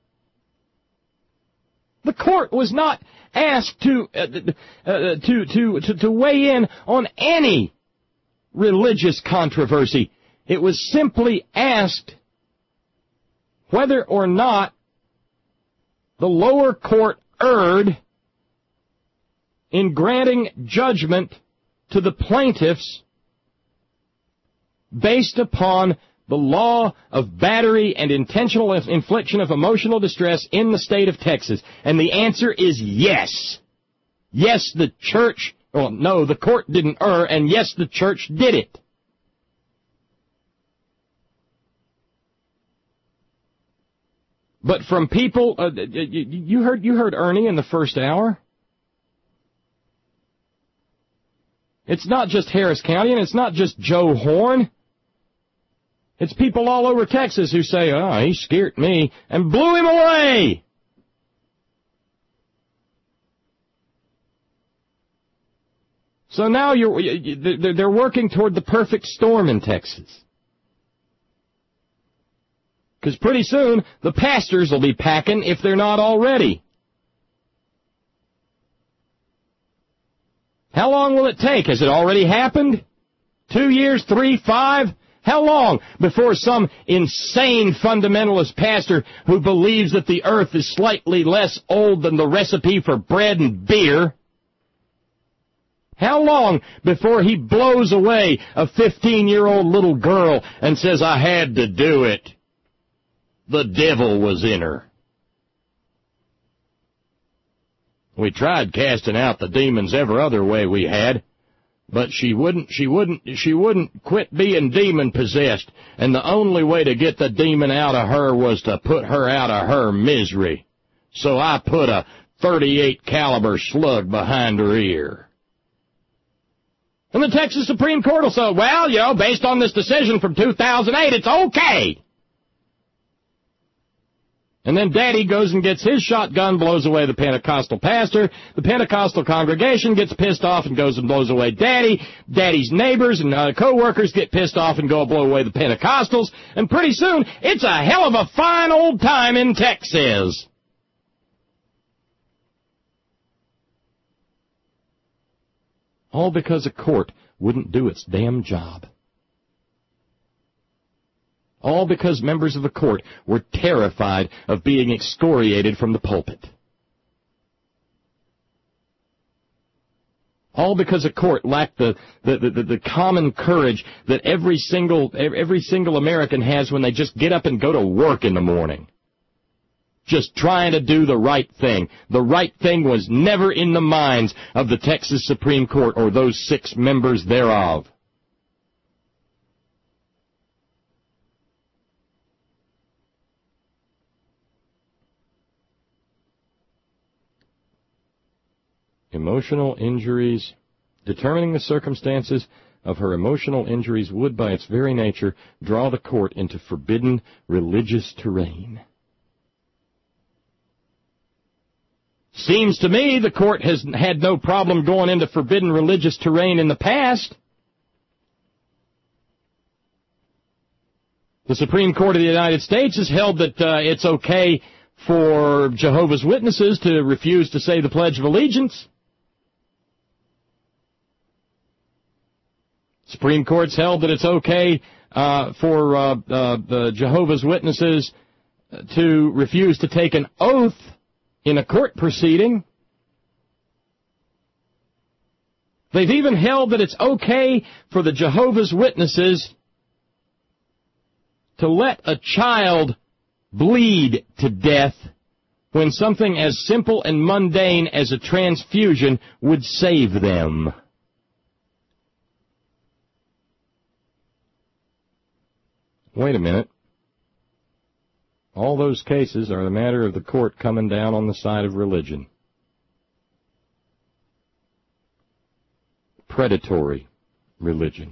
The court was not asked to, uh, uh, to, to, to, to weigh in on any religious controversy. It was simply asked whether or not the lower court erred in granting judgment to the plaintiffs based upon the law of battery and intentional infliction of emotional distress in the state of Texas? And the answer is yes. Yes, the church, well, no, the court didn't err, and yes, the church did it. But from people, uh, you heard you heard Ernie in the first hour. It's not just Harris County, and it's not just Joe Horn. It's people all over Texas who say, oh, he scared me, and blew him away. So now you're, they're working toward the perfect storm in Texas. Because pretty soon, the pastors will be packing if they're not already. How long will it take? Has it already happened? Two years, three, five? How long before some insane fundamentalist pastor who believes that the earth is slightly less old than the recipe for bread and beer, how long before he blows away a fifteen-year-old little girl and says, I had to do it? The devil was in her. We tried casting out the demons every other way we had, but she wouldn't, she wouldn't, she wouldn't quit being demon-possessed, and the only way to get the demon out of her was to put her out of her misery. So I put a thirty-eight caliber slug behind her ear. And the Texas Supreme Court will say, well, you know, based on this decision from two thousand eight, it's okay. And then Daddy goes and gets his shotgun, blows away the Pentecostal pastor. The Pentecostal congregation gets pissed off and goes and blows away Daddy. Daddy's neighbors and uh, co-workers get pissed off and go blow away the Pentecostals. And pretty soon, it's a hell of a fine old time in Texas. All because a court wouldn't do its damn job. All because members of the court were terrified of being excoriated from the pulpit. All because a court lacked the, the, the, the common courage that every single, every single American has when they just get up and go to work in the morning. Just trying to do the right thing. The right thing was never in the minds of the Texas Supreme Court or those six members thereof. Emotional injuries. Determining the circumstances of her emotional injuries would, by its very nature, draw the court into forbidden religious terrain. Seems to me the court has had no problem going into forbidden religious terrain in the past. The Supreme Court of the United States has held that uh, it's okay for Jehovah's Witnesses to refuse to say the Pledge of Allegiance. Supreme Court's held that it's okay uh, for uh, uh, the Jehovah's Witnesses to refuse to take an oath in a court proceeding. They've even held that it's okay for the Jehovah's Witnesses to let a child bleed to death when something as simple and mundane as a transfusion would save them. Wait a minute. All those cases are the matter of the court coming down on the side of religion. Predatory religion.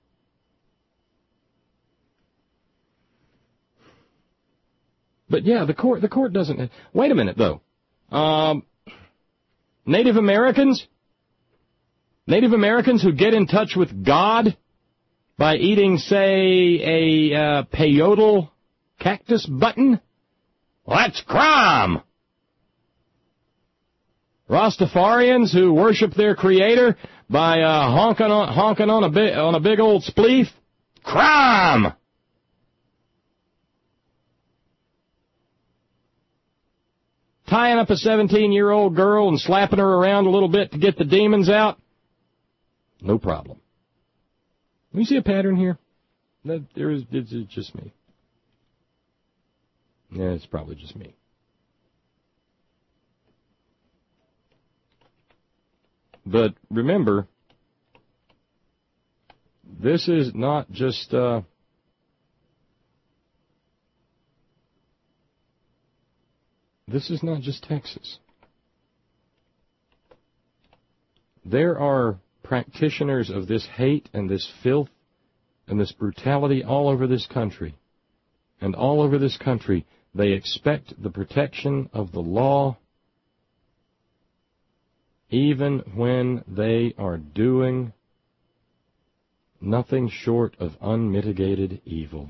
But yeah, the court the court doesn't. Wait a minute though. Um, Native Americans, Native Americans who get in touch with God by eating, say, a uh, peyote cactus button? Well, that's crime. Rastafarians who worship their creator by uh, honking on honking on a big on a big old spleef? Crime. Tying up a seventeen-year-old girl and slapping her around a little bit to get the demons out? No problem. Do you see a pattern here? That there is, it's just me. Yeah, it's probably just me. But remember, this is not just uh, this is not just Texas. There are practitioners of this hate and this filth and this brutality all over this country. And all over this country, they expect the protection of the law even when they are doing nothing short of unmitigated evil.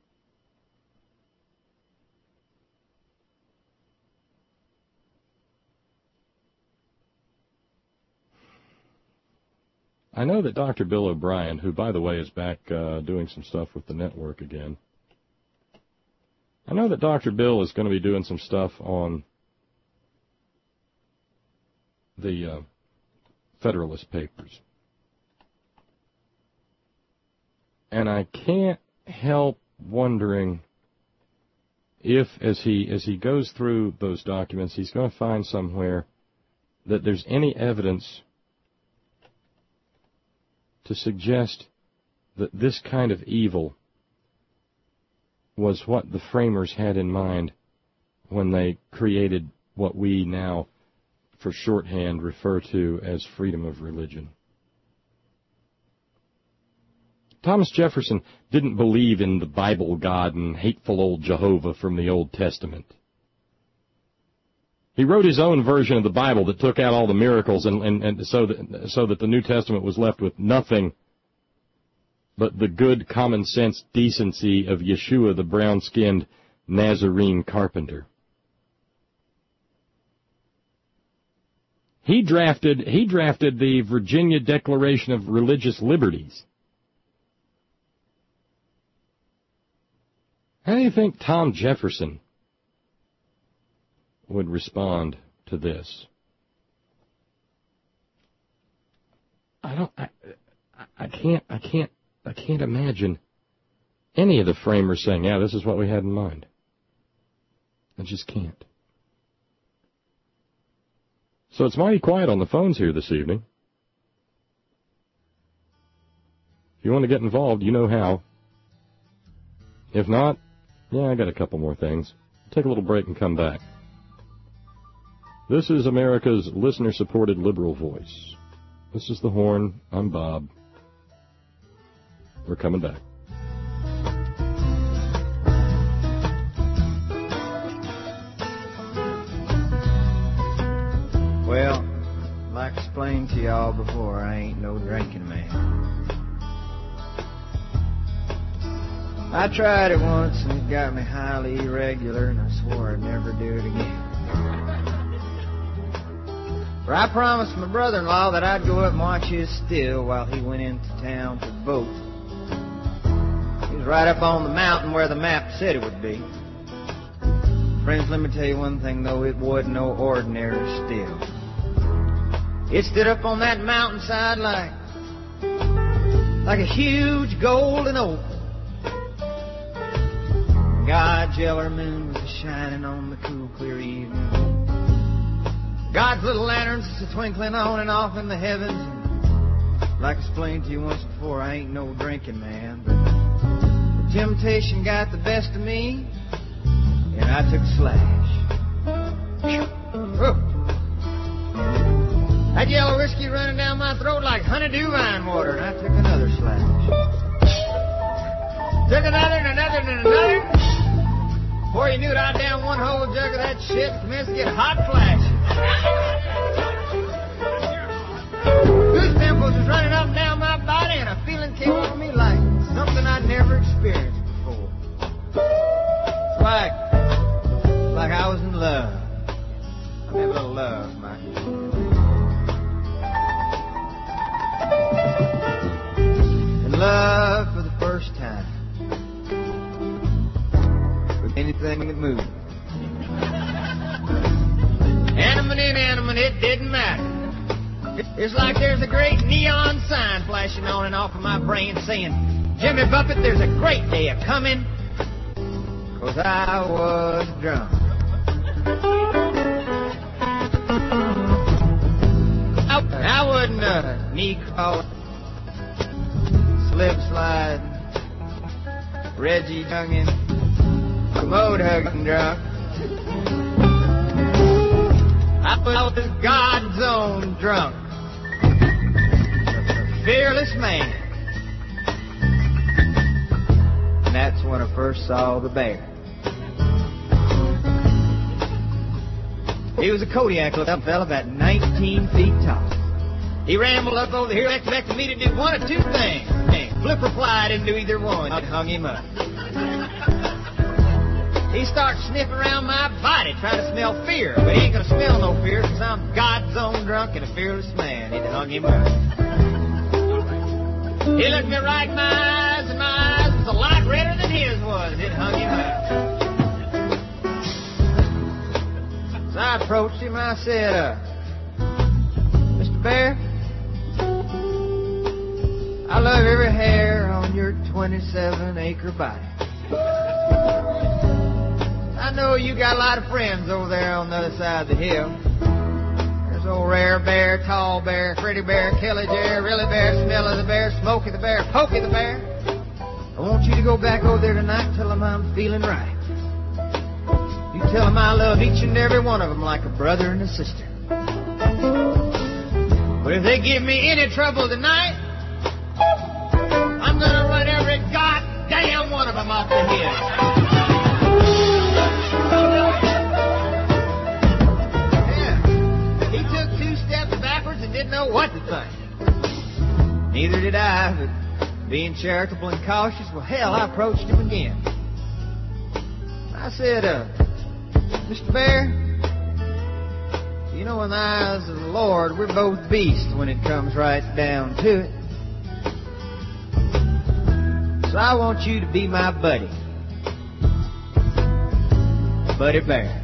I know that Doctor Bill O'Brien, who, by the way, is back uh, doing some stuff with the network again, I know that Doctor Bill is going to be doing some stuff on the uh, Federalist Papers. And I can't help wondering if, as he as he goes through those documents, he's going to find somewhere that there's any evidence to suggest that this kind of evil was what the framers had in mind when they created what we now, for shorthand, refer to as freedom of religion. Thomas Jefferson didn't believe in the Bible God and hateful old Jehovah from the Old Testament. He wrote his own version of the Bible that took out all the miracles, and, and, and so, that, so that the New Testament was left with nothing but the good common sense decency of Yeshua, the brown-skinned Nazarene carpenter. He drafted, he drafted the Virginia Declaration of Religious Liberties. How do you think Tom Jefferson would respond to this? I don't, I, I can't, I can't, I can't imagine any of the framers saying, yeah, this is what we had in mind. I just can't. So it's mighty quiet on the phones here this evening. If you want to get involved, you know how. If not, yeah, I got a couple more things. Take a little break and come back. This is America's listener-supported liberal voice. This is The Horn. I'm Bob. We're coming back. Well, like I explained to y'all before, I ain't no drinking man. I tried it once and it got me highly irregular, and I swore I'd never do it again. For I promised my brother-in-law that I'd go up and watch his still while he went into town to vote. He was right up on the mountain where the map said it would be. Friends, let me tell you one thing, though, it wasn't no ordinary still. It stood up on that mountainside like, like a huge golden oak. God's yeller moon was shining on the cool, clear evening. God's little lanterns was twinkling on and off in the heavens. And like I explained to you once before, I ain't no drinking man, but the temptation got the best of me, and I took a slash. Whew. That yellow whiskey running down my throat like honeydew vine water, and I took another slash. Took another and another and another. Before you knew it, I down one whole jug of that shit and commenced to get hot flashes. Goose pimples was running up and down my body, and a feeling came over me like something I'd never experienced before. It's like, like I was in love. I mean, a little love, Mike. In love for the first time. With anything that moved. Animate, inanimate, it didn't matter. It's like there's a great neon sign flashing on and off of my brain saying, Jimmy Buffett, there's a great day a coming, 'cause I was drunk. I, I wasn't a knee crawler, slip slide, Reggie Dungin, commode hugging drunk. I was God's own drunk, a fearless man. And that's when I first saw the bear. He was a Kodiak looking fella about nineteen feet tall. He rambled up over here expecting me to do one of two things. Flip or fly, I didn't do either one. I hung him up. He starts sniffing around my body, trying to smell fear. But he ain't gonna smell no fear, 'cause I'm God's own drunk and a fearless man. He'd hung him up. He looked me right in my eyes, and my eyes was a lot redder than his was. It hung him up. So I approached him, I said, uh, Mister Bear, I love every hair on your twenty-seven acre body. I know you got a lot of friends over there on the other side of the hill. There's old Rare Bear, Tall Bear, Freddy Bear, Kelly Bear, Really Bear, Smelly the Bear, Smokey the Bear, Pokey the Bear. I want you to go back over there tonight and tell them I'm feeling right. You tell them I love each and every one of them like a brother and a sister. But if they give me any trouble tonight, I'm gonna run every goddamn one of them off the hill. Didn't know what to think. Neither did I, but being charitable and cautious, well, hell, I approached him again. I said, uh, Mister Bear, you know, in the eyes of the Lord, we're both beasts when it comes right down to it. So I want you to be my buddy. Buddy Bear.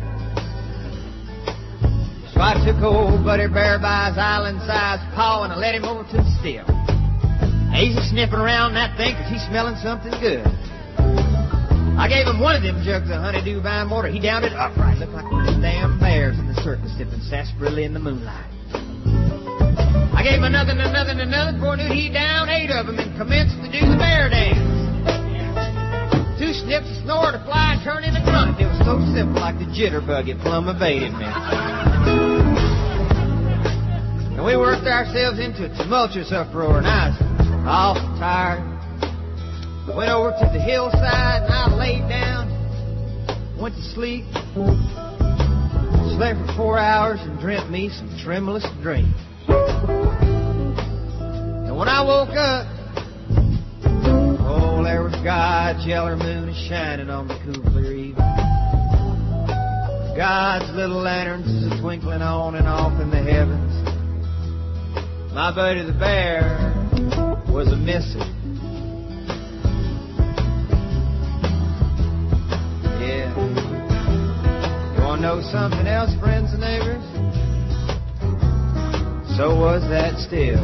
So I took old Buddy Bear by his island-sized paw and I led him over to the still. He's sniffing around that thing 'cause he's smelling something good. I gave him one of them jugs of honeydew vine water. He downed it upright. Looked like one of the damn bears in the circus sipping sarsaparilla in the moonlight. I gave him another and another and another. Before I knew it, he downed eight of them and commenced to do the bear dance. Two snips, a snore, a fly, and turn in the grunt. It was so simple, like the jitterbug. It plumb evaded me. And we worked ourselves into a tumultuous uproar, and I was awful tired. I went over to the hillside, and I laid down, went to sleep, slept for four hours, and dreamt me some tremulous dreams. And when I woke up, oh, there was God's yeller moon shining on the cool clear evening. God's little lanterns a twinkling on and off in the heavens. My buddy the bear was a missing. Yeah. You want to know something else, friends and neighbors? So was that still.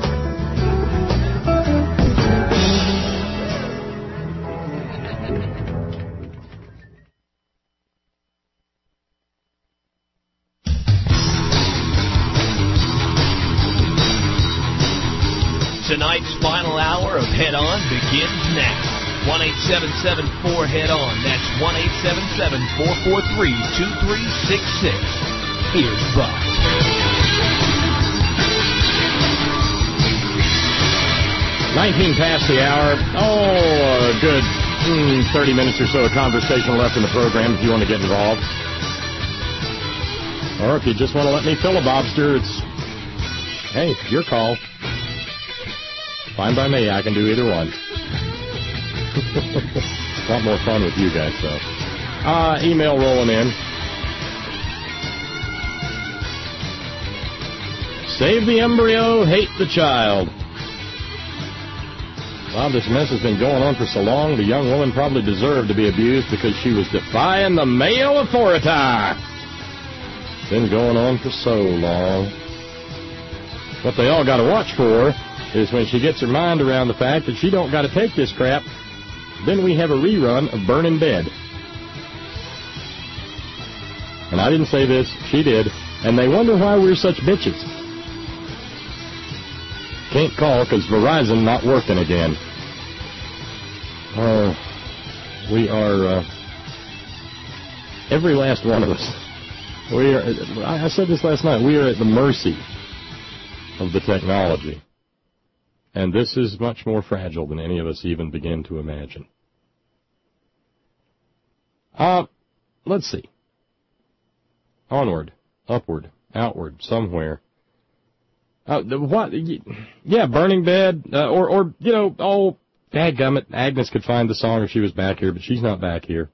Tonight's final hour of Head On begins now. one eight seven seven four head on. That's one eight seven seven four four three two three six six. Here's Buck. nineteen past the hour. Oh, a good mm, thirty minutes or so of conversation left in the program if you want to get involved. Or if you just want to let me filibuster, it's, hey, your call. Fine by me. I can do either one. A lot more fun with you guys, though. Uh, email rolling in. Save the embryo, hate the child. Wow, this mess has been going on for so long, the young woman probably deserved to be abused because she was defying the male authority. Been going on for so long. What they all got to watch for is when she gets her mind around the fact that she don't got to take this crap, then we have a rerun of Burning Bed. And I didn't say this, she did, and they wonder why we're such bitches. Can't call because Verizon not working again. Oh, we are, uh, every last one of us, we are, I said this last night, we are at the mercy of the technology. And this is much more fragile than any of us even begin to imagine. Uh, let's see. Onward, upward, outward, somewhere. Uh, what? Yeah, Burning Bed, uh, or, or, you know, oh, dadgummit, Agnes could find the song if she was back here, but she's not back here.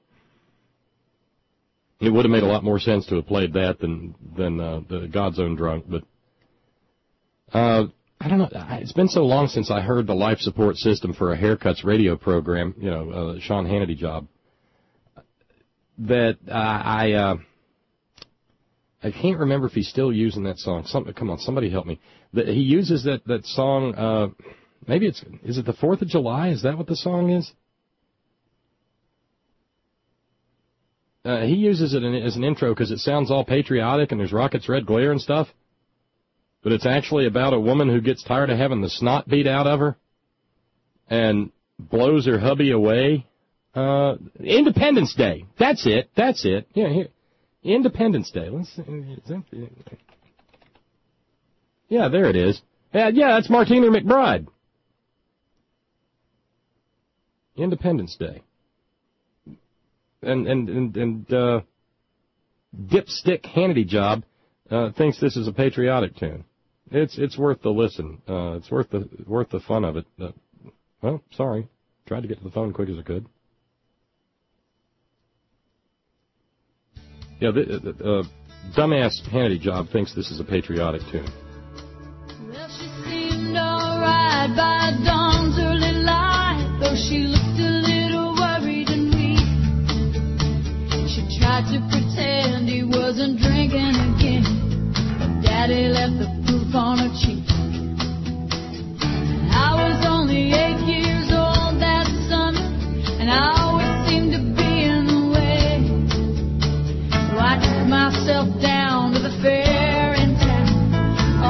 It would have made a lot more sense to have played that than, than, uh, the God's Own Drunk, but, uh, I don't know, it's been so long since I heard the life support system for a haircuts radio program, you know, uh, Sean Hannity job, that, uh, I, uh, I can't remember if he's still using that song. Some, come on, somebody help me. The, he uses that, that song, uh, maybe it's, is it the fourth of July? Is that what the song is? Uh, he uses it in, as an intro because it sounds all patriotic and there's rockets, red glare and stuff. But it's actually about a woman who gets tired of having the snot beat out of her and blows her hubby away. Uh, Independence Day. That's it. That's it. Yeah, here. Independence Day. Let's see. Yeah, there it is. Yeah, yeah, that's Martina McBride. Independence Day. And, and, and, and, uh, Dipstick Hannity job, uh, thinks this is a patriotic tune. It's, it's worth the listen. Uh, it's worth the, worth the fun of it. Uh, well, sorry. Tried to get to the phone quick as I could. Yeah, the, the uh, dumbass Hannity job thinks this is a patriotic tune. Well, she seemed alright by dawn's early light, though she looked a little worried and weak. She tried to pretend he wasn't drinking again, but Daddy left the proof on her cheek. I was only eight years old that summer, and I always seemed to be in the way. So I took myself down to the fair in town.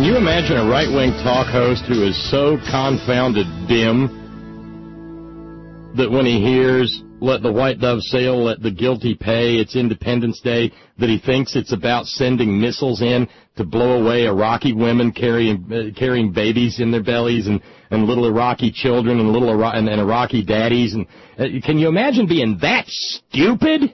Can you imagine a right-wing talk host who is so confounded dim that when he hears, let the white dove sail, let the guilty pay, it's Independence Day, that he thinks it's about sending missiles in to blow away Iraqi women carrying uh, carrying babies in their bellies and, and little Iraqi children and little Ira- and, and Iraqi daddies? And uh, can you imagine being that stupid?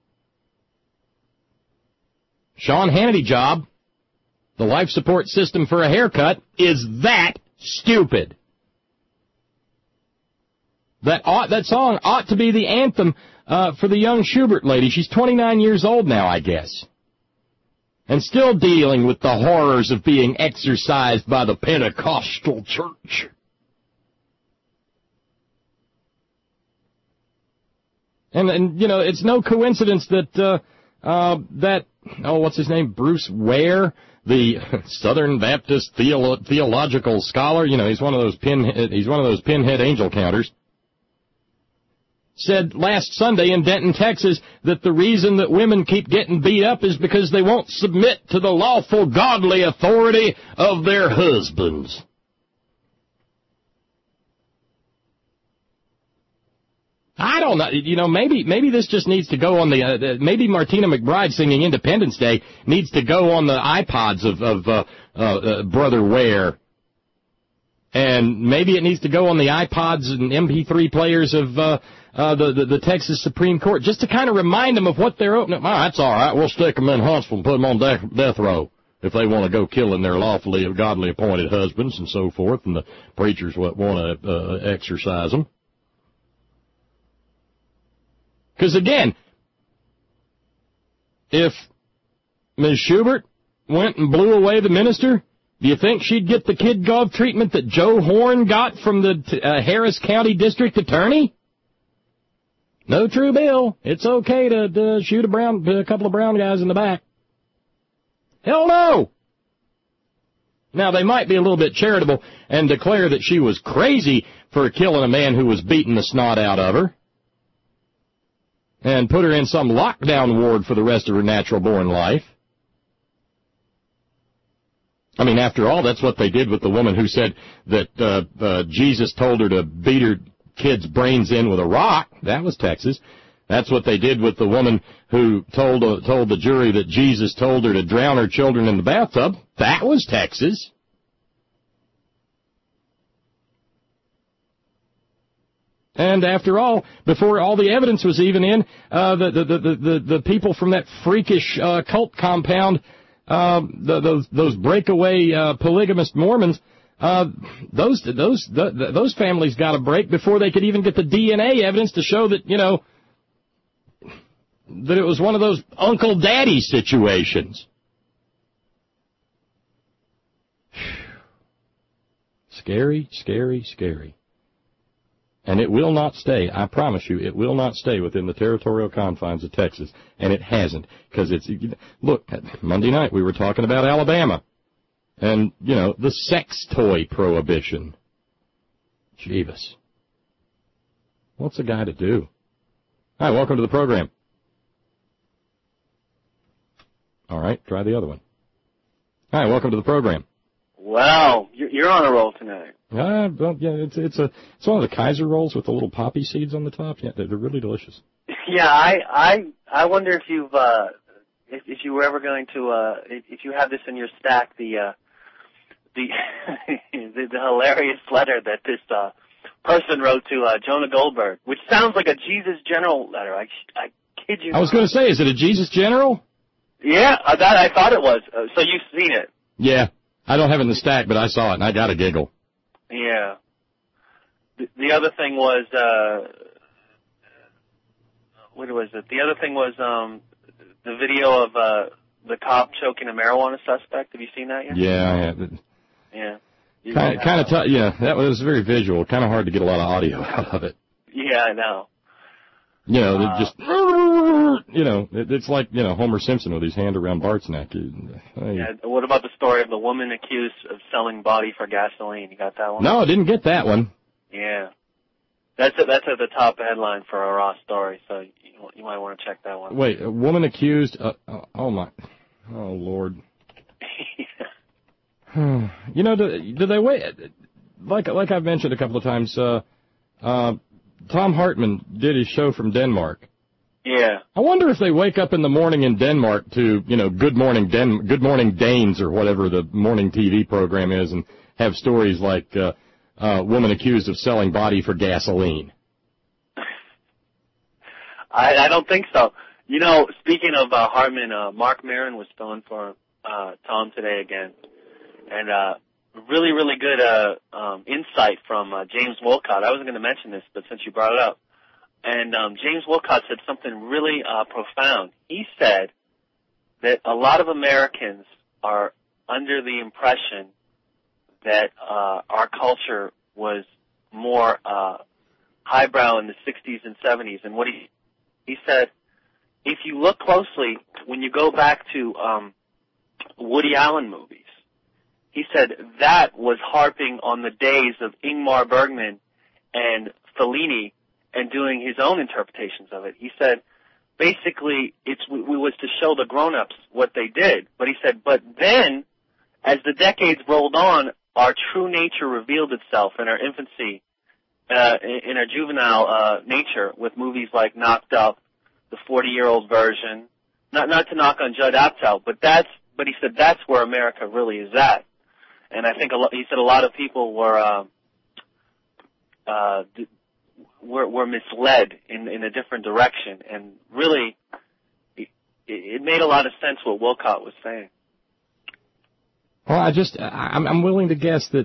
Sean Hannity job, the life support system for a haircut, is that stupid. That ought, that song ought to be the anthem uh, for the young Schubert lady. She's twenty-nine years old now, I guess, and still dealing with the horrors of being exorcised by the Pentecostal church. And, and you know, it's no coincidence that uh, uh, that oh, what's his name, Bruce Ware, the Southern Baptist theolo- theological scholar. You know, he's one of those pin he's one of those pinhead angel counters. Said last Sunday in Denton, Texas, that the reason that women keep getting beat up is because they won't submit to the lawful, godly authority of their husbands. I don't know. You know, maybe maybe this just needs to go on the, uh, maybe Martina McBride singing Independence Day needs to go on the iPods of, of uh, uh, uh, Brother Ware. And maybe it needs to go on the iPods and M P three players of uh, uh, the, the the Texas Supreme Court, just to kind of remind them of what they're opening. Oh, that's all right. We'll stick them in Huntsville and put them on death, death row if they want to go killing their lawfully godly appointed husbands and so forth, and the preachers want to uh, exercise them. Because, again, if Miz Schubert went and blew away the minister, do you think she'd get the kid glove treatment that Joe Horn got from the uh, Harris County District Attorney? No true bill. It's okay to, to shoot a brown, a couple of brown guys in the back. Hell no! Now, they might be a little bit charitable and declare that she was crazy for killing a man who was beating the snot out of her and put her in some lockdown ward for the rest of her natural-born life. I mean, after all, that's what they did with the woman who said that uh, uh, Jesus told her to beat her kid's brains in with a rock. That was Texas. That's what they did with the woman who told uh, told the jury that Jesus told her to drown her children in the bathtub. That was Texas. And after all, before all the evidence was even in, uh, the, the, the, the, the people from that freakish uh, cult compound, uh, the, those, those breakaway uh, polygamist Mormons, uh, those those the, those families got a break before they could even get the D N A evidence to show that, you know, that it was one of those Uncle Daddy situations. Scary, scary, scary. And it will not stay, I promise you, it will not stay within the territorial confines of Texas. And it hasn't. Because it's, look, Monday night we were talking about Alabama. And, you know, the sex toy prohibition. Jeebus. What's a guy to do? Hi, welcome to the program. All right, try the other one. Hi, welcome to the program. Wow, you're on a roll tonight. Uh, well, yeah, it's it's a it's one of the Kaiser rolls with the little poppy seeds on the top. Yeah, they're, they're really delicious. Yeah, I I I wonder if you've uh if, if you were ever going to uh if, if you have this in your stack, the uh the the, the hilarious letter that this uh person wrote to uh Jonah Goldberg, which sounds like a Jesus General letter. I I kid you. I was going to say, is it a Jesus General? Yeah, uh, that I thought it was. Uh, so you've seen it? Yeah, I don't have it in the stack, but I saw it and I got a giggle. Yeah. The, the other thing was, uh, what was it? The other thing was um, the video of uh, the cop choking a marijuana suspect. Have you seen that yet? Yeah, I have it. Yeah. Kind of, kind of, t- yeah. That was very visual. Kind of hard to get a lot of audio out of it. Yeah, I know. You know, uh, just, you know, it, it's like, you know, Homer Simpson with his hand around Bart's neck. Hey. Yeah. What about the story of the woman accused of selling body for gasoline? You got that one? No, I didn't get that one. Yeah. That's a, that's at the top headline for a raw story, so you, you might want to check that one. Wait, a woman accused, uh, oh, oh my, oh Lord. You know, do, do they wait? Like like I've mentioned a couple of times, uh, uh, Tom Hartman did his show from Denmark. Yeah. I wonder if they wake up in the morning in Denmark to, you know, Good Morning Den, Good Morning Danes or whatever the morning T V program is, and have stories like uh, uh, woman accused of selling body for gasoline. I, I don't think so. You know, speaking of uh, Hartman, uh, Mark Maron was filling for uh, Tom today again, and uh, really, really good uh, um, insight from uh, James Wolcott. I wasn't going to mention this, but since you brought it up, and um, James Wolcott said something really uh, profound. He said that a lot of Americans are under the impression that uh, our culture was more uh, highbrow in the sixties and seventies, and what he he said, if you look closely, when you go back to um, Woody Allen movies, he said that was harping on the days of Ingmar Bergman and Fellini and doing his own interpretations of it. He said, basically, it's we, we was to show the grown-ups what they did. But he said, but then, as the decades rolled on, our true nature revealed itself in our infancy, uh, in, in our juvenile uh, nature, with movies like Knocked Up, the forty-year-old version. Not not to knock on Judd Apatow, but that's but he said that's where America really is at. And I think a lot, he said a lot of people were uh, uh, were, were misled in, in a different direction, and really, it, it made a lot of sense what Wolcott was saying. Well, I just I'm, I'm willing to guess that.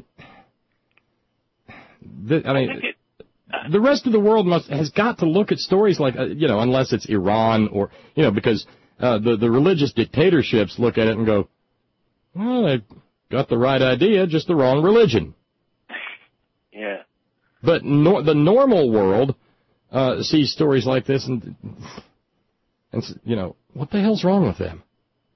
that I mean, I it, uh, the rest of the world must has got to look at stories like uh, you know, unless it's Iran or you know, because uh, the the religious dictatorships look at it and go, well, they got the right idea, just the wrong religion. Yeah. But no, the normal world uh, sees stories like this and, and, you know, what the hell's wrong with them?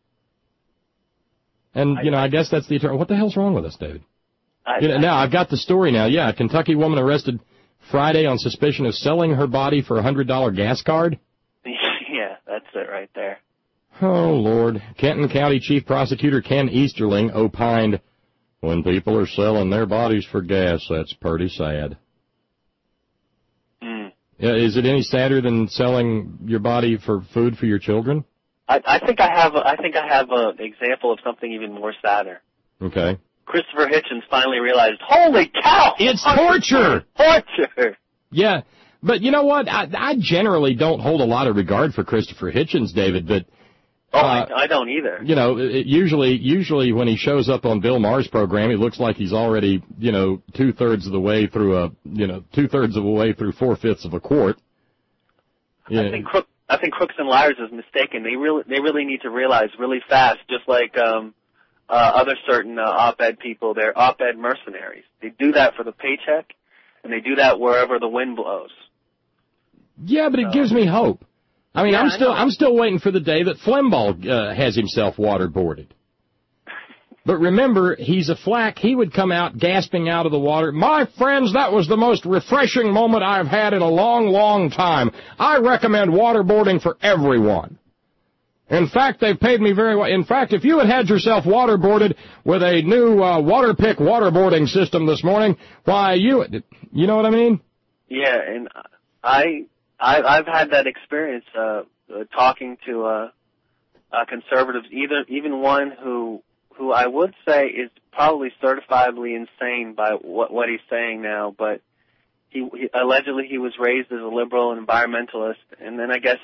And, you know, I guess that's the eternal, what the hell's wrong with us, David? I, you know, now, I've got the story now. Yeah, a Kentucky woman arrested Friday on suspicion of selling her body for a one hundred dollar gas card. Yeah, that's it right there. Oh, Lord. Kenton County Chief Prosecutor Ken Easterling opined, when people are selling their bodies for gas, that's pretty sad. Mm. Yeah, is it any sadder than selling your body for food for your children? I, I think I have. A, I think I have an example of something even more sadder. Okay. Christopher Hitchens finally realized, holy cow! It's torture! Torture! Yeah, but you know what? I, I generally don't hold a lot of regard for Christopher Hitchens, David, but... Oh, uh, I, I don't either. You know, it, usually usually when he shows up on Bill Maher's program, he looks like he's already, you know, two-thirds of the way through a, you know, two-thirds of the way through four-fifths of a quart. Yeah. I think Crook, I think Crooks and Liars is mistaken. They really, they really need to realize really fast, just like um, uh, other certain uh, op-ed people, they're op-ed mercenaries. They do that for the paycheck, and they do that wherever the wind blows. Yeah, but it so. gives me hope. I mean, yeah, I'm still I I'm still waiting for the day that Flembaugh uh, has himself waterboarded. But remember, he's a flack. He would come out gasping out of the water. My friends, that was the most refreshing moment I've had in a long, long time. I recommend waterboarding for everyone. In fact, they've paid me very well. In fact, if you had had yourself waterboarded with a new uh, Waterpik waterboarding system this morning, why, you you know what I mean? Yeah, and I... I, I've had that experience uh, uh, talking to uh, uh, conservatives, either even one who who I would say is probably certifiably insane by what, what he's saying now, but he, he allegedly he was raised as a liberal and environmentalist, and then I guess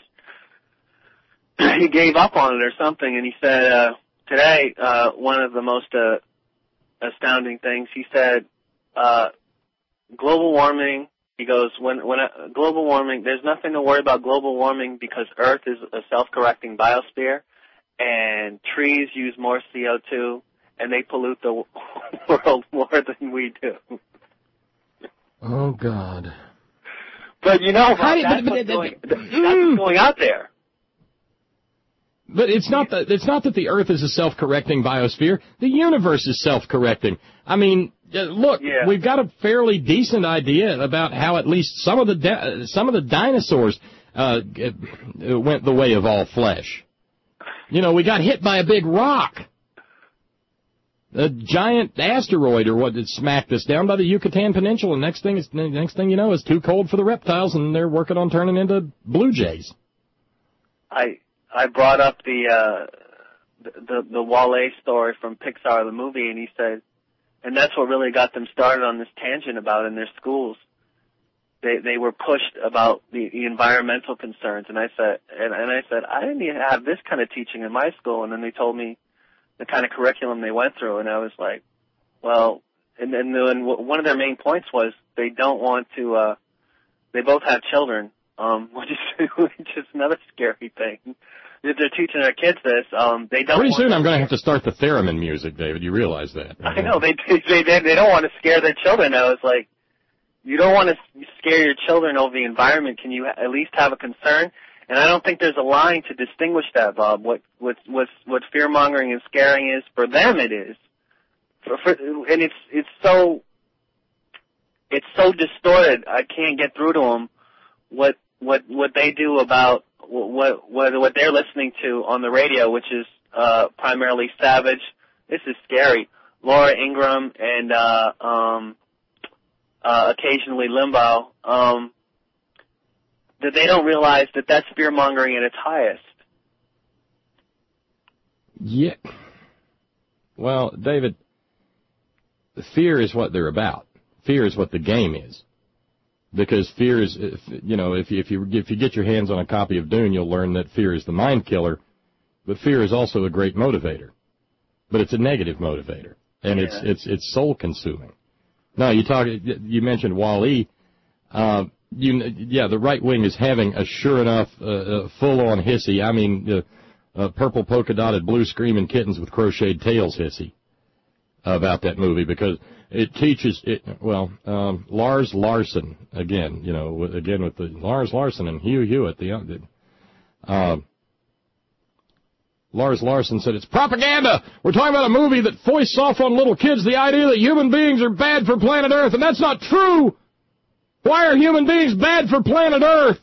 he gave up on it or something, and he said uh, today uh, one of the most uh, astounding things, he said uh, global warming. He goes, when when uh, global warming, there's nothing to worry about global warming because Earth is a self-correcting biosphere, and trees use more C O two, and they pollute the world more than we do. Oh, God. But, you know, How that's, did, but, what's but, going, but, that's what's going out there. But it's not that it's not that the Earth is a self-correcting biosphere. The universe is self-correcting. I mean, look, yeah. we've got a fairly decent idea about how at least some of the di- some of the dinosaurs uh, went the way of all flesh. You know, we got hit by a big rock. a giant asteroid or what that smacked us down by the Yucatan Peninsula. And next thing is next thing you know, it's too cold for the reptiles, and they're working on turning into blue jays. I I brought up the uh, the, the the Wall-E story from Pixar, the movie, and he said, and that's what really got them started on this tangent about in their schools. They they were pushed about the, the environmental concerns, and I said, and, and I said, I didn't even have this kind of teaching in my school, and then they told me the kind of curriculum they went through, and I was like, well, and then and one of their main points was they don't want to. Uh, they both have children, um, which is which is another scary thing. If they're teaching their kids this, um, they don't. Pretty want soon, to I'm going to have to start the theremin music, David. You realize that? Right? I know they they they they don't want to scare their children. I was like, you don't want to scare your children over the environment. Can you at least have a concern? And I don't think there's a line to distinguish that, Bob. What what what what fear mongering and scaring is for them, it is. For, for, and it's it's so it's so distorted. I can't get through to them what what what they do about what what what they're listening to on the radio, which is uh, primarily Savage. This is scary. Laura Ingraham and uh, um, uh, occasionally Limbaugh. Um, that they don't realize that that's fear-mongering at its highest. Yeah. Well, David, fear is what they're about. Fear is what the game is. Because fear is, you know, if you, if you if you get your hands on a copy of Dune, you'll learn that fear is the mind killer. But fear is also a great motivator. But it's a negative motivator. And yeah. it's it's it's soul-consuming. Now, you talk. You mentioned Wall-E. Uh, You, yeah, the right wing is having a sure enough, uh, uh, full-on hissy. I mean, uh, uh, purple polka-dotted blue screaming kittens with crocheted tails hissy about that movie because it teaches it. Well, um, Lars Larson again, you know, with, again with the Lars Larson and Hugh Hewitt. The uh, Lars Larson said it's propaganda. We're talking about a movie that foists off on little kids the idea that human beings are bad for planet Earth, and that's not true. Why are human beings bad for planet Earth?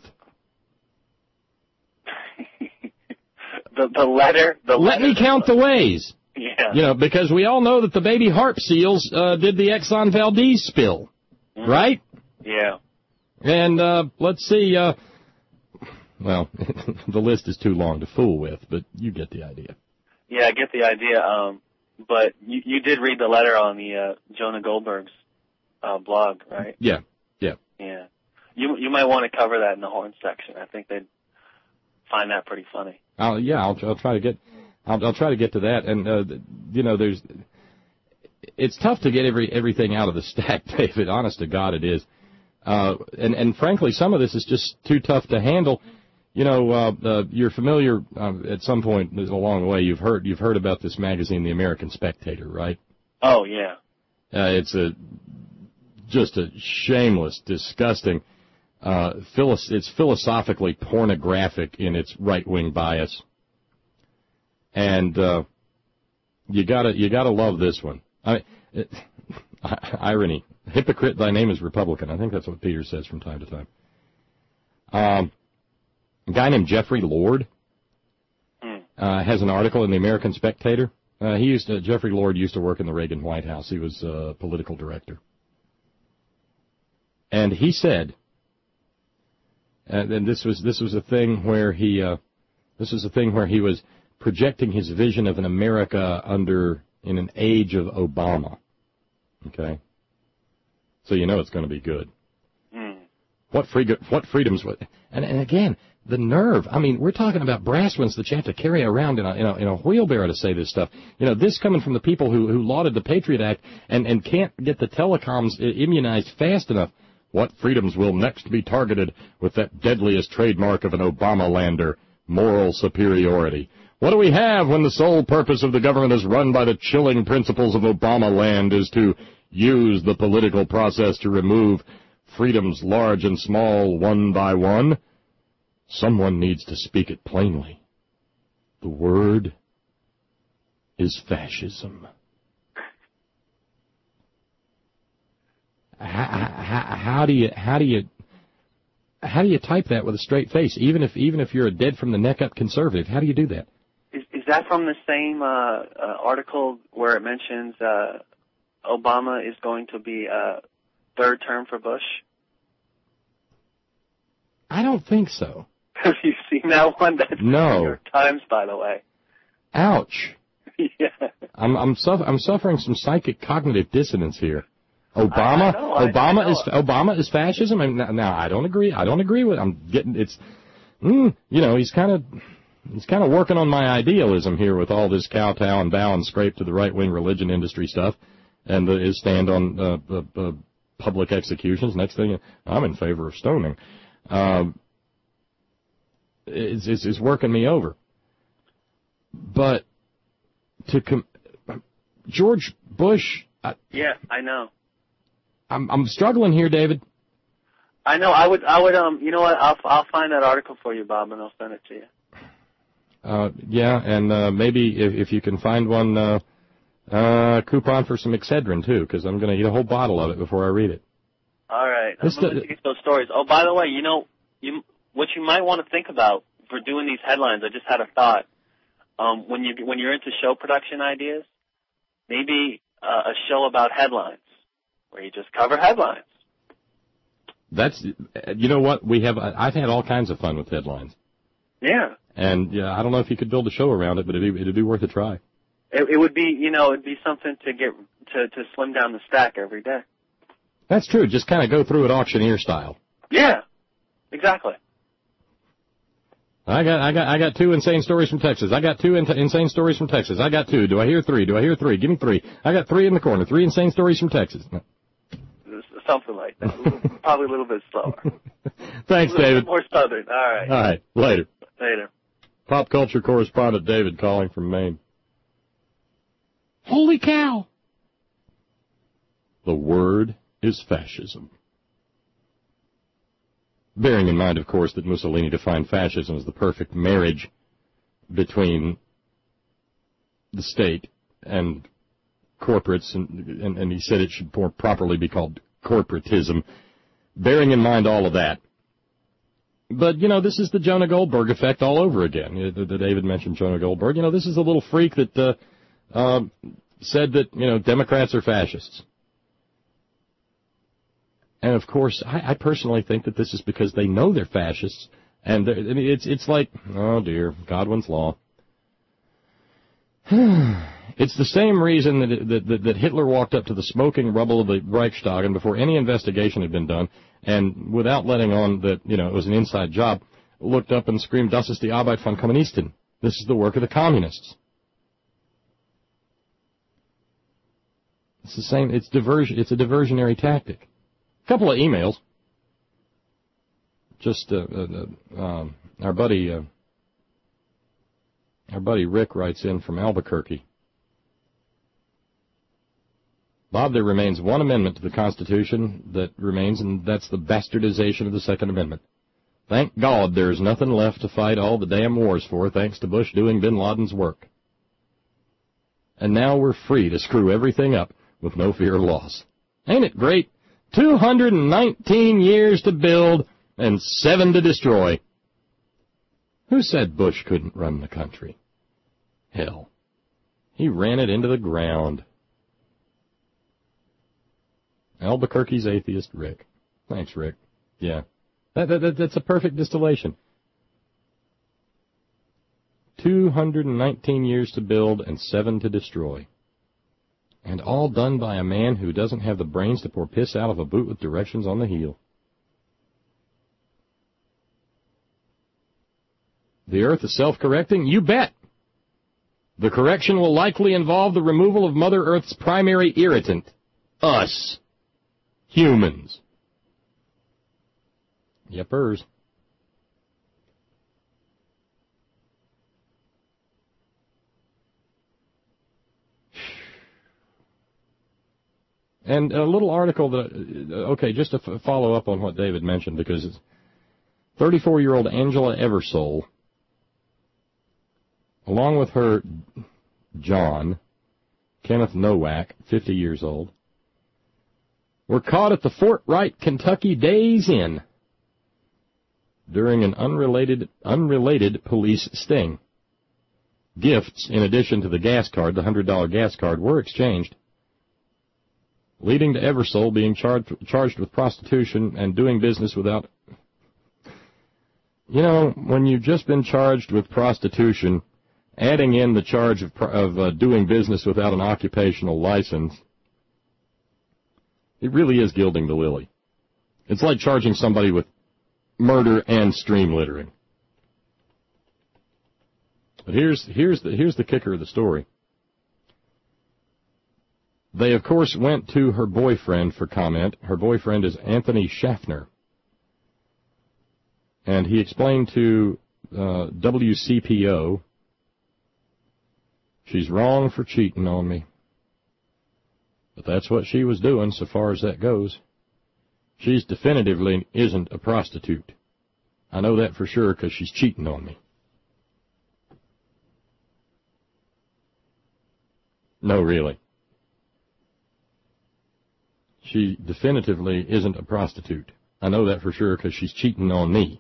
the the letter. The Let letter, me count the ways. Yeah. You know, because we all know that the baby harp seals uh, did the Exxon Valdez spill, mm-hmm. right? Yeah. And uh, let's see. Uh, well, the list is too long to fool with, but you get the idea. Yeah, I get the idea. Um, but you, you did read the letter on the uh, Jonah Goldberg's uh, blog, right? Yeah. Yeah. Yeah. You you might want to cover that in the horn section. I think they'd find that pretty funny. I'll, yeah, I'll, I'll try to get, I'll, I'll try to get to that. And uh, you know, there's, it's tough to get every everything out of the stack, David. Honest to God, it is. Uh, and and frankly, some of this is just too tough to handle. You know, uh, uh, you're familiar uh, at some point along the way. You've heard you've heard about this magazine, The American Spectator, right? Oh yeah. Uh, it's a just a shameless, disgusting, uh, philo- it's philosophically pornographic in its right-wing bias. And, uh, you gotta, you gotta love this one. I, it, irony. Hypocrite, thy name is Republican. I think that's what Peter says from time to time. Um, a guy named Jeffrey Lord, uh, has an article in the American Spectator. Uh, he used to, Jeffrey Lord used to work in the Reagan White House. He was a uh, political director. And he said, and, and this was this was a thing where he uh, this was a thing where he was projecting his vision of an America under in an age of Obama. Okay, so you know it's going to be good. Mm. What free what freedoms? And and again, the nerve. I mean, we're talking about brass ones that you have to carry around in a, in a in a wheelbarrow to say this stuff. You know, this coming from the people who who lauded the Patriot Act and and can't get the telecoms immunized fast enough. What freedoms will next be targeted with that deadliest trademark of an Obama-lander, moral superiority? What do we have when the sole purpose of the government is run by the chilling principles of Obama-land is to use the political process to remove freedoms large and small one by one? Someone needs to speak it plainly. The word is fascism. How, how, how do you how do you how do you type that with a straight face? Even if even if you're a dead from the neck up conservative, how do you do that? Is, is is that from the same uh, uh, article where it mentions uh, Obama is going to be a third term for Bush? I don't think so. Have you seen that one? That's No. the New York Times, by the way. Ouch. Yeah. I'm I'm, suffer- I'm suffering some psychic cognitive dissonance here. Obama, I know, I Obama know. is Obama is fascism. I mean, now, now I don't agree. I don't agree with. I'm getting it's, mm, you know, he's kind of he's kind of working on my idealism here with all this kowtow and bow and scrape to the right wing religion industry stuff, and the, his stand on uh, uh, uh, public executions. Next thing, I'm in favor of stoning. Um, it's, it's it's working me over. But to com- George Bush. I, Yeah, I know. I'm I'm struggling here, David. I know. I would. I would. Um. You know what? I'll. I'll find that article for you, Bob, and I'll send it to you. Uh, yeah, and uh, maybe if, if you can find one uh, uh, coupon for some Excedrin too, because I'm going to eat a whole bottle of it before I read it. All right. I'm This going the- to get those stories. Oh, by the way, you know, you what you might want to think about for doing these headlines. I just had a thought. Um, when you when you're into show production ideas, maybe uh, a show about headlines where you just cover headlines. That's you know what we have. I've had all kinds of fun with headlines, Yeah. and yeah, I don't know if you could build a show around it, but it'd be, it'd be worth a try. It, it would be, you know, it'd be something to get to to slim down the stack every day. That's true. Just kind of go through it auctioneer style. Yeah. Exactly. I got, I got, I got two insane stories from Texas. I got two in- insane stories from Texas. I got two. Do I hear three? Do I hear three? Give me three. I got three in the corner. Three insane stories from Texas. No. Something like that. A little, probably a little bit slower. Thanks, a little David. bit more southern. All right. All right. Later. Later. Pop culture correspondent David calling from Maine. Holy cow! The word is fascism. Bearing in mind, of course, that Mussolini defined fascism as the perfect marriage between the state and corporates, and, and, and he said it should more properly be called corporatism. Bearing in mind all of that. But, you know, this is the Jonah Goldberg effect all over again. You know, David mentioned Jonah Goldberg. You know, this is a little freak that uh, uh, said that, you know, Democrats are fascists. And, of course, I, I personally think that this is because they know they're fascists. And they're, I mean, it's it's like, oh, dear, Godwin's Law. It's the same reason that, that that Hitler walked up to the smoking rubble of the Reichstag, and before any investigation had been done, and without letting on that, you know, it was an inside job, looked up and screamed, "Das ist die Arbeit von Kommunisten." This is the work of the communists. It's the same. It's diversion. It's a diversionary tactic. A couple of emails. Just uh, uh, um, our buddy, uh, our buddy Rick writes in from Albuquerque. Bob, there remains one amendment to the Constitution that remains, and that's the bastardization of the Second Amendment. Thank God there's nothing left to fight all the damn wars for, thanks to Bush doing bin Laden's work. And now we're free to screw everything up with no fear of loss. Ain't it great? two hundred nineteen years to build and seven to destroy. Who said Bush couldn't run the country? Hell, he ran it into the ground. Albuquerque's atheist Rick. Thanks, Rick. Yeah, that, that, that's a perfect distillation. two hundred nineteen years to build and seven to destroy. And all done by a man who doesn't have the brains to pour piss out of a boot with directions on the heel. The Earth is self-correcting? You bet! The correction will likely involve the removal of Mother Earth's primary irritant. Us. Humans. Yepers. And a little article that, okay, just to f- follow up on what David mentioned, because it's thirty-four-year-old Angela Eversole, along with her John, Kenneth Nowak, fifty years old, were caught at the Fort Wright, Kentucky Days Inn during an unrelated, unrelated police sting. gifts, in addition to the gas card, the one hundred dollar gas card, were exchanged, leading to Eversole being charged, charged with prostitution and doing business without... You know, when you've just been charged with prostitution, adding in the charge of, of uh, doing business without an occupational license, it really is gilding the lily. It's like charging somebody with murder and stream littering. But here's here's the here's the kicker of the story. They, of course, went to her boyfriend for comment. Her boyfriend is Anthony Schaffner. And he explained to uh, W C P O, she's wrong for cheating on me. But that's what she was doing, so far as that goes. She's definitively isn't a prostitute. I know that for sure because she's cheating on me. No, really. She definitively isn't a prostitute. I know that for sure because she's cheating on me.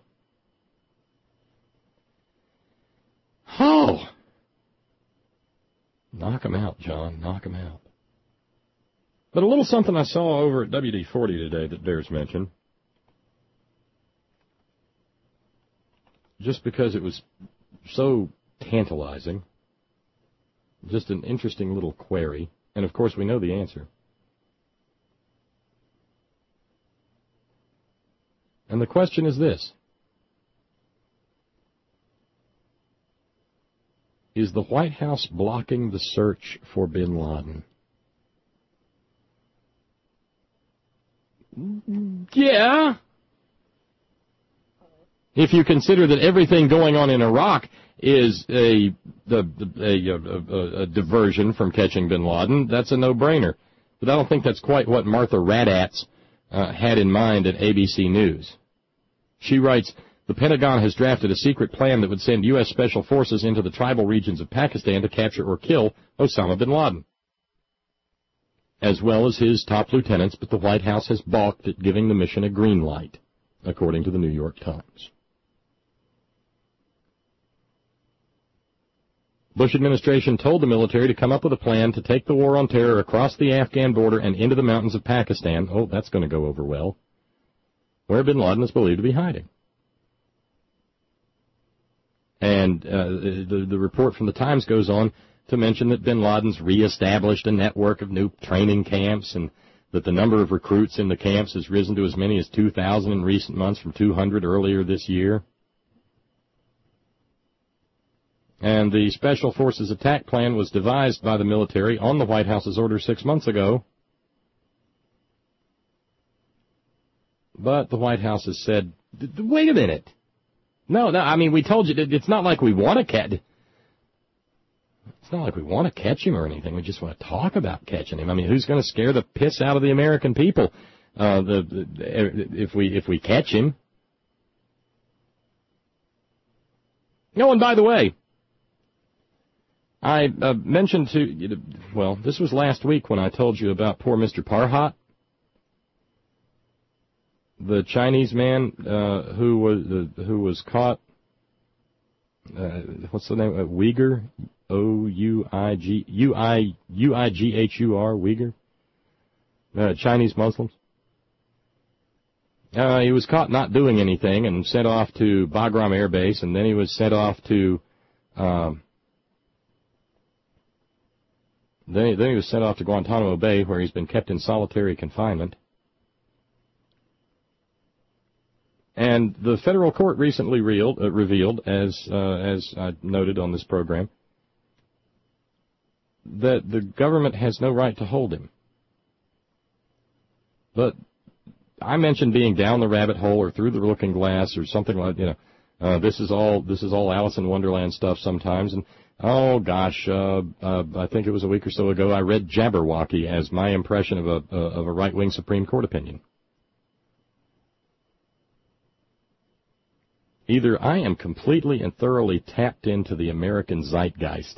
Oh! Knock 'em out, John. Knock 'em out. But a little something I saw over at W D forty today that bears mention. Just because it was so tantalizing. Just an interesting little query. And, of course, we know the answer. And the question is this. Is the White House blocking the search for bin Laden? Yeah. If you consider that everything going on in Iraq is a, a, a, a, a diversion from catching bin Laden, that's a no-brainer. But I don't think that's quite what Martha Raddatz uh, had in mind at A B C News. She writes, the Pentagon has drafted a secret plan that would send U S Special Forces into the tribal regions of Pakistan to capture or kill Osama bin Laden, as well as his top lieutenants, but the White House has balked at giving the mission a green light, according to the New York Times. Bush administration told the military to come up with a plan to take the war on terror across the Afghan border and into the mountains of Pakistan. Oh, that's going to go over well. Where bin Laden is believed to be hiding. And uh, the, the report from the Times goes on to mention that bin Laden's reestablished a network of new training camps and that the number of recruits in the camps has risen to as many as two thousand in recent months from two hundred earlier this year. And the Special Forces attack plan was devised by the military on the White House's order six months ago. But the White House has said, wait a minute. No, no, I mean, we told you, it's not like we want to catch, it's not like we want to catch him or anything. We just want to talk about catching him. I mean, who's going to scare the piss out of the American people, uh, the, the, if we, if we catch him? Oh, and by the way, I uh, mentioned to, well, this was last week when I told you about poor Mister Parhat, the Chinese man uh, who was uh, who was caught. Uh, what's the name? Uh, Uyghur, O U I G U I U I G H U R, Uyghur. Uh, Chinese Muslims. Uh, he was caught not doing anything and sent off to Bagram Air Base, and then he was sent off to. Um, then, he, then he was sent off to Guantanamo Bay, where he's been kept in solitary confinement. And the federal court recently reeled, uh, revealed, as uh, as I noted on this program, that the government has no right to hold him. But I mentioned being down the rabbit hole or through the looking glass or something like, you know, uh, this is all this is all Alice in Wonderland stuff sometimes. And oh gosh, uh, uh, I think it was a week or so ago I read Jabberwocky as my impression of a uh, of a right wing Supreme Court opinion. Either I am completely and thoroughly tapped into the American zeitgeist,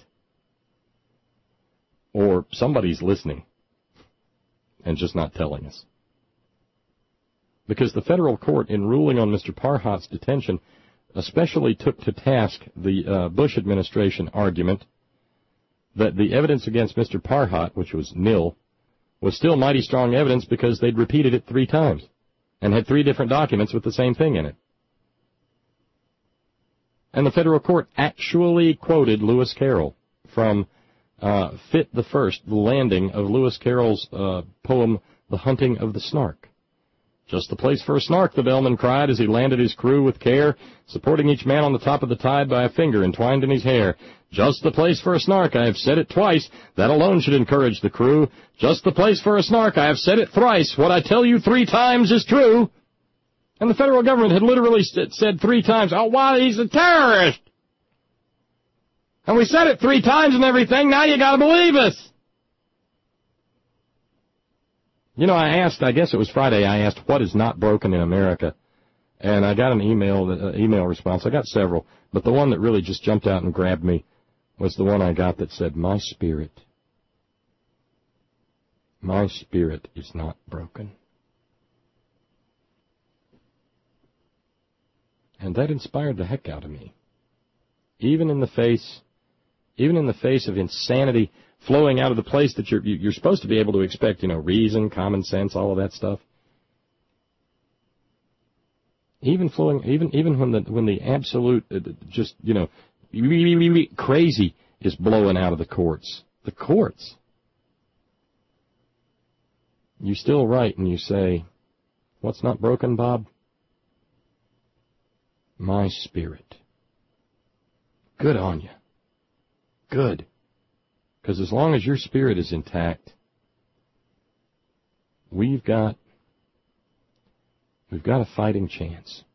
or somebody's listening and just not telling us. Because the federal court, in ruling on Mister Parhat's detention, especially took to task the uh, Bush administration argument that the evidence against Mister Parhot, which was nil, was still mighty strong evidence because they'd repeated it three times and had three different documents with the same thing in it. And the federal court actually quoted Lewis Carroll from uh, Fit the First, the landing of Lewis Carroll's uh, poem, The Hunting of the Snark. Just the place for a snark, the bellman cried as he landed his crew with care, supporting each man on the top of the tide by a finger entwined in his hair. Just the place for a snark, I have said it twice, that alone should encourage the crew. Just the place for a snark, I have said it thrice, what I tell you three times is true. And the federal government had literally said three times, oh, wow, he's a terrorist. And we said it three times and everything, now you gotta believe us. You know, I asked, I guess it was Friday, I asked, what is not broken in America? And I got an email, uh, email response. I got several, but the one that really just jumped out and grabbed me was the one I got that said, my spirit. My spirit is not broken. And that inspired the heck out of me. Even in the face, even in the face of insanity flowing out of the place that you're, you're supposed to be able to expect, you know, reason, common sense, all of that stuff. Even flowing, even even when the when the absolute, uh, just, you know, crazy is blowing out of the courts. The courts. You still write and you say, what's not broken, Bob? My spirit. Good on you. Good. Because as long as your spirit is intact, we've got, we've got a fighting chance.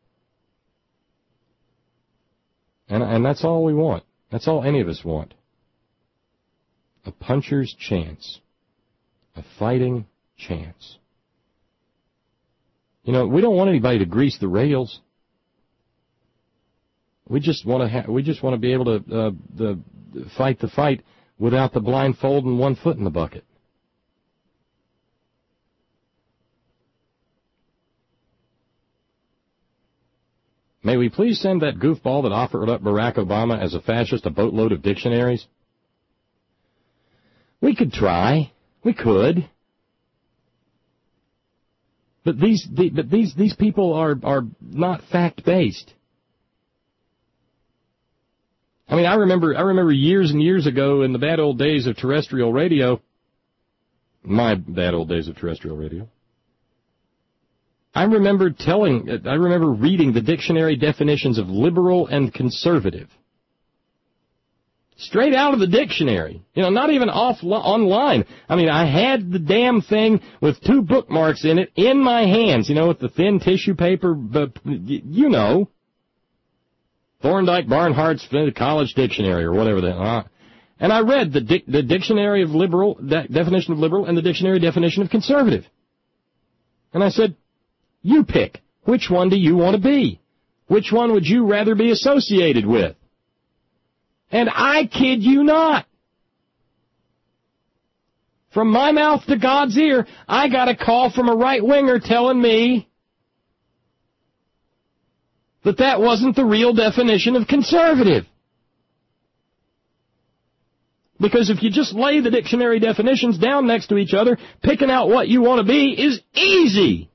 And, and that's all we want. That's all any of us want. A puncher's chance. A fighting chance. You know, we don't want anybody to grease the rails. We just want to ha- we just want to be able to uh, the, fight the fight without the blindfold and one foot in the bucket. May we please send that goofball that offered up Barack Obama as a fascist a boatload of dictionaries? We could try. We could. But these the, but these these people are are not fact-based. I mean, I remember, I remember years and years ago in the bad old days of terrestrial radio, my bad old days of terrestrial radio, I remember telling, I remember reading the dictionary definitions of liberal and conservative. Straight out of the dictionary. You know, not even off online. I mean, I had the damn thing with two bookmarks in it in my hands, you know, with the thin tissue paper, but you know. Thorndike Barnhart's College Dictionary or whatever that. Uh, and I read the, dic- the dictionary of liberal, de- definition of liberal, and the dictionary definition of conservative. And I said, you pick. Which one do you want to be? Which one would you rather be associated with? And I kid you not. From my mouth to God's ear, I got a call from a right-winger telling me that that wasn't the real definition of conservative. Because if you just lay the dictionary definitions down next to each other, picking out what you want to be is easy.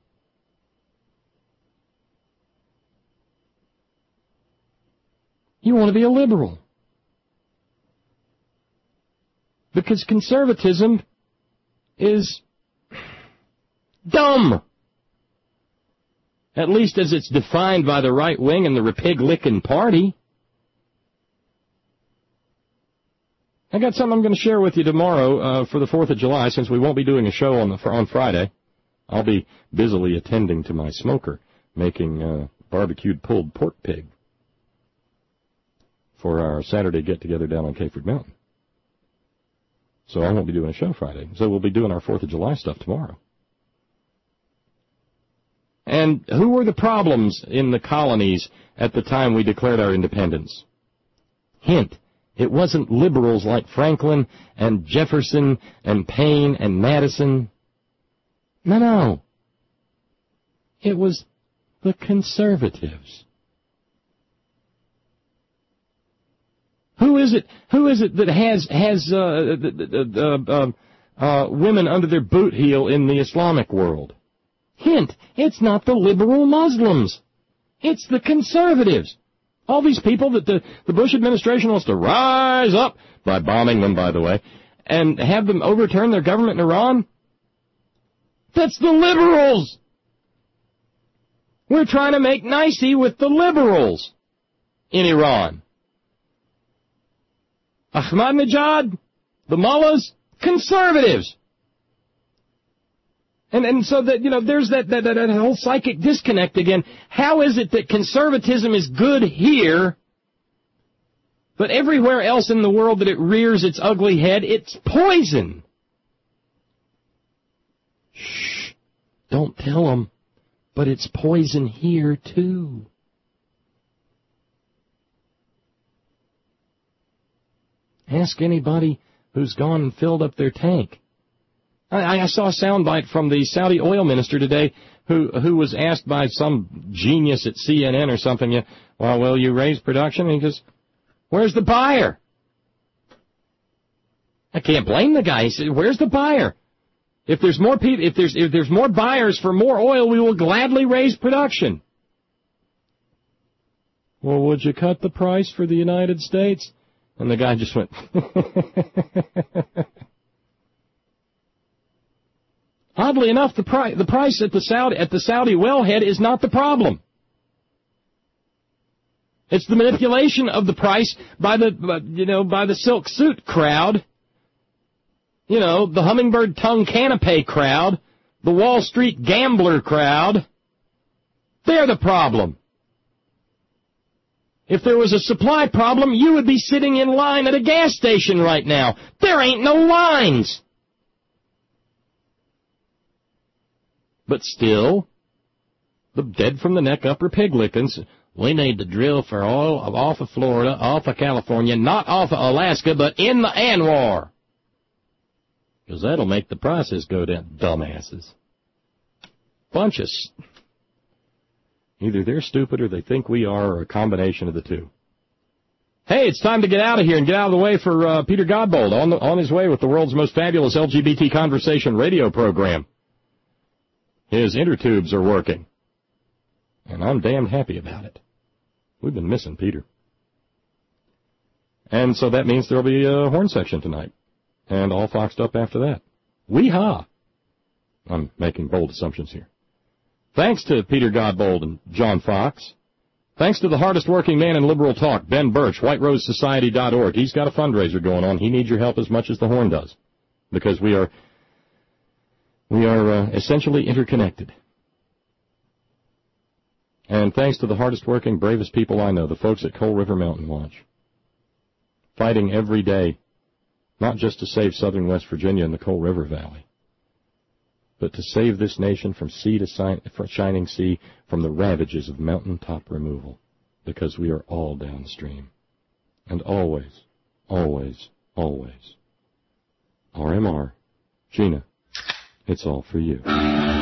You want to be a liberal. Because conservatism is dumb. At least as it's defined by the right wing and the Repig-licking party. I got something I'm going to share with you tomorrow uh, for the fourth of July, since we won't be doing a show on the on Friday. I'll be busily attending to my smoker, making uh, barbecued pulled pork pig for our Saturday get-together down on Cayford Mountain. So I won't be doing a show Friday. So we'll be doing our fourth of July stuff tomorrow. And who were the problems in the colonies at the time we declared our independence? Hint, it wasn't liberals like Franklin and Jefferson and Payne and Madison. No, no. It was the conservatives. Who is it? Who is it that has has uh, uh, uh, uh, women under their boot heel in the Islamic world? Hint: it's not the liberal Muslims. It's the conservatives. All these people that the, the Bush administration wants to rise up by bombing them, by the way, and have them overturn their government in Iran. That's the liberals. We're trying to make nicey with the liberals in Iran. Ahmadinejad, the mullahs, conservatives. And and so that, you know, there's that, that, that whole psychic disconnect again. How is it that conservatism is good here, but everywhere else in the world that it rears its ugly head, it's poison? Shh, don't tell them, but it's poison here too. Ask anybody who's gone and filled up their tank. I, I saw a soundbite from the Saudi oil minister today who who was asked by some genius at C N N or something, well, will you raise production? And he goes, where's the buyer? I can't blame the guy. He said, where's the buyer? If there's more people, if there's if there's more buyers for more oil, we will gladly raise production. Well, would you cut the price for the United States? And the guy just went, oddly enough, the price the price at the Saudi at the Saudi wellhead is not the problem. It's the manipulation of the price by the you know by the silk suit crowd, you know, the hummingbird tongue canapé crowd, the Wall Street gambler crowd. They're the problem. If there was a supply problem, you would be sitting in line at a gas station right now. There ain't no lines. But still, the dead-from-the-neck upper pig lickings, we need to drill for oil off of Florida, off of California, not off of Alaska, but in the ANWR. Because that'll make the prices go down, dumbasses. Bunch of... Either they're stupid or they think we are, or a combination of the two. Hey, it's time to get out of here and get out of the way for uh, Peter Godbold on, the, on his way with the world's most fabulous L G B T conversation radio program. His inner tubes are working, and I'm damned happy about it. We've been missing Peter. And so that means there'll be a horn section tonight, and all foxed up after that. Wee-haw! I'm making bold assumptions here. Thanks to Peter Godbold and John Fox. Thanks to the hardest working man in liberal talk, Ben Birch, white rose society dot org. He's got a fundraiser going on. He needs your help as much as the horn does, because we are we are uh, essentially interconnected. And thanks to the hardest working, bravest people I know, the folks at Coal River Mountain Watch, fighting every day, not just to save southern West Virginia and the Coal River Valley, but to save this nation from sea to shining sea, from the ravages of mountaintop removal, because we are all downstream. And always, always, always, R M R, Gina, it's all for you.